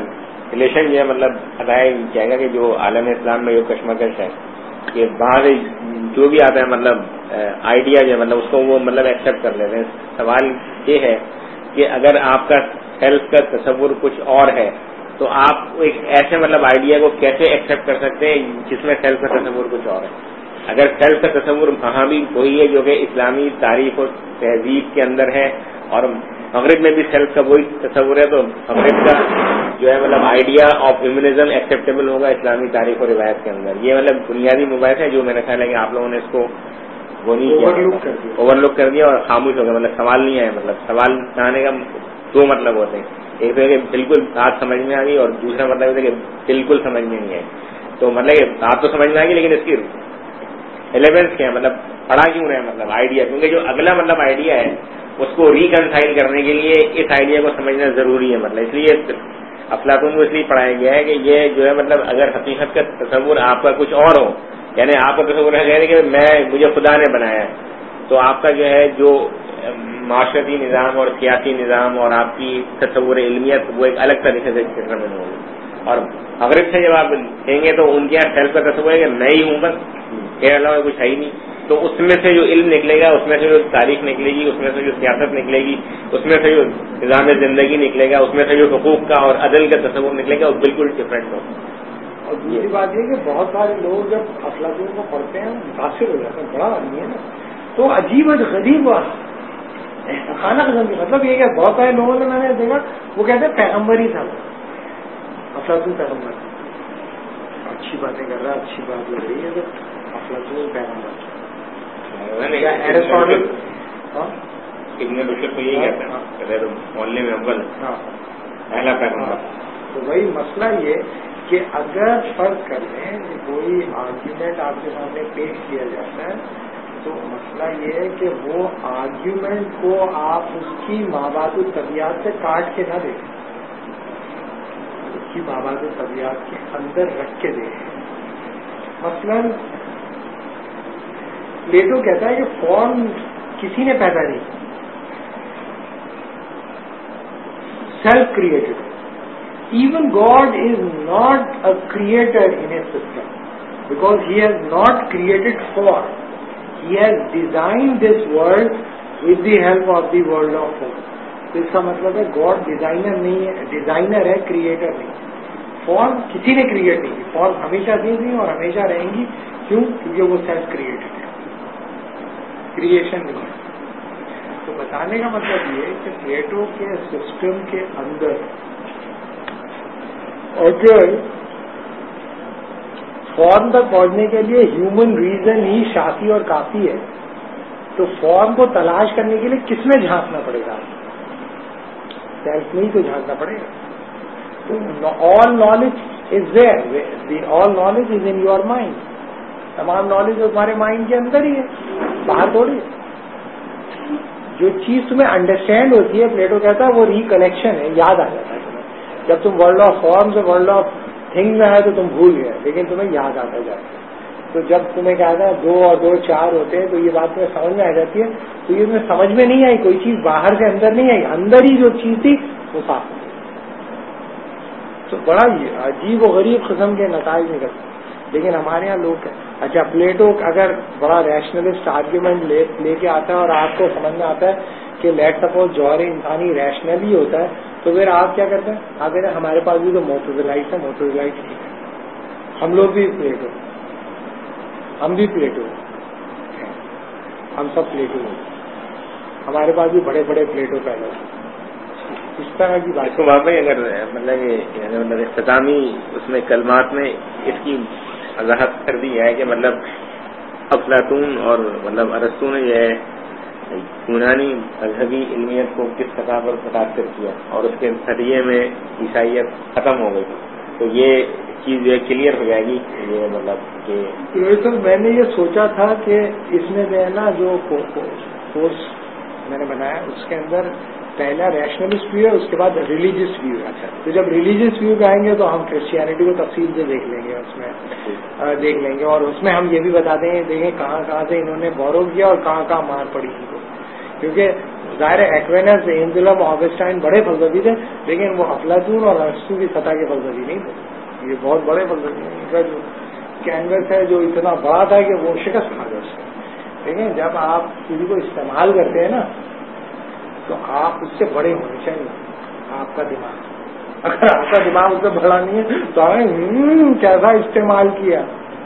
ریلیشن جو ہے مطلب بتایا جائے گا کہ جو عالم اسلام میں جو کشمکش ہے کہ باہر جو بھی آتا ہے مطلب آئیڈیا جو ہے مطلب اس کو وہ مطلب ایکسیپٹ کر لیتے ہیں. سوال یہ ہے کہ اگر آپ کا سیلف کا تصور کچھ اور ہے تو آپ ایک ایسے مطلب آئیڈیا کو کیسے ایکسیپٹ کر سکتے ہیں جس میں سیلف کا تصور کچھ اور ہے. اگر سیلف کا تصور وہاں بھی وہی ہے جو کہ اسلامی تاریخ اور تہذیب کے اندر ہے اور مغرب میں بھی سیلف کا وہی تصور ہے تو مغرب کا جو ہے مطلب آئیڈیا آف ہیومنزم ایکسیپٹیبل ہوگا اسلامی تاریخ اور روایت کے اندر. یہ مطلب بنیادی مباحث ہے جو میرا خیال ہے کہ آپ لوگوں نے اس کو وہ نہیں کیا, اوور لک کر دیا اور خاموش ہو گیا. مطلب سوال نہیں آیا. مطلب سوال آنے کا دو مطلب ہوتے ہیں, ایک تو کہ بالکل بات سمجھ میں آ گئی اور دوسرا مطلب ہوتا ہے کہ بالکل سمجھ میں نہیں آئی. تو مطلب کہ بات تو سمجھ میں آ گئی لیکن اس کی ایلیمنٹس کیا ہے, مطلب پڑھا کیوں رہے مطلب آئیڈیا, کیونکہ جو اگلا مطلب آئیڈیا ہے اس کو ریکنسائل کرنے کے لیے اس آئیڈیا کو سمجھنا ضروری ہے. مطلب اس لیے افلاطون کو اس لیے پڑھایا گیا ہے کہ یہ جو ہے مطلب اگر حقیقت کا تصور آپ کا کچھ اور ہو, یعنی آپ کا تصور ہے کہ مجھے خدا نے بنایا ہے, تو آپ کا جو ہے جو معاشرتی نظام اور سیاسی نظام اور آپ کی تصور علمیت وہ ایک الگ طریقے سے ڈٹرمن ہوگی. اور مغرب سے جب آپ دیں گے تو ان کے یہاں سیلف کا تصور ہے کہ میں ہی ہوں بس, میرے علاوہ کچھ ہے ہی نہیں. تو اس میں سے جو علم نکلے گا, اس میں سے جو تاریخ نکلے گی, اس میں سے جو سیاست نکلے گی, اس میں سے جو نظام زندگی نکلے گا, اس میں سے جو حقوق کا اور عدل کا تصور نکلے گا وہ بالکل ڈفرینٹ ہوگا. اور دوسری بات یہ کہ بہت سارے لوگ جب افلاطون کو پڑھتے ہیں متاثر ہو جاتے ہیں, بڑا آدمی ہے نا, تو عجیب و غریب خانہ قسم کی, مطلب یہ کہ بہت سارے لوگوں نے میں نے دیکھا وہ کہتے ہیں پیغمبر ہی تھا افلاطون, پیغمبر اچھی باتیں کر رہا ہے, اچھی بات ہو رہی ہے تو افلاطون پیغمبر. ایرسٹاٹل ابن رشد تو یہی کہتے ہیں محلے میں اول پہلا پیغمبر. تو وہی مسئلہ یہ کہ اگر فرض کر لیں کہ کوئی آرگیومنٹ آپ کے سامنے پیش کیا جاتا ہے تو مسئلہ یہ ہے کہ وہ آرگیومنٹ کو آپ اس کی مابعد الطبیعت سے کاٹ کے نہ دیکھیں, اس کی مابعد الطبیعت کے اندر رکھ کے دیکھیں. مثلاً پلیٹو کہتا ہے کہ فارم کسی نے پیدا نہیں, self created. Even God is not a creator in a system because He has not created form. He has designed this world with the help of the world of form. تو اس کا مطلب ہے God designer نہیں ہے, designer ہے, creator نہیں. Form کسی نے کریٹ نہیں کی, فارم ہمیشہ دی گئی اور ہمیشہ رہیں گی. کیوں؟ کیونکہ وہ سیلف کریٹڈ ہے, کریشن نہیں ہے. تو بتانے کا مطلب یہ کہ پلیٹو کے سسٹم کے اندر اگر فارم تک پہنچنے کے لیے ہیومن ریزن ہی شافی اور کافی ہے تو فارم کو تلاش کرنے کے لیے کس میں جھانکنا پڑے گا؟ سیلف میں ہی تو جھانکنا پڑے گا. تو all knowledge is there, all knowledge is in your mind. تمام نالج تمہارے مائنڈ کے اندر ہی ہے, باہر تھوڑی. جو چیز تمہیں انڈرسٹینڈ ہوتی ہے, پلیٹو کہتا ہے وہ ریکلیکشن ہے, یاد آ جاتا ہے. جب تم ورلڈ آف فارم سے ورلڈ آف تھنگ میں آئے تو تم بھول گئے, لیکن تمہیں یاد آتا جاتا ہے. تو جب تمہیں کہتا ہے 2 اور 2 4 ہوتے ہیں تو یہ بات تمہیں سمجھ میں آ جاتی ہے. تو یہ تمہیں سمجھ میں نہیں آئی, کوئی چیز باہر سے اندر نہیں آئی, اندر ہی جو چیز تھی وہ صاف ہو گئی. تو بڑا عجیب و غریب قسم کے نتائج نکلتے. لیکن ہمارے یہاں لوگ اچھا پلیٹو اگر بڑا ریشنلسٹ آرگیومنٹ لے کے آتا ہے اور آپ کو سمجھ میں آتا ہے کہ لیٹ سپوز جوہر انسانی ریشنل ہی ہوتا ہے, تو پھر آپ کیا کرتے ہیں؟ آپ کہتے ہیں ہمارے پاس بھی تو معتزلائٹ ہے, معتزلائٹ ٹھیک ہے, ہم لوگ بھی پلیٹو, ہم بھی پلیٹو, ہم سب پلیٹو ہیں, ہمارے پاس بھی بڑے بڑے پلیٹو پیدا ہوئے. اس طرح کی بات کو واقعی اگر مطلب اختتامی اس میں کلمات میں اس کی وضاحت کر دی ہے کہ مطلب افلاطون اور مطلب ارسطو نے جو ہے یونانی مذہبی علمیت کو کس سطح پر متاثر کیا اور اس کے ذریعے میں عیسائیت ختم ہو گئی. تو یہ چیز جو ہے کلیئر ہو جائے گی. یہ مطلب کہ میں نے یہ سوچا تھا کہ اس میں جو ہے نا جو کورس میں نے بنایا اس کے اندر پہلا ریشنلسٹ ویو ہے, اس کے بعد ریلیجیس ویو ہے. اچھا, تو جب ریلیجیس ویو پہ آئیں گے تو ہم کرسچینٹی کو تفصیل سے دیکھ لیں گے, اس میں دیکھ لیں گے, اور اس میں ہم یہ بھی بتا دیں گے دیکھیں کہاں کہاں سے انہوں نے بورو کیا اور کہاں کہاں مار پڑی ان کو. کیونکہ ظاہر ہے ایکوینس، اینزلم، آگسٹائن بڑے فلسفی تھے، لیکن وہ افلاطون اور ارسطو کی سطح کے فلسفی نہیں تھے. یہ بہت بڑے فلسفی ہیں. ان کا جو کینوس ہے جو اتنا بڑا تھا کہ وہ شکست کھا گیا اس سے. لیکن جب آپ کسی کو استعمال کرتے ہیں نا تو آپ اس سے بڑے ہونے چاہیے. آپ کا دماغ، اگر آپ کا دماغ اس سے بڑا نہیں ہے تو آپ نے کیسا استعمال کیا.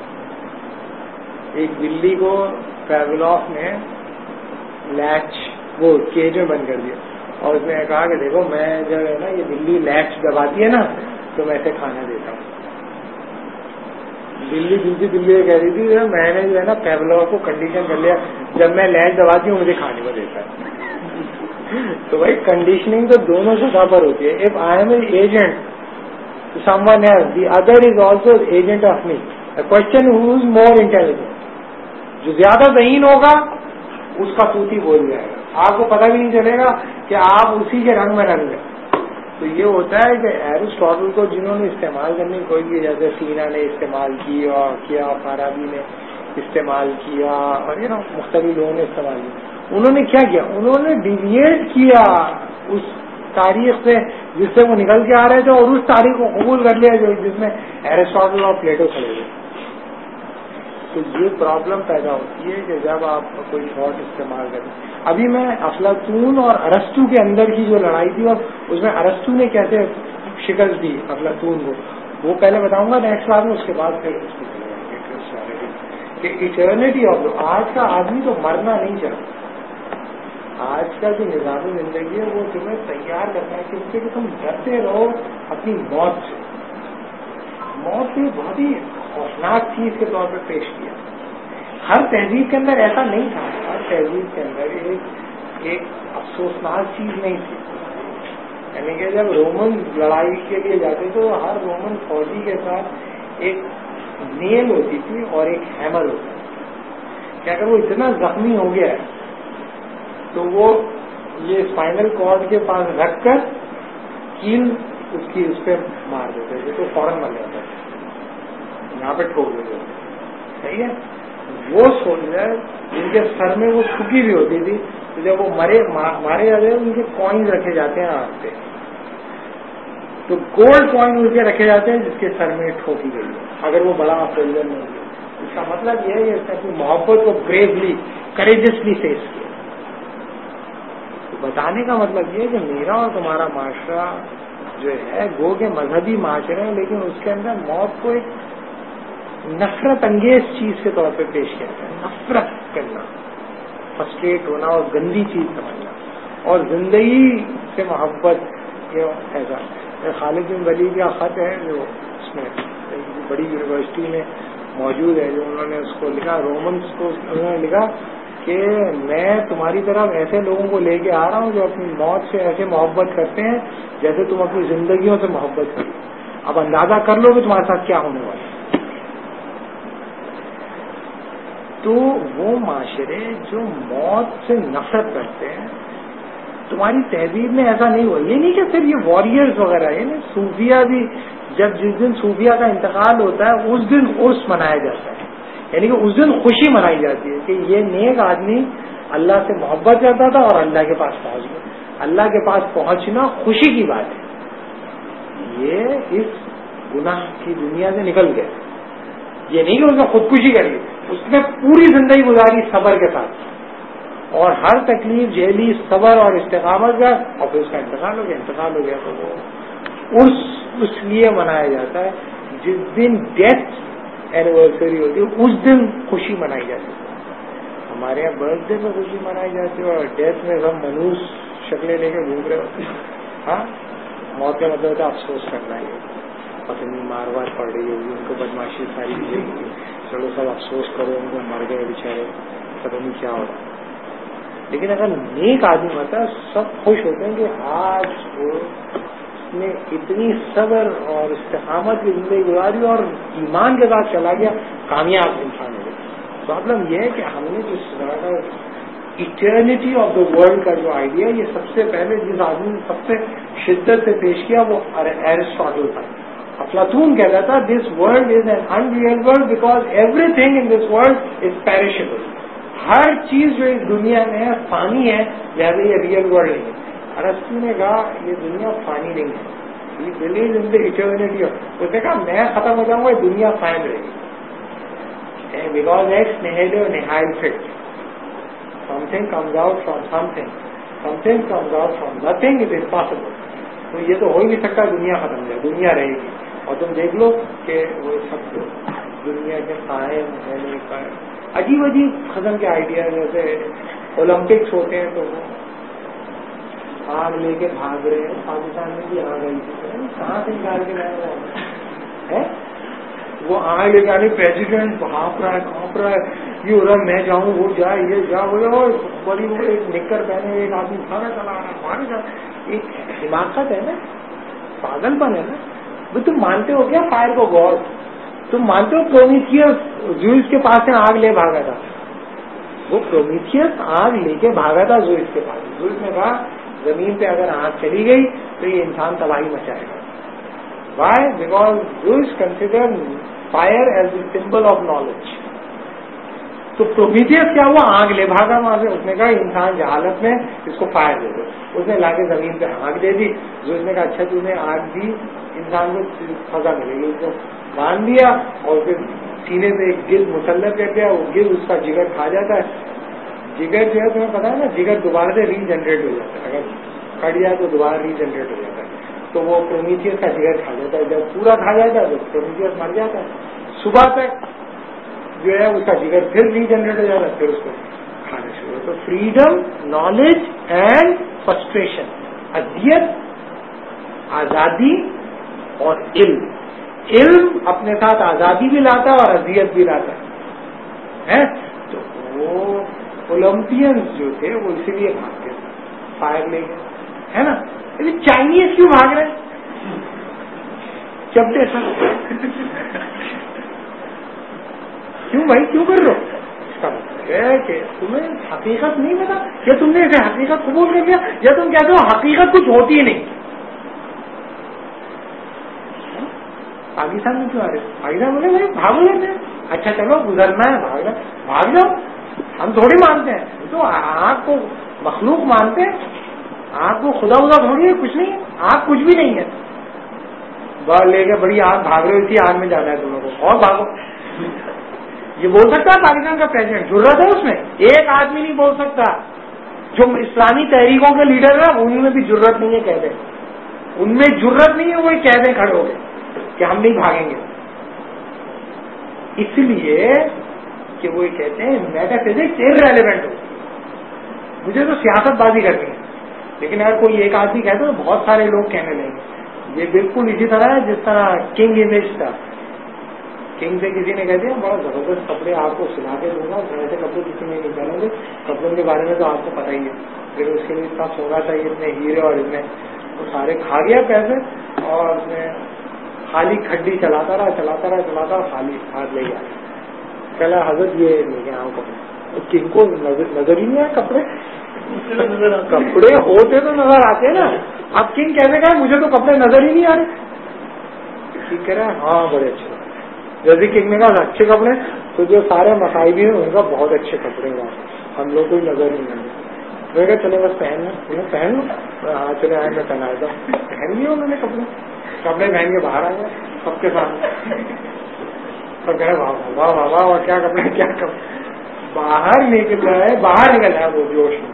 ایک بلی کو پیولوف نے لیچ وہ کیج میں بند کر دیا اور اس نے کہا کہ دیکھو میں جو ہے نا یہ بلی لیچ دباتی ہے نا تو میں اسے کھانا دیتا ہوں. بلی دوسری بلی کہہ رہی تھی میں نے جو ہے نا پیولوف کو کنڈیشن کر لیا جب میں لیچ دباتی ہوں مجھے کھانے کو دیتا ہے. تو بھائی کنڈیشننگ تو دونوں سطح پر ہوتی ہے. If I am an agent to someone else the other is also agent of me. Question who is more intelligent. جو زیادہ ذہین ہوگا اس کا توتی بول جائے گا, آپ کو پتہ بھی نہیں چلے گا کہ آپ اسی کے رنگ میں رنگ گئے. تو یہ ہوتا ہے کہ ایرسٹاٹل کو جنہوں نے استعمال کرنے کی کوئی بھی, جیسے سینا نے استعمال کیا, فارابی نے استعمال کیا, اور مختلف لوگوں نے استعمال کیا. انہوں نے کیا کیا, انہوں نے ڈیویٹ کیا اس تاریخ سے جس سے وہ نکل کے آ رہے تھے, اور اس تاریخ کو قبول کر لیا جو جس میں ایرسٹاٹل اور پلیٹو کھڑے ہوئے. تو یہ پرابلم پیدا ہوتی ہے کہ جب آپ کوئی تھاٹ استعمال کریں. ابھی میں افلاطون اور ارسطو کے اندر کی جو لڑائی تھی اور اس میں ارسطو نے کیسے شکست دی افلاطون کو, وہ پہلے بتاؤں گا نیکسٹ کلاس میں, اس کے بعد پھر اس کو کہ ایٹرنیٹی آف. آج کا آدمی تو مرنا نہیں چاہتا. آج کا جو نظام زندگی ہے وہ تمہیں تیار کرنا ہے کہ تم ڈرتے رہو اپنی موت سے. موت کو بہت ہی خوفناک چیز کے طور پہ پیش کیا. ہر تہذیب کے اندر ایسا نہیں تھا. ہر تہذیب کے اندر ایک افسوسناک چیز نہیں تھی. یعنی کہ جب رومن لڑائی کے لیے جاتے تو ہر رومن فوجی کے ساتھ ایک نیل ہوتی تھی اور ایک ہیمر ہوتا تھا کہ اگر وہ اتنا زخمی ہو گیا ہے تو وہ یہ اسپائنل کارڈ کے پاس رکھ کر کیل اس پہ مار دیتے تھے تو فوراً مر جاتا ہے, یہاں پہ ٹھوک دیتے تھے. صحیح ہے. وہ سولجر جن کے سر میں وہ ٹھکی بھی ہوتی تھی تو جب وہ مارے جاتے ہیں ان کے کوائنز رکھے جاتے ہیں آگ پہ, تو گولڈ کوائن ان کے رکھے جاتے ہیں جس کے سر میں ٹھوکی گئی ہے, اگر وہ بڑا سولجر نہیں ہے. اس کا مطلب یہ ہے کہ اس نے اپنی محبت کو بریولی کریجسلی فیس کیا. بتانے کا مطلب یہ ہے کہ میرا اور تمہارا معاشرہ جو ہے گو کے مذہبی معاشرے ہیں, لیکن اس کے اندر موت کو ایک نفرت انگیز چیز کے طور پہ پیش کیا جاتا ہے. نفرت کرنا, فرسٹریٹ ہونا اور گندی چیز سمجھنا, اور زندگی سے محبت ایسا. خالد بن ولید کا خط ہے جو اس میں بڑی یونیورسٹی میں موجود ہے, جو انہوں نے اس کو لکھا, رومنس کو انہوں نے لکھا کہ میں تمہاری طرف ایسے لوگوں کو لے کے آ رہا ہوں جو اپنی موت سے ایسے محبت کرتے ہیں جیسے تم اپنی زندگیوں سے محبت کرو. اب اندازہ کر لو کہ تمہارے ساتھ کیا ہونے والا ہے. تو وہ معاشرے جو موت سے نفرت کرتے ہیں, تمہاری تہذیب میں ایسا نہیں ہوا. یہ نہیں کہ صرف یہ واریئرز وغیرہ, یعنی صوفیہ بھی جس دن صوفیہ کا انتقال ہوتا ہے اس دن عرس منایا جاتا ہے, یعنی کہ اس دن خوشی منائی جاتی ہے کہ یہ نیک آدمی اللہ سے محبت کرتا تھا اور اللہ کے پاس پہنچ گیا. اللہ کے پاس پہنچنا خوشی کی بات ہے. یہ اس گناہ کی دنیا سے نکل گیا. یہ نہیں کہ اس نے خودکشی کر لی, اس نے پوری زندگی گزاری صبر کے ساتھ اور ہر تکلیف جھیلی صبر اور استقامت کا, اور پھر اس کا انتقال ہو گیا. تو وہ اس لیے منایا جاتا ہے جس دن ڈیتھ اینیورسری ہوتی ہے اس دن خوشی منائی جاتی ہے. ہمارے یہاں برتھ ڈے پہ خوشی منائی جاتی ہے اور ڈیتھ میں سب منوس شکلیں لے کے گھوم رہے ہوتے ہیں. ہاں, موت کا مطلب ہوتا ہے افسوس کرنا ہے, پتنی مار پڑ رہی ہوگی, ان کو بدماشی ساری چیزیں, چلو سب افسوس کرو ان کو مر گئے بیچارے, پتہ نہیں کیا ہو رہا. لیکن اگر نیک آدمی ہوتا ہے سب خوش ہوتے ہیں کہ آج وہ نے اتنی صبر اور استقامت کی زندگی گزاری اور ایمان کے ساتھ چلا گیا, کامیاب انسان ہو گیا. پرابلم یہ ہے کہ ہم نے جو ایٹرنیٹی آف دا ورلڈ کا جو آئیڈیا, یہ سب سے پہلے جس آدمی نے سب سے شدت سے پیش کیا وہ ایرسٹاٹل تھا. افلاطون کہتا تھا this world is an unreal world because everything in this world is perishable. ہر چیز جو اس دنیا میں ہے فانی ہے، لہٰذا یہ ریئل ورلڈ نہیں ہے. ارسطو نے کہا یہ دنیا فانی نہیں ہے. He believes in the eternity of. اس نے کہا میں ختم ہو جاؤں گا، دنیا قائم رہے گی. Because ex nihilo nihil fit. Something comes out from something. Something comes out from nothing. It is possible. تو یہ تو ہو ہی نہیں سکتا دنیا ختم ہو جائے، دنیا رہے گی. اور تم دیکھ لو کہ وہ سب دنیا کے قائم ہونے کا عجیب عجیب قسم کے آئیڈیا، جیسے اولمپکس ہوتے ہیں تو وہ آگ لے کے بھاگ رہے ہیں. پاکستان میں بھی آگ آئی تھی، کہاں سے نکال کے لائے ہیں وہ آگ لے کے آ رہے. پریزیڈنٹ بھاپ رہا ہے، کانپ رہا ہے، یہ ہو رہا میں جاؤں وہ جائے، یہ جا وہ بڑی وہ ایک نکر پہنے ایک آدمی کھانا چلا رہا ہے، مارے جا. ایک حماقت ہے نا، پاگل پن ہے نا. تم مانتے ہو کیا فائر کو گاڈ؟ تم مانتے ہو پرومیتھیوس زیوس کے پاس سے آگ لے بھاگا تھا؟ وہ پرومیتھیوس آگ لے کے بھاگا تھا زیوس کے پاس. زیوس نے کہا زمین پہ اگر آگ چلی گئی تو یہ انسان تباہی مچائے گا. Why? Because Zeus consider fire as a symbol of knowledge. تو پرومیتھیوس کیا ہوا؟ آگ لے بھاگا وہاں سے. اس نے کہا انسان جہالت میں اس کو فائر دے دو. اس نے لا کے زمین پہ آگ دے دی. زیوس نے کہا اچھا تو نے آگ دی، انسان کو سزا ملے گی. اس کو باندھ دیا اور پھر سینے پہ ایک گرد مسلط کر دیا. وہ گرد اس کا جگر کھا جاتا ہے. جگر جو ہے تمہیں پتا ہے نا، جگر دوبارہ سے ری جنریٹ ہو جاتا ہے. اگر کٹ جائے تو دوبارہ ری جنریٹ ہو جاتا ہے. تو وہ پرومیتھیوس کا جگر کھا جاتا ہے. جب پورا کھا جاتا ہے تو پرومیتھیوس مر جاتا ہے. صبح تک جو ہے اس کا جگر پھر ری جنریٹ ہو جاتا ہے، پھر اس کو کھانا شروع. تو فریڈم، نالج اینڈ فرسٹریشن، اذیت، آزادی اور علم. علم اپنے ساتھ آزادی بھی لاتا ہے اور اذیت بھی لاتا ہے. تو وہ اولمپئنس جو تھے وہ اسی لیے بھاگتے تھے فائر لے کے، ہے نا. چائنیز کیوں بھاگ رہے ہیں؟ چپٹے سر کیوں بھائی، کیوں کر رہے ہو؟ کہ تمہیں حقیقت نہیں پتا، یا تم نے اسے حقیقت قبول کر لیا، یا تم کہتے ہو حقیقت کچھ ہوتی ہی نہیں. پاکستان میں کیوں آ رہے؟ پاکستان بولے بھائی بھاگ لیتے ہیں. اچھا چلو گزرنا ہے، بھاگ جاؤ. ہم تھوڑی مانتے ہیں، تو آگ کو مخلوق مانتے ہیں. آگ کو خدا تھوڑی ہے، کچھ نہیں ہے. آگ کچھ بھی نہیں ہے. بال لے کے بڑی آگ بھاگ رہی تھی، آگ میں جانا ہے تمہیں کو، اور بھاگو. یہ بول سکتا ہے پاکستان کا پریزیڈنٹ؟ ضرورت ہے اس میں؟ ایک آدمی نہیں بول سکتا. جو اسلامی تحریکوں کے لیڈر ہیں ان میں بھی ضرورت نہیں ہے کہہ دیں. ان میں ضرورت نہیں ہے وہ کہہ دیں کھڑے ہو گئے کہ ہم نہیں بھاگیں گے. اس لیے کہ وہ کہتے ہیں میٹا فزکس ارریلیونٹ ہو. مجھے تو سیاست بازی کرنی ہے، لیکن اگر کوئی ایک آدمی کہتا ہے تو بہت سارے لوگ کہنے لیں گے. یہ بالکل اسی طرح ہے جس طرح کنگ امیج تھا. کنگ سے کسی نے کہتے ہیں بڑا زبردست کپڑے آپ کو سلا کے دوں گا، ایسے کپڑے کسی میں نہیں پہنیں گے. کپڑوں کے بارے میں تو آپ کو پتہ ہی ہے، لیکن اس کے لیے اتنا سونا چاہیے، اتنے ہیرے، اور اتنے وہ سارے کھا گیا پیسے، اور اس نے خالی کھڈی چلاتا رہا خالی ہاتھ لے گیا. کہلا حضرت یہ لے کے آؤں کپڑے. کنگ کو نظر ہی نہیں آئے کپڑے ہوتے تو نظر آتے نا. اب کنگ کہنے کا مجھے تو کپڑے نظر ہی نہیں آ رہے. ٹھیک کہہ رہا ہے، ہاں بڑے اچھے. جیسے کنگ نے کہا اچھے کپڑے، تو جو سارے مسائب ہیں ان کا بہت اچھے کپڑے ہیں، ہم لوگ کو نظر نہیں آ رہے. میں کہا چلے بس پہن لو. ہاں چلے آئے، میں پہنا تھا. پہن لیے انہوں نے کپڑے پہن کے باہر آ گئے سب کے سامنے. اور کہہ رہے واہ واہ واہ واہ واہ، کیا کپڑے، کیا کپڑے. باہر نکل رہا ہے وہ جوش میں.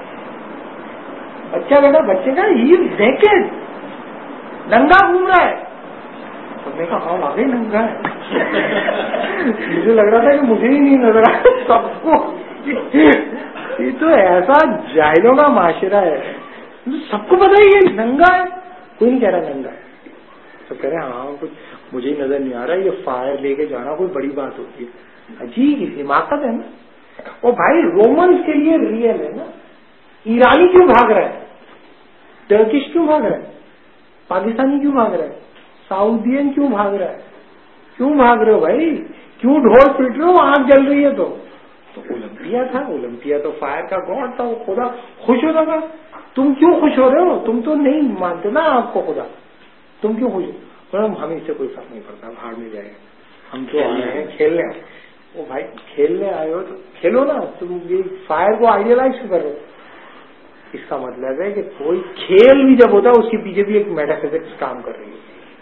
بچہ بیٹا، بچے کا یہ دیکھے ننگا گھوم رہا ہے. سب نے کہا ہاں واقعی ننگا ہے. مجھے لگ رہا تھا کہ مجھے ہی نہیں نظر آیا سب کو. یہ تو ایسا جاہلوں کا معاشرہ ہے، سب کو پتا ہے یہ ننگا ہے. کوئی نہیں کہہ رہا ننگا ہے، سب کہہ رہے ہیں ہاں کچھ مجھے ہی نظر نہیں آ رہا. یہ فائر لے کے جانا کوئی بڑی بات ہوتی ہے. عجیب حماقت ہے نا. اور بھائی رومنس کے لیے ریئل ہے نا. ایرانی کیوں بھاگ رہا ہے؟ ٹرکش کیوں بھاگ رہا ہے؟ پاکستانی کیوں بھاگ رہا ہے؟ سعودین کیوں بھاگ رہا ہے؟ کیوں بھاگ رہے ہو بھائی؟ کیوں ڈھول پیٹ رہے ہو؟ آگ جل رہی ہے تو اولمپیا تھا. اولمپیا تو فائر کا گاڈ تھا، وہ خدا خوش ہوتا تھا. تم کیوں خوش ہو رہے ہو؟ تم تو نہیں مانتے نا آپ کو خدا. تم کیوں خوش ہو؟ ہمیں اس سے کوئی فرق نہیں پڑتا، بھاڑ میں جائے گا. ہم تو آئے ہیں کھیلنے. وہ بھائی کھیلنے آئے ہو تو کھیلو نا, تم یہ فائر کو آئیڈیلائز کیوں کر رہے ہو؟ اس کا مطلب ہے کہ کوئی کھیل بھی جب ہوتا ہے اس کے پیچھے بھی ایک میٹا فزکس کام کر رہی ہے.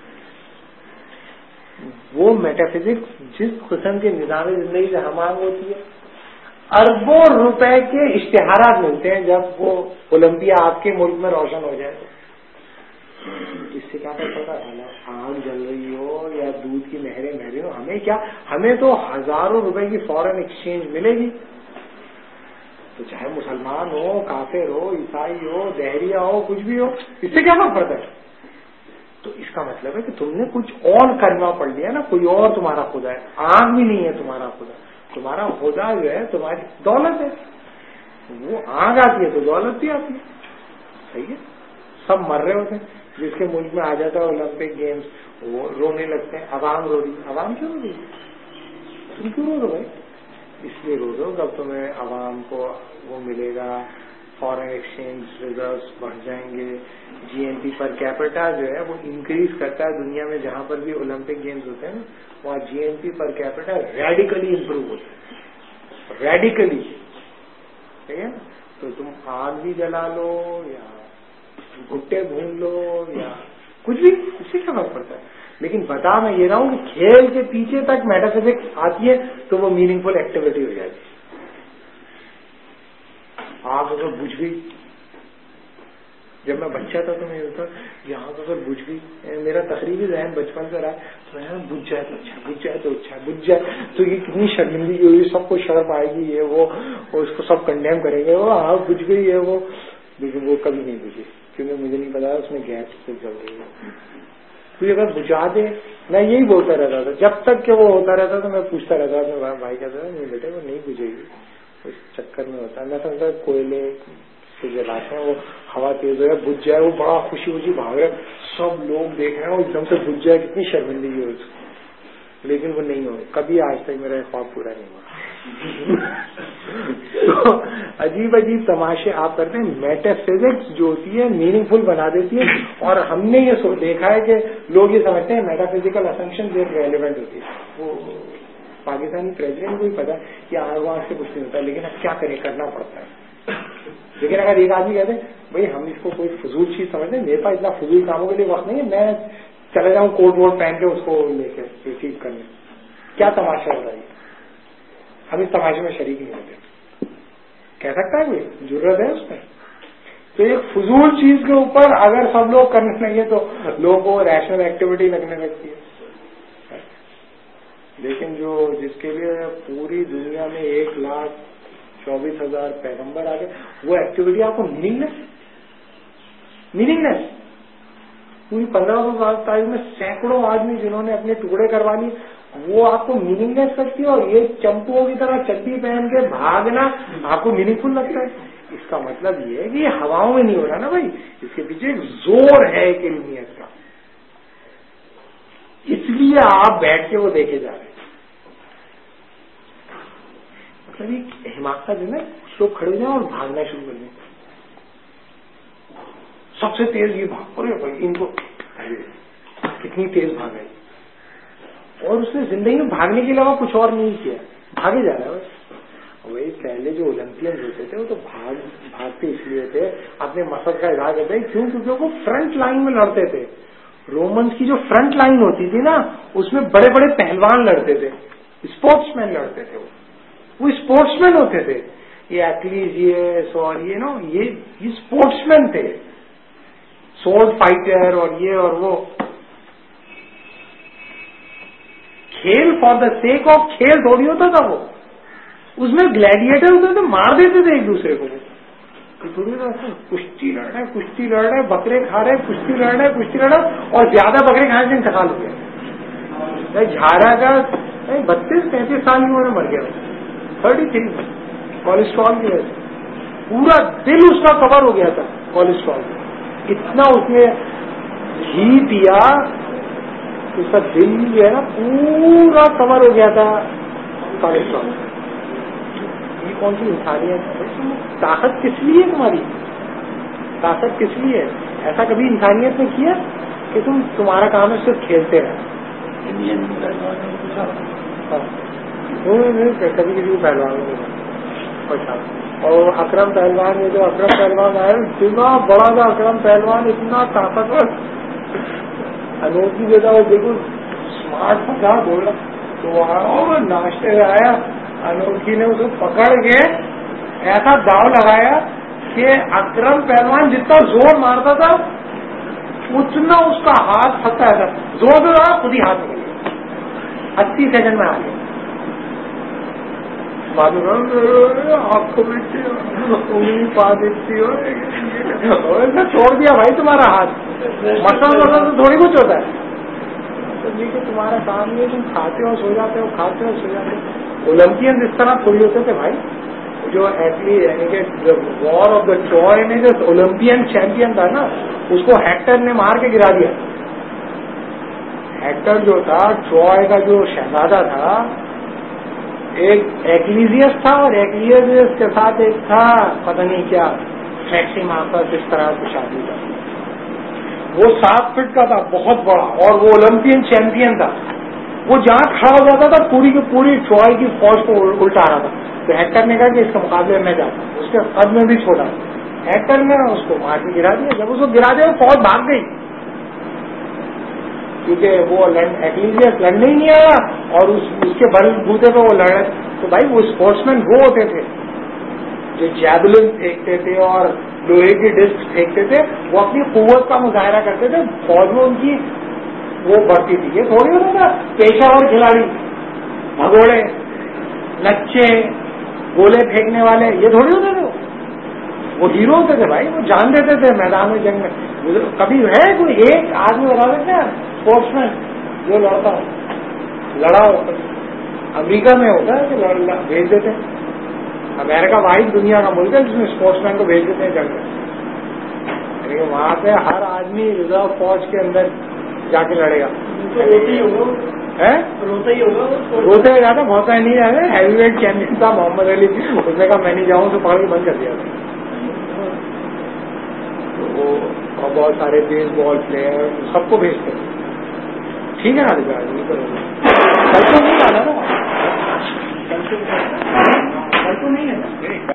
وہ میٹا فزکس جس قسم کے نظام زندگی سے ہم آہنگ ہوتی ہے, اربوں روپے کے اشتہارات ملتے ہیں جب وہ اولمپیا آپ کے ملک میں روشن ہو جائے. اس سے کیا فرق پڑتا ہے, آگ جل رہی ہو یا دودھ کی نہریں بہ رہی ہو, ہمیں کیا, ہمیں تو ہزاروں روپے کی فورن ایکسچینج ملے گی. تو چاہے مسلمان ہو, کافر ہو, عیسائی ہو, دہریہ ہو, کچھ بھی ہو, اس سے کیا فرق پڑتا ہے؟ تو اس کا مطلب ہے کہ تم نے کچھ اور کرنا پڑ لیا نا, کوئی اور تمہارا خدا ہے. آگ بھی نہیں ہے تمہارا خدا, تمہارا خدا جو ہے تمہاری دولت ہے. وہ آگ آتی ہے تو دولت بھی آتی ہے. صحیح ہے, سب مر رہے ہوتے ہیں. جس کے ملک میں آ جاتا ہے اولمپک گیمز, وہ رونے لگتے ہیں. عوام رو رہی, عوام کیوں رو رہی؟ تم کیوں رو رہے بھائی؟ اس لیے رو رہے ہو جب تمہیں عوام کو وہ ملے گا, فارن ایکسچینج ریزروس بڑھ جائیں گے, جی این پی پر کیپٹا جو ہے وہ انکریز کرتا ہے. دنیا میں جہاں پر بھی اولمپک گیمز ہوتے ہیں نا, وہاں G N P per capita radically improve ہوتا ہے, ریڈیکلی. ٹھیک ہے, تو تم آگ بھی جلا لو یا گھٹے بھون لو یا کچھ بھی, اس سے کیا فرق پڑتا ہے. لیکن بتا میں یہ رہا ہوں کہ کھیل کے پیچھے تک میٹا فزکس آتی ہے تو وہ میننگ فل ایکٹیویٹی ہو جاتی ہے. آگ اگر بجھ گئی, جب میں بچہ تھا تو میں یہ ہوتا یہاں تو اگر بجھ گئی, میرا تقریبی ذہن بچپن سے رہا تو میں بجھ جائے تو اچھا, بجھ جائے تو اچھا, بجھ جائے تو یہ کتنی شرمندگی ہوئی, سب کو شرم آئے گی, یہ وہ اس کو سب کنڈیم کریں گے, وہ آگ بجھ گئی ہے وہ. لیکن وہ کبھی نہیں بجھی کیونکہ مجھے نہیں پتا اس میں گیس سے جل رہی ہے. کوئی اگر بجھا دے, میں یہی بولتا رہتا تھا جب تک کہ وہ ہوتا رہتا تو میں پوچھتا رہتا تھا. میرا بھائی کہتا تھا نہیں بیٹے وہ نہیں بجھے گی, اس چکر میں ہوتا ہے. میں سمجھتا کوئلے سے جلاتے ہیں, وہ ہوا تیز ہو جائے بجھ جائے, وہ بڑا خوشی خوشی بھاگ رہے, سب لوگ دیکھ رہے ہیں, وہ ایک دم سے بجھ جائے, کتنی شرمندگی ہو اس کو. لیکن وہ نہیں ہو, کبھی آج تک میرا خواب پورا نہیں ہوا. تو عجیب عجیب تماشے آپ کرتے ہیں. میٹا فزکس جو ہوتی ہے میننگ فل بنا دیتی ہے. اور ہم نے یہ دیکھا ہے کہ لوگ یہ سمجھتے ہیں میٹا فزیکل اسمپشن ریلیونٹ ہوتی ہے. وہ پاکستانی پریزیڈنٹ کو بھی پتا کہ آگ آگ سے کچھ نہیں ہوتا, لیکن اب کیا کریں, کرنا پڑتا ہے. لیکن اگر ایک آدمی کہتے ہیں بھائی ہم اس کو کوئی فضول چیز سمجھتے ہیں, میرے پاس اتنا فضول کاموں کے لیے وقت نہیں ہے, میں چلے جاؤں کوٹ ووٹ پہن کے اس کو لے کے ریسیو کرنے, کیا تماشا ہو رہا ہے, ہم اس تماشے میں شریک نہیں ہوتے. کہہ سکتا ہے کوئی, ضرورت ہے اس میں. تو ایک فضول چیز کے اوپر اگر سب لوگ کرنے لگے تو لوگوں کو ریشنل ایکٹیویٹی لگنے لگتی ہے. لیکن جس کے لیے پوری دنیا میں 1,24,000 پیغمبر آ گئے, وہ ایکٹیویٹی آپ کو میننگ لیس. پوری 1500 تاریخ میں سینکڑوں آدمی جنہوں نے اپنے ٹکڑے کروا لیے, وہ آپ کو میننگ لیس لگتی ہے. اور یہ چمپوں کی طرح چڈی پہن کے بھاگنا آپ کو میننگ فل لگتا ہے. اس کا مطلب یہ ہے کہ یہ ہواؤں میں نہیں ہو رہا نا بھائی, اس کے پیچھے ایک زور ہے ایک علمیت کا, اس لیے آپ بیٹھ کے وہ دیکھے جا رہے ہیں. مطلب ایک حماقت جو ہے نا, کچھ لوگ کھڑے ہو جائیں اور بھاگنا شروع کر دیں, سب سے تیز یہ بھاگ رہے بھائی, ان کو کتنی تیز بھاگ رہی, اور اس نے زندگی میں بھاگنے کے علاوہ کچھ اور نہیں کیا, بھاگے جا رہا ہے بس. وہی پہلے جو اولمپئنز ہوتے تھے وہ تو بھاگتے اس لیے تھے, اپنے مقصد کا اظہار کرتے ہیں. کیوں؟ کیونکہ وہ فرنٹ لائن میں لڑتے تھے. رومنز کی جو فرنٹ لائن ہوتی تھی نا, اس میں بڑے بڑے پہلوان لڑتے تھے, اسپورٹس مین لڑتے تھے, وہ اسپورٹس مین ہوتے تھے. یہ ایتھلیٹ یہ اسپورٹس مین تھے, سورڈ فائٹر اور یہ اور وہ. کھیل فار دا سیک آف کھیل تھوڑی ہوتا تھا وہ, اس میں گلیڈیٹر ہوتے تھے, مار دیتے تھے ایک دوسرے کو. کشتی لڑ رہے, بکرے کھا رہے, کشتی لڑ رہے, اور زیادہ بکرے کھانے سے انتقال ہو گیا. جھارا کا 32-33 سال کی عمر میں مر گیا, 33, کولیسٹرول کی وجہ سے. پورا دل اس کا کور ہو گیا تھا کولیسٹرول, اتنا اس نے گھی پیا, اس کا دل جو ہے نا پورا کور ہو گیا تھا کولیسٹرول. یہ کون سی انسانیت ہے؟ طاقت کس لیے ہے تمہاری, طاقت کس لیے ہے؟ ایسا کبھی انسانیت نے کیا کہ تمہارا کام ہے صرف کھیلتے رہے. کبھی کسی کو پہلوان اچھا. اور اکرم پہلوان میں جو اکرم پہلوان آیا اتنا بڑا تھا اکرم پہلوان, اتنا طاقتور, انوکھی جو تھا وہ بالکل اسمارٹ تھا بولا. تو وہاں ناشتے میں آیا, انوکھی نے اسے پکڑ کے ایسا داؤ لگایا کہ اکرم پہلوان جتنا زور مارتا تھا اتنا اس کا ہاتھ پھنسا تھا. زور سے رہا خود ہی ہاتھ نکل گیا, 80 سیکنڈ میں آ گیا. آپ کو انگلی پا دیتی ہو, چھوڑ دیا بھائی تمہارا ہاتھ. مسل مسل تو تھوڑی کچھ ہوتا ہے. کہ تمہارا کام یہ تم کھاتے ہو سو جاتے ہو, کھاتے ہو سو جاتے ہو. اولمپئنز اس طرح تھوڑی ہوتے تھے بھائی. جو ایتھلیٹ یعنی کہ وار آف دا ٹروائے میں جو اولمپئن چیمپئن تھا نا, اس کو ہیکٹر نے مار کے گرا دیا. ہیکٹر جو تھا ٹروائے کا جو شہزادہ تھا, ایک ایکلیزیس تھا, اور ایکلیزیس کے ساتھ ایک تھا پتہ نہیں کیا میکسیماس, اس طرح کچھ آدمی تھا. وہ 7 فٹ کا تھا, بہت بڑا, اور وہ اولمپئن چیمپئن تھا. وہ جہاں کھڑا ہو جاتا تھا پوری کی پوری ٹروائے کی فوج کو الٹا رہا تھا. تو ہیکٹر نے کہا کہ اس کے مقابلے میں جاتا ہوں. اس کے قد میں بھی چھوٹا. ہیکٹر نے اس کو مار کے گرا دیا. جب اس کو گرا دیا فوج بھاگ گئی, کیونکہ وہ ایکلیزیس لڑنے ہی نہیں آیا, اور اس کے بل بوتے پہ وہ لڑے. تو بھائی وہ اسپورٹس مین وہ ہوتے تھے جو جیولن پھینکتے تھے اور لوہے کی ڈسک پھینکتے تھے, وہ اپنی قوت کا مظاہرہ کرتے تھے. فوج میں ان کی وہ بڑھتی تھی. یہ تھوڑی ہوتا تھا پیشہ ور کھلاڑی, بھگوڑے, لچے, گولے پھینکنے والے, یہ تھوڑی ہوتے تھے. وہ ہیرو ہوتے تھے بھائی, وہ جان دیتے تھے میدان جنگ میں. کبھی ہے کوئی ایک آدمی بتا سکتے ہیں اسپورٹس مین جو لڑتا لڑا ہو؟ امریکہ میں ہوتا ہے کہ بھیج دیتے ہیں. امریکہ واحد دنیا کا ملک ہے جس میں اسپورٹس مین کو بھیج دیتے ہیں جنگ میں. یعنی کہ وہاں پہ ہر آدمی ریزرو فوج کے اندر جا کے لڑے گا. روتے ہوئے جاتا, بہت سارے نہیں جاتے. ہیوی ویٹ چیمپئن تھا محمد علی, اس نے کہا میں نہیں جاؤں, تو پکڑ کے بند کر دیا تھا. اور بہت سارے بیس بال پلیئر سب کو بھیجتے ہیں. ٹھیک ہے نا, کل تو نہیں آنا نا, کل تو نہیں